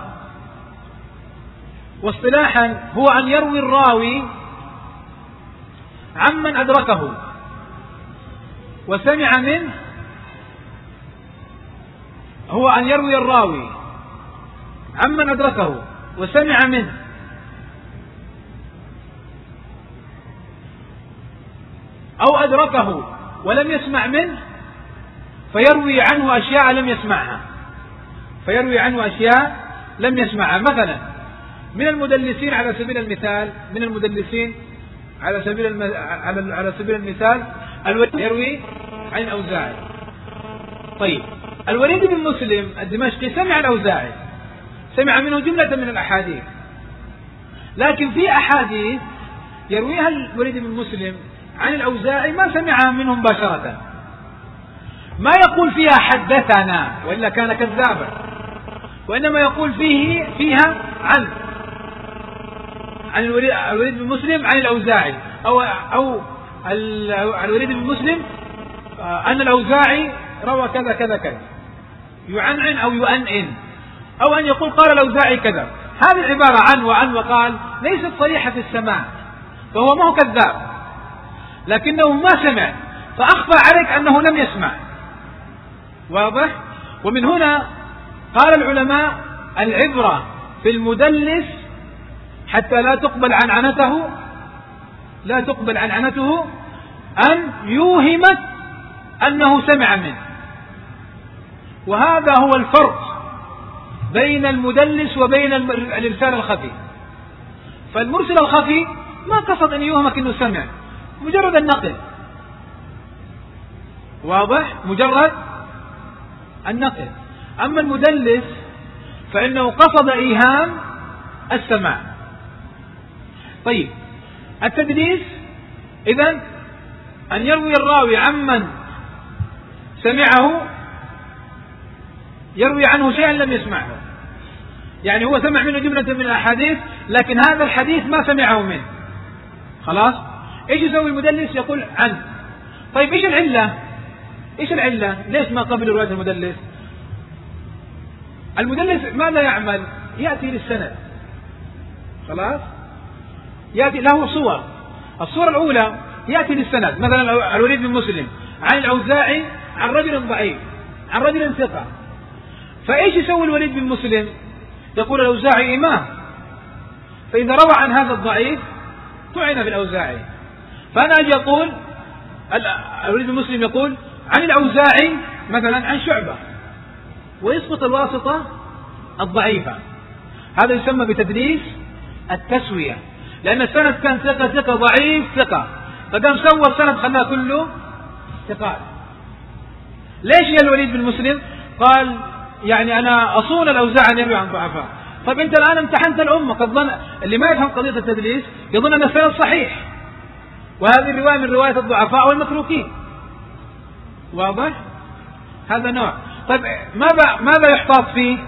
واصطلاحا هو أن يروي الراوي عمن أدركه وسمع منه هو أن يروي الراوي عمن أدركه وسمع منه أو أدركه ولم يسمع منه، فيروي عنه أشياء لم يسمعها فيروي عنه أشياء لم يسمعها. مثلا من المدلسين على سبيل المثال من المدلسين على سبيل الم... على... على سبيل المثال الوليد يروي عن الأوزاعي. طيب، الوليد بن مسلم الدمشقي سمع الأوزاعي، سمع منه جملة من الأحاديث، لكن في أحاديث يرويها الوليد بن مسلم عن الأوزاعي ما سمعها منه مباشرة، ما يقول فيها حدثنا وإلا كان كذابا، وإنما يقول فيه فيها عن عن الوليد بن مسلم عن الأوزاعي، أو أو الوليد بن مسلم أن الأوزاعي روى كذا كذا كذا، يعنعن أو يؤنئن، أو أن يقول قال الأوزاعي كذا. هذه العبارة عن وعن وقال ليست صريحة في السماع، فهو ما هو كذاب، لكنه ما سمع فأخفى عليك أنه لم يسمع. واضح؟ ومن هنا قال العلماء العبرة في المدلس حتى لا تقبل عنعنته لا تقبل عنعنته أن يوهمك أنه سمع منه. وهذا هو الفرق بين المدلس وبين الإرسال الخفي. فالمرسل الخفي ما قصد أن يوهمك أنه سمع، مجرد النقل. واضح؟ مجرد النقل. أما المدلس فإنه قصد إيهام السماع. طيب، التدليس إذن أن يروي الراوي عمن سمعه، يروي عنه شيئا لم يسمعه، يعني هو سمع منه جملة من الأحاديث لكن هذا الحديث ما سمعه منه. خلاص؟ إيش يسوي المدلس؟ يقول عنه. طيب، إيش العلة؟ إيش العلة؟ ليش ما قبل رواية المدلس؟ المدلس ماذا يعمل؟ يأتي للسند. خلاص؟ يأتي له صور. الصورة الأولى يأتي للسند، مثلا الوليد بن مسلم عن الأوزاعي عن رجل ضعيف عن رجل ثقة، فإيش يسوي الوليد بن مسلم؟ يقول الأوزاعي إمام، فإذا روى عن هذا الضعيف طعن بالأوزاعي. فأنا أجي أقول الوليد بن مسلم يقول عن الأوزاعي مثلا عن شعبة، ويسقط الواسطة الضعيفة. هذا يسمى بتدليس التسوية، لأن السند كان ثقة ثقة ضعيف ثقة، فقام سوى السند خلاه كله ثقات. ليش يا الوليد بن مسلم؟ قال يعني أنا أصون الأوزاعي أن يروي عن ضعفاء. طيب أنت الآن امتحنت الأمة، قد ظن اللي ما يفهم قضية التدليس يظن أن السند صحيح، وهذه الرواية من رواية الضعفاء والمتروكين. واضح؟ هذا نوع. طيب ماذا ماذا يحتاط فيه؟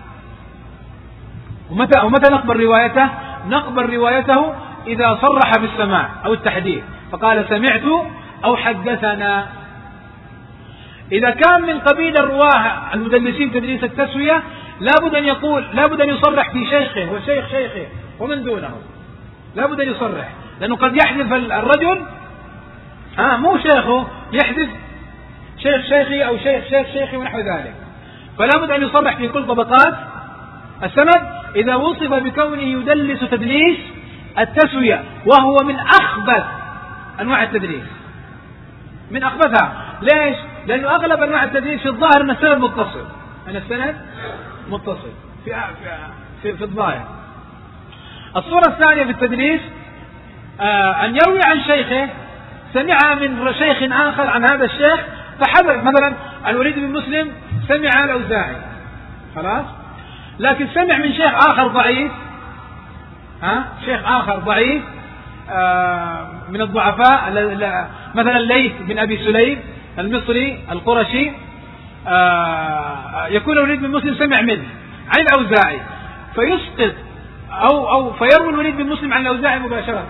ومتى ومتى نقبل روايته؟ نقبل روايته إذا صرح بالسماع أو التحديث، فقال سمعت أو حدثنا. إذا كان من قبيل الرواه المدلسين تدليس التسوية لابد أن يقول لابد أن يصرح في شيخه وشيخ شيخه ومن دونه، لابد أن يصرح، لأنه قد يحذف الرجل آه مو شيخه، يحذف شيخ شيخي أو شيخ شيخ شيخي ونحو ذلك. فلابد أن يصرح في كل طبقات السند إذا وصف بكونه يدلس تدليس التسوية، وهو من أخبث أنواع التدليس، من أخبثها. ليش؟ لأنه أغلب أنواع التدليس في الظاهر أن السند متصل، أن السند متصل في في في الظاهر. الصورة الثانية في التدليس آه أن يروي عن شيخه سمع من شيخ آخر عن هذا الشيخ، فحذف مثلا الوليد بن مسلم سمع الأوزاعي خلاص، لكن سمع من شيخ آخر ضعيف، ها شيخ آخر ضعيف آه من الضعفاء، مثلا الليث بن أبي سليم المصري القرشي، آه يكون الوليد بن مسلم سمع منه عن الأوزاعي، فيسقط أو أو فيروي الوليد بن مسلم عن الأوزاعي مباشرة.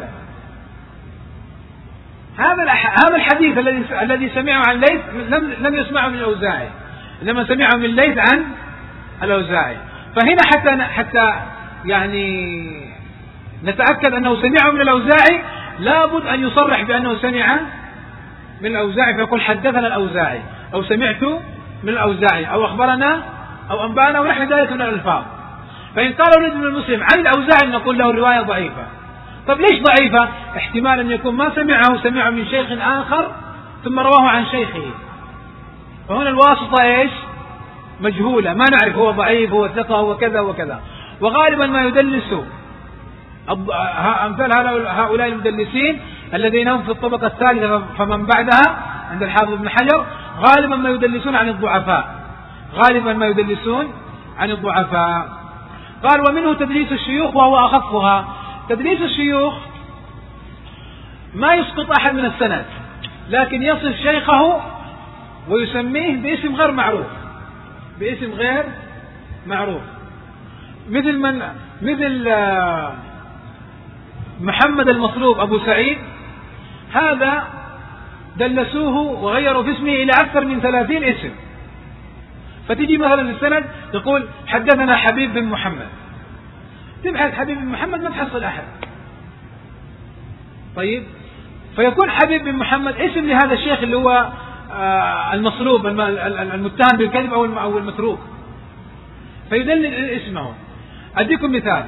هذا هذا الحديث الذي الذي سمعه عن الليث لم لم يسمعه من الأوزاعي، لما سمعه من الليث عن الأوزاعي. فهنا حتى حتى يعني نتأكد أنه سمعه من الأوزاعي لابد أن يصرح بأنه سمع من الأوزاعي، فيقول حدثنا الأوزاعي أو سمعت من الأوزاعي أو أخبرنا أو أنبأنا ونحن ذلك من الألفاظ. فإن قال الوليد بن مسلم عن الأوزاعي نقول له الرواية ضعيفة. طب ليش ضعيفة؟ احتمال أن يكون ما سمعه سمعه من شيخ آخر ثم رواه عن شيخه، فهنا الواسطة إيش؟ مجهولة، ما نعرف هو ضعيف هو ثقة هو كذا وكذا. وغالبا ما يدلس أمثال هؤلاء المدلسين الذين هم في الطبقة الثالثة فمن بعدها عند الحافظ ابن حجر غالبا ما يدلسون عن الضعفاء، غالبا ما يدلسون عن الضعفاء. قال ومنه تدليس الشيوخ وهو أخفها. تدليس الشيوخ ما يسقط أحد من السند، لكن يصف شيخه ويسميه باسم غير معروف، باسم غير معروف، مثل من مثل محمد المصلوب أبو سعيد، هذا دلسوه وغيروا في اسمه إلى أكثر من ثلاثين اسم. فتجي مثلا السند يقول حدثنا حبيب بن محمد، تبحث حبيب بن محمد ما تحصل أحد. طيب فيكون حبيب بن محمد اسم لهذا الشيخ اللي هو المصلوب المتهم بالكذب أو المتروك، فيدلل اسمه. أديكم مثال،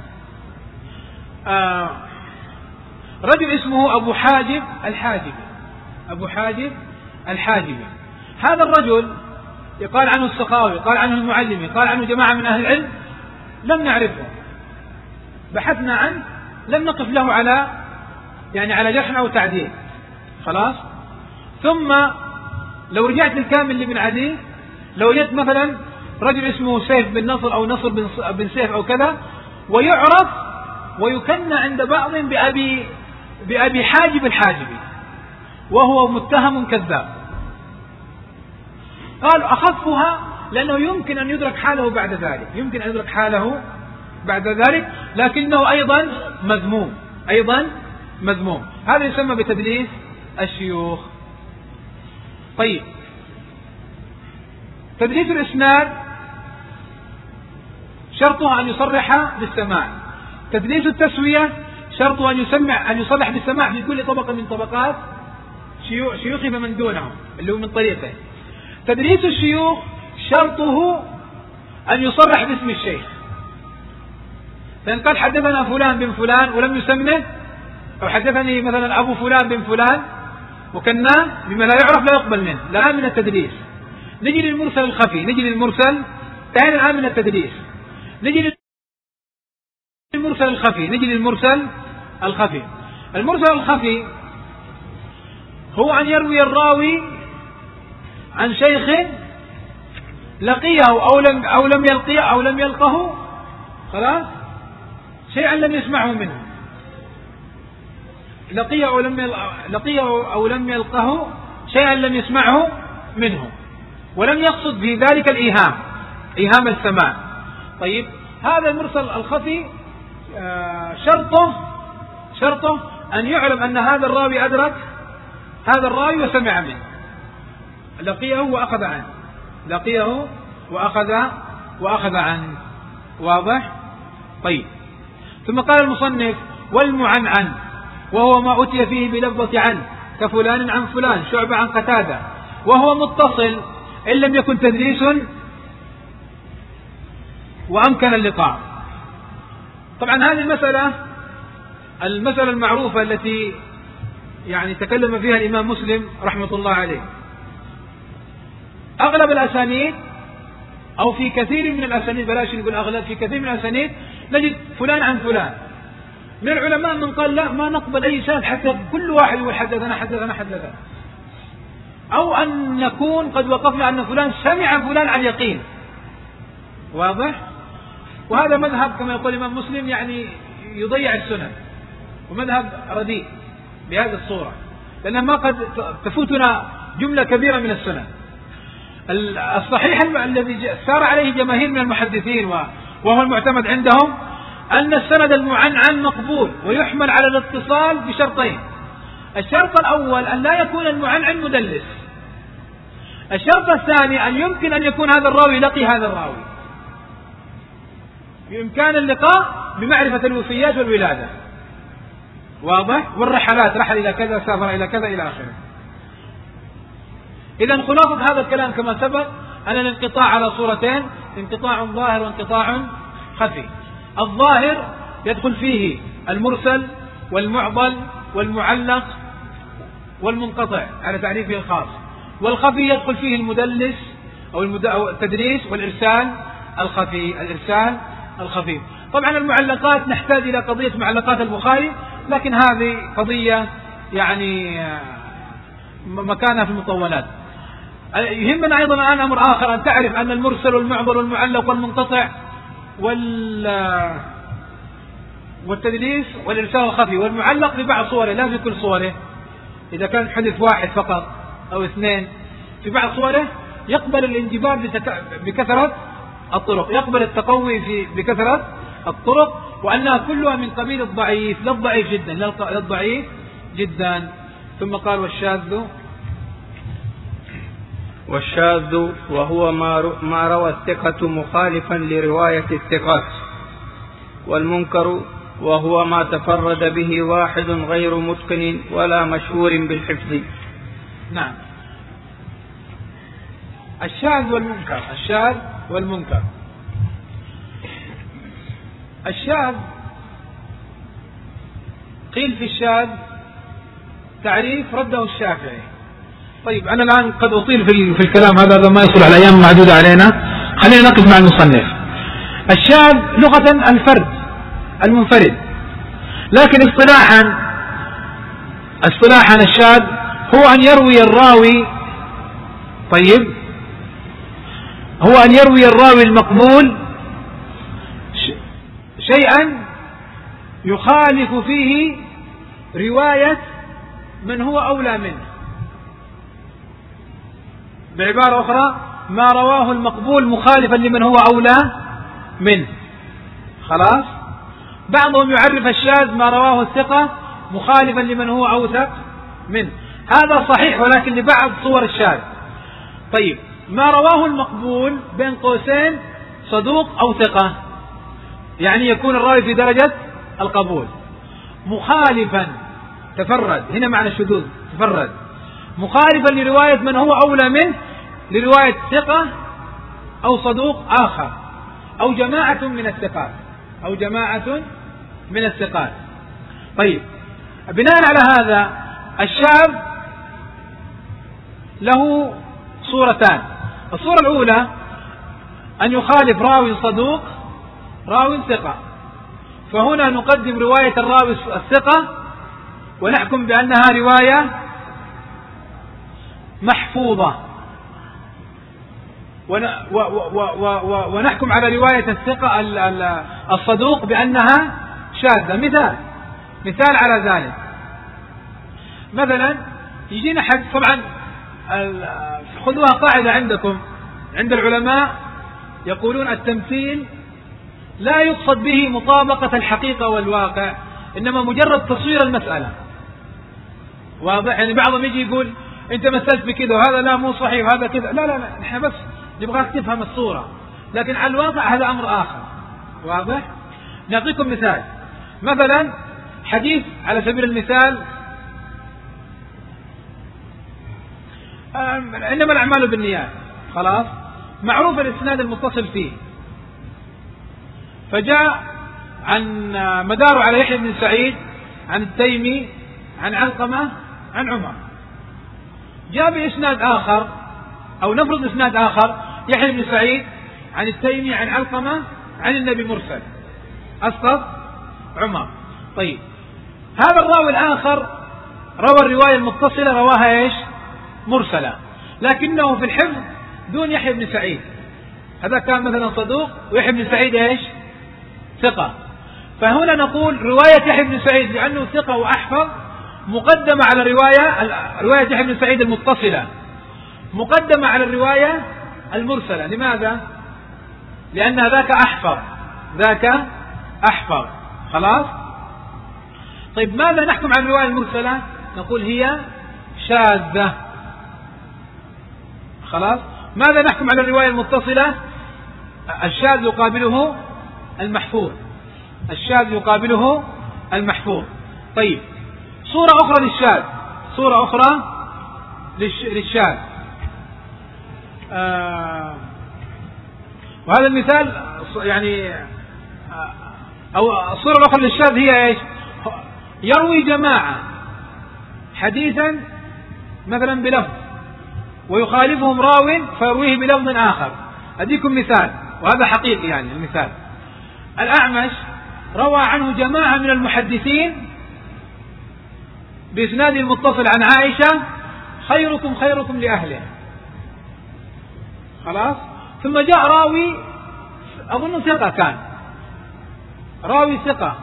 رجل اسمه أبو حاجب الحاجبي، أبو حاجب الحاجبي، هذا الرجل يقال عنه السخاوي، قال عنه المعلمي، قال عنه جماعة من أهل العلم، لم نعرفه، بحثنا عنه لم نقف له على يعني على جرح أو تعديل خلاص. ثم لو رجعت للكامل لابن عدي لو وجدت مثلا رجل اسمه سيف بن نصر أو نصر بن سيف أو كذا، ويعرف ويكنى عند بعض بأبي بأبي حاجب الحاجبي، وهو متهم كذاب. قالوا أخفها لأنه يمكن أن يدرك حاله بعد ذلك، يمكن أن يدرك حاله بعد ذلك، لكنه أيضا مذموم، أيضا مذموم. هذا يسمى بتدليس الشيوخ. طيب تدليس الإسناد شرطها أن يصرح بالسماع. تدليس التسوية شرطه أن يسمع أن يصرح بالسماع في كل طبقة من طبقات شيوخ فمن دونهم اللي هو من طريقه. تدريس الشيوخ شرطه أن يصرح باسم الشيخ، فإن قال حدثنا فلان بن فلان ولم يسمه، أو حدثني مثلا أبو فلان بن فلان وكناه بما لا يعرف لا يقبل منه، لا من التدريس. نجي للمرسل الخفي، نجي للمرسل ثاني الآن من التدريس، نجي للمرسل الخفي، نجي للمرسل الخفي. المرسل الخفي هو أن يروي الراوي عن شيخ لقيه أو لم أو لم يلقيه أو لم يلقه، خلاص، شيئا لم يسمعه منه، لقيه أو لم لقيه أو لم يلقه شيئا لم يسمعه منه، ولم يقصد في ذلك الإيهام، إيهام السماع. طيب، هذا المرسل الخفي شرطه شرطه أن يعلم أن هذا الراوي أدرك هذا الراوي وسمع منه، لقيه وأخذ عنه، لقيه وأخذ وأخذ عنه. واضح؟ طيب، ثم قال المصنف: والمعنعن وهو ما أتي فيه بلفظة عن، كفلان عن فلان، شعبة عن قتادة، وهو متصل إن لم يكن تدريس وأمكن اللقاء. طبعا هذه المسألة المسألة المعروفة التي يعني تكلم فيها الإمام مسلم رحمة الله عليه. أغلب الأسانيد أو في كثير من الأسانيد، بلاش نقول أغلب، في كثير من الأسانيد نجد فلان عن فلان. من العلماء من قال لا، ما نقبل أي سند حتى كل واحد يقول حدثنا حدثنا حدثنا، أو أن نكون قد وقفنا أن فلان سمع فلان عن يقين. واضح؟ وهذا مذهب كما يقول الإمام مسلم يعني يضيع السنن، ومذهب رديء بهذه الصورة، لأنها ما قد تفوتنا جملة كبيرة من السنن. الصحيح الذي سار عليه جماهير من المحدثين وهو المعتمد عندهم أن السند المعنعن مقبول ويحمل على الاتصال بشرطين: الشرط الأول أن لا يكون المعنعن مدلس، الشرط الثاني أن يمكن أن يكون هذا الراوي لقي هذا الراوي، بإمكان اللقاء بمعرفة الوفيات والولادة. واضح؟ والرحلات، رحل إلى كذا، سافر إلى كذا، إلى آخره. إذا خلاصة هذا الكلام كما سبق أن الانقطاع على صورتين: انقطاع ظاهر وانقطاع خفي. الظاهر يدخل فيه المرسل والمعضل والمعلق والمنقطع على تعريفه الخاص، والخفي يدخل فيه المدلس أو التدريس والإرسال الخفي، الإرسال الخفي. طبعا المعلقات نحتاج إلى قضية معلقات البخاري، لكن هذه قضية يعني مكانها في المطولات. يهمنا أيضا الآن أمر آخر، أن تعرف أن المرسل والمعضل والمعلق والمنقطع وال والتدليس والإرسال الخفي والمعلق في بعض صوره، لا في كل صوره. إذا كان حدث واحد فقط أو اثنين، في بعض صوره يقبل الانجبار بكثرة الطرق، يقبل التقوي في بكثرة الطرق، وأنها كلها من قبيل الضعيف، لا الضعيف جدا، لا الضعيف جدا. ثم قال: والشاذ والشاذ وهو ما روى الثقة مخالفا لرواية الثقات. والمنكر وهو ما تفرد به واحد غير متقن ولا مشهور بالحفظ. نعم، الشاذ والمنكر، الشاذ والمنكر. الشاذ قيل في الشاذ تعريف رده الشافعي. طيب، أنا الآن قد أطيل في الكلام هذا ما يصل على أيام معدودة علينا، خلينا نقف مع المصنف. الشاذ لغة الفرد المنفرد، لكن اصطلاحا اصطلاحا الشاذ هو أن يروي الراوي طيب هو أن يروي الراوي المقبول شيئا يخالف فيه رواية من هو أولى منه. بعبارة أخرى، ما رواه المقبول مخالفا لمن هو أولى منه. خلاص؟ بعضهم يعرف الشاذ ما رواه الثقة مخالفا لمن هو أوثق منه، هذا صحيح، ولكن لبعض صور الشاذ. طيب، ما رواه المقبول بين قوسين صدوق أو ثقة، يعني يكون الراوي في درجة القبول. مخالفا، تفرد، هنا معنى الشذوذ، تفرد مخالفا لرواية من هو أولى منه، لرواية ثقة أو صدوق آخر أو جماعة من الثقات أو جماعة من الثقات. طيب، بناء على هذا الشاذ له صورتان. الصورة الأولى أن يخالف راوي صدوق راوي ثقة، فهنا نقدم رواية الراوي الثقة ونحكم بأنها رواية محفوظة، ونحكم على رواية الثقة الصدوق بأنها شاذة. مثال مثال على ذلك، مثلا يجينا حد، طبعا خذوها قاعدة عندكم عند العلماء، يقولون التمثيل لا يقصد به مطابقة الحقيقة والواقع، إنما مجرد تصوير المسألة. واضح؟ يعني بعضهم يجي يقول أنت مثلت بكذا وهذا لا مو صحيح وهذا كذا، لا لا لا، نحن بس نبغاك تفهم الصورة، لكن على الواقع هذا أمر آخر. واضح؟ نعطيكم مثال، مثلا حديث على سبيل المثال، إنما الأعمال بالنيات، خلاص، معروف الإسناد المتصل فيه، فجاء عن مداره على يحيى بن سعيد عن التيمي عن علقمة عن عمر. جاء بإسناد آخر، أو نفرض إسناد آخر، يحيى بن سعيد عن التيمي عن علقمة عن النبي مرسل، أسقط عمر. طيب، هذا الراوي الآخر روى الرواية المتصلة، رواها إيش؟ مرسلة، لكنه في الحفظ دون يحيى بن سعيد. هذا كان مثلا صدوق، ويحيى بن سعيد إيش؟ ثقة. فهنا نقول رواية يحيى بن سعيد لأنه ثقة وأحفظ مقدمة على رواية رواية يحيى بن سعيد المتصلة، مقدمة على الرواية المرسلة. لماذا؟ لأن ذاك أحفظ ذاك أحفظ خلاص. طيب، ماذا نحكم على الرواية المرسلة؟ نقول هي شاذة. خلاص. ماذا نحكم على الرواية المتصلة؟ الشاذ يقابله المحفوظ، الشاذ يقابله المحفوظ. طيب، صورة أخرى للشاذ، صورة أخرى للشاذ، آه وهذا المثال يعني آه أو الصورة الأخرى للشاذ هي إيش؟ يروي جماعة حديثا مثلا بلفظ ويخالفهم راو فيرويه بلفظ آخر. أديكم مثال، وهذا حقيقي يعني المثال. الأعمش روى عنه جماعة من المحدثين بإسناد المتصل عن عائشة: خيركم خيركم لأهله. خلاص. ثم جاء راوي أظن ثقة، كان راوي ثقة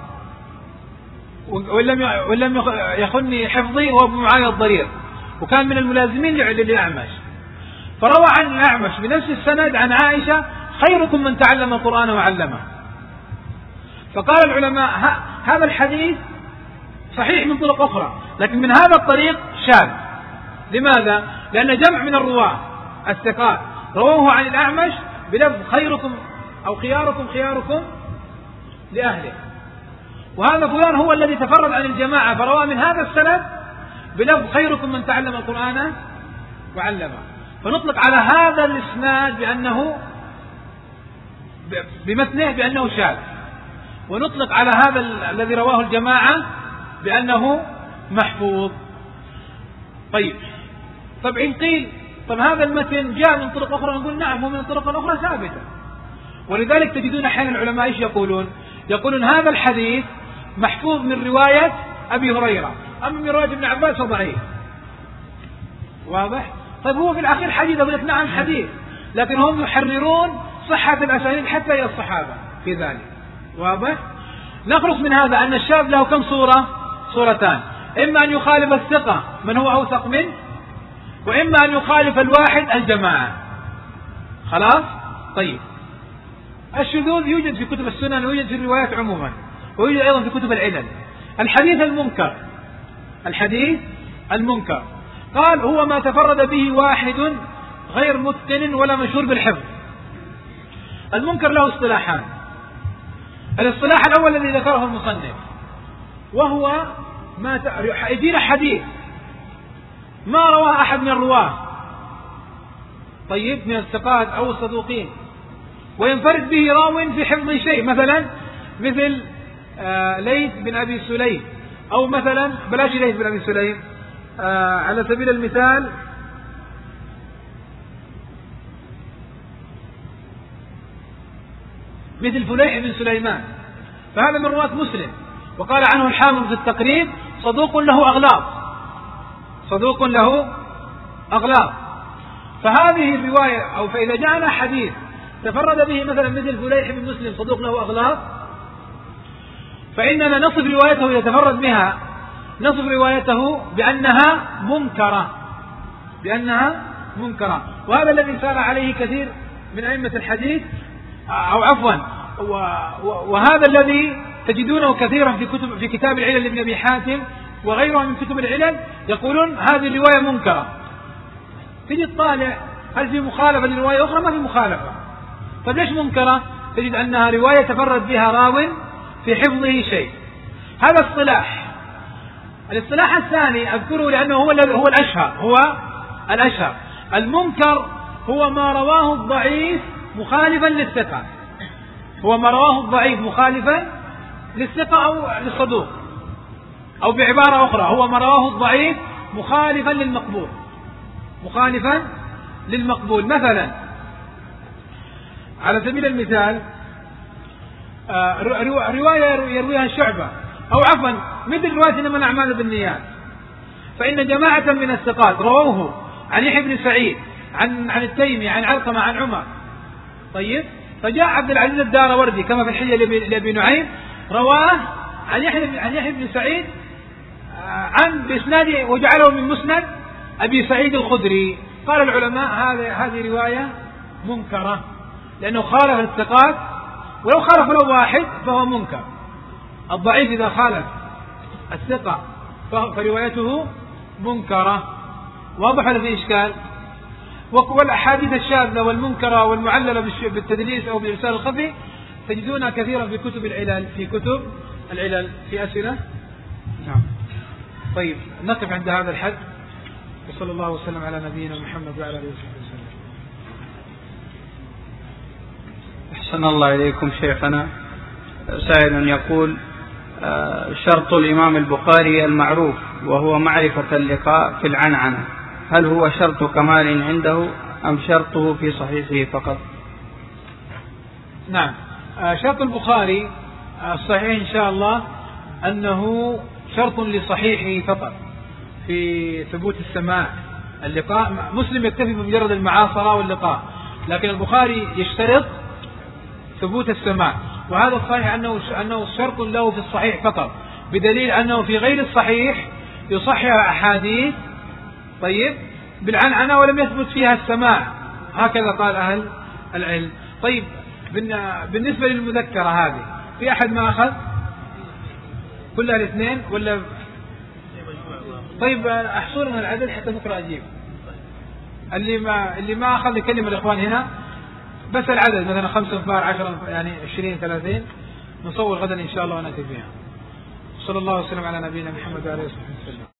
ولم ولم يخني حفظي، هو ابن معاوية الضرير، وكان من الملازمين للأعمش، فروى عن الأعمش بنفس السند عن عائشة: خيركم من تعلم القرآن وعلمه. فقال العلماء هذا الحديث صحيح من طرق أخرى، لكن من هذا الطريق شاذ. لماذا؟ لأن جمع من الرواة الثقات رووه عن الأعمش بلفظ خيركم أو خياركم خياركم لأهله، وهذا فلان هو الذي تفرد عن الجماعة فروى من هذا السند بلفظ خيركم من تعلم القرآن وعلمه. فنطلق على هذا الإسناد بأنه بمتنه بأنه شاذ، ونطلق على هذا الذي رواه الجماعة بأنه محفوظ. طيب طب إن قيل طب هذا المتن جاء من طرق أخرى، نقول نعم، هو من طرق أخرى ثابتة. ولذلك تجدون أحيانا العلماء إيش يقولون؟ يقولون هذا الحديث محفوظ من رواية أبي هريرة، أما من رواية ابن عباس فضعيف. واضح؟ طيب هو في الأخير حديث، أقول لك نعم حديث، لكن هم يحررون صحة الأسانيد حتى إلى الصحابة في ذلك. واضح؟ نخلص من هذا أن الشاذ له كم صورة؟ صورتان: إما أن يخالف الثقة من هو أوثق منه، وإما أن يخالف الواحد الجماعة. خلاص؟ طيب، الشذوذ يوجد في كتب السنن ويوجد في الروايات عموما، ويوجد أيضا في كتب العلل. الحديث المنكر، الحديث المنكر قال هو ما تفرد به واحد غير متقن ولا مشهور بالحفظ. المنكر له اصطلاحان. الاصطلاح الأول الذي ذكره المصنف وهو ما يجينا حديث ما رواه أحد من الرواه طيب من الثقات أو الصدوقين وينفرد به راو في حفظ شيء، مثلا مثل آه ليث بن أبي سليم، أو مثلا بلاش ليث بن أبي سليم، آه على سبيل المثال مثل فليح بن سليمان، فهذا من رواة مسلم، وقال عنه الحافظ في التقريب صدوق له أغلاط، صدوق له أغلاط. فهذه الرواية، أو فإذا جاءنا حديث تفرد به مثلا مثل فليح بن مسلم صدوق له أغلاط، فإننا نصف روايته إذا تفرد بها نصف روايته بأنها منكرة، بأنها منكرة. وهذا الذي سار عليه كثير من أئمة الحديث، أو عفوا وهذا الذي تجدونه كثيرا في كتب في كتاب العلل لابن أبي حاتم وغيرها من كتب العلل، يقولون هذه الرواية منكرة. تجي تطالع هل في مخالفة لرواية أخرى؟ ما في مخالفة. طيب ليش منكرة؟ تجد أنها رواية تفرد بها راو في حفظه شيء. هذا اصطلاح. الاصطلاح الثاني أذكره لأنه هو هو الأشهر، هو الأشهر. المنكر هو ما رواه الضعيف مخالفا للثقة، هو ما رواه الضعيف مخالفا للثقة أو للصدوق، أو بعبارة أخرى هو ما رواه الضعيف مخالفا للمقبول، مخالفا للمقبول. مثلا على سبيل المثال رواية يرويها شعبة، أو عفوا مثل رواية إنما الأعمال بالنيات، فإن جماعة من الثقات رووه عن يحيى بن سعيد عن عن التيمي عن علقمة عن عمر. طيب فجاء عبد العزيز الداروردي كما في الحلية لأبي نعيم رواه عن يحيى عن يحيى بن سعيد عن بإسناده وجعله من مسند أبي سعيد الخدري. قال العلماء هذه هذه رواية منكرة لأنه خالف الثقات، ولو خالف لو واحد فهو منكر. الضعيف إذا خالف الثقة فروايته منكرة. واضح ولا في إشكال؟ والأحاديث الشاذة والمنكرة والمعللة بالتدليس أو بالإرسال الخفي تجدونها كثيرا في كتب العلل، في كتب العلل. في أسئلة؟ نعم. طيب نقف عند هذا الحد، وصلى الله وسلم على نبينا محمد وعلى آله وصحبه وسلم. أحسن الله إليكم شيخنا. سائل يقول شرط الإمام البخاري المعروف وهو معرفة اللقاء في العنعنة، هل هو شرط كمال عنده أم شرطه في صحيحه فقط؟ نعم، شرط البخاري الصحيح إن شاء الله أنه شرط لصحيحه فقط في ثبوت السماع اللقاء. مسلم يكتفي بمجرد المعاصرة واللقاء، لكن البخاري يشترط ثبوت السماع، وهذا الصحيح أنه أنه شرط له في الصحيح فقط، بدليل أنه في غير الصحيح يصحح أحاديث طيب بالعنعنة ولم يثبت فيها السماع، هكذا قال أهل العلم. طيب بالنسبة للمذكرة هذه في أحد ما أخذ كلها الاثنين ولا؟ طيب أحصل من العدد حتى نقرأ أجيب. اللي ما اللي ما أخذ يكلم الإخوان هنا بس العدد، مثلا خمسة اثنار عشرة يعني عشرين ثلاثين، نصور غدا إن شاء الله ونأتي بها. صلى الله وسلم على نبينا محمد وعلى آله وصحبه وسلم.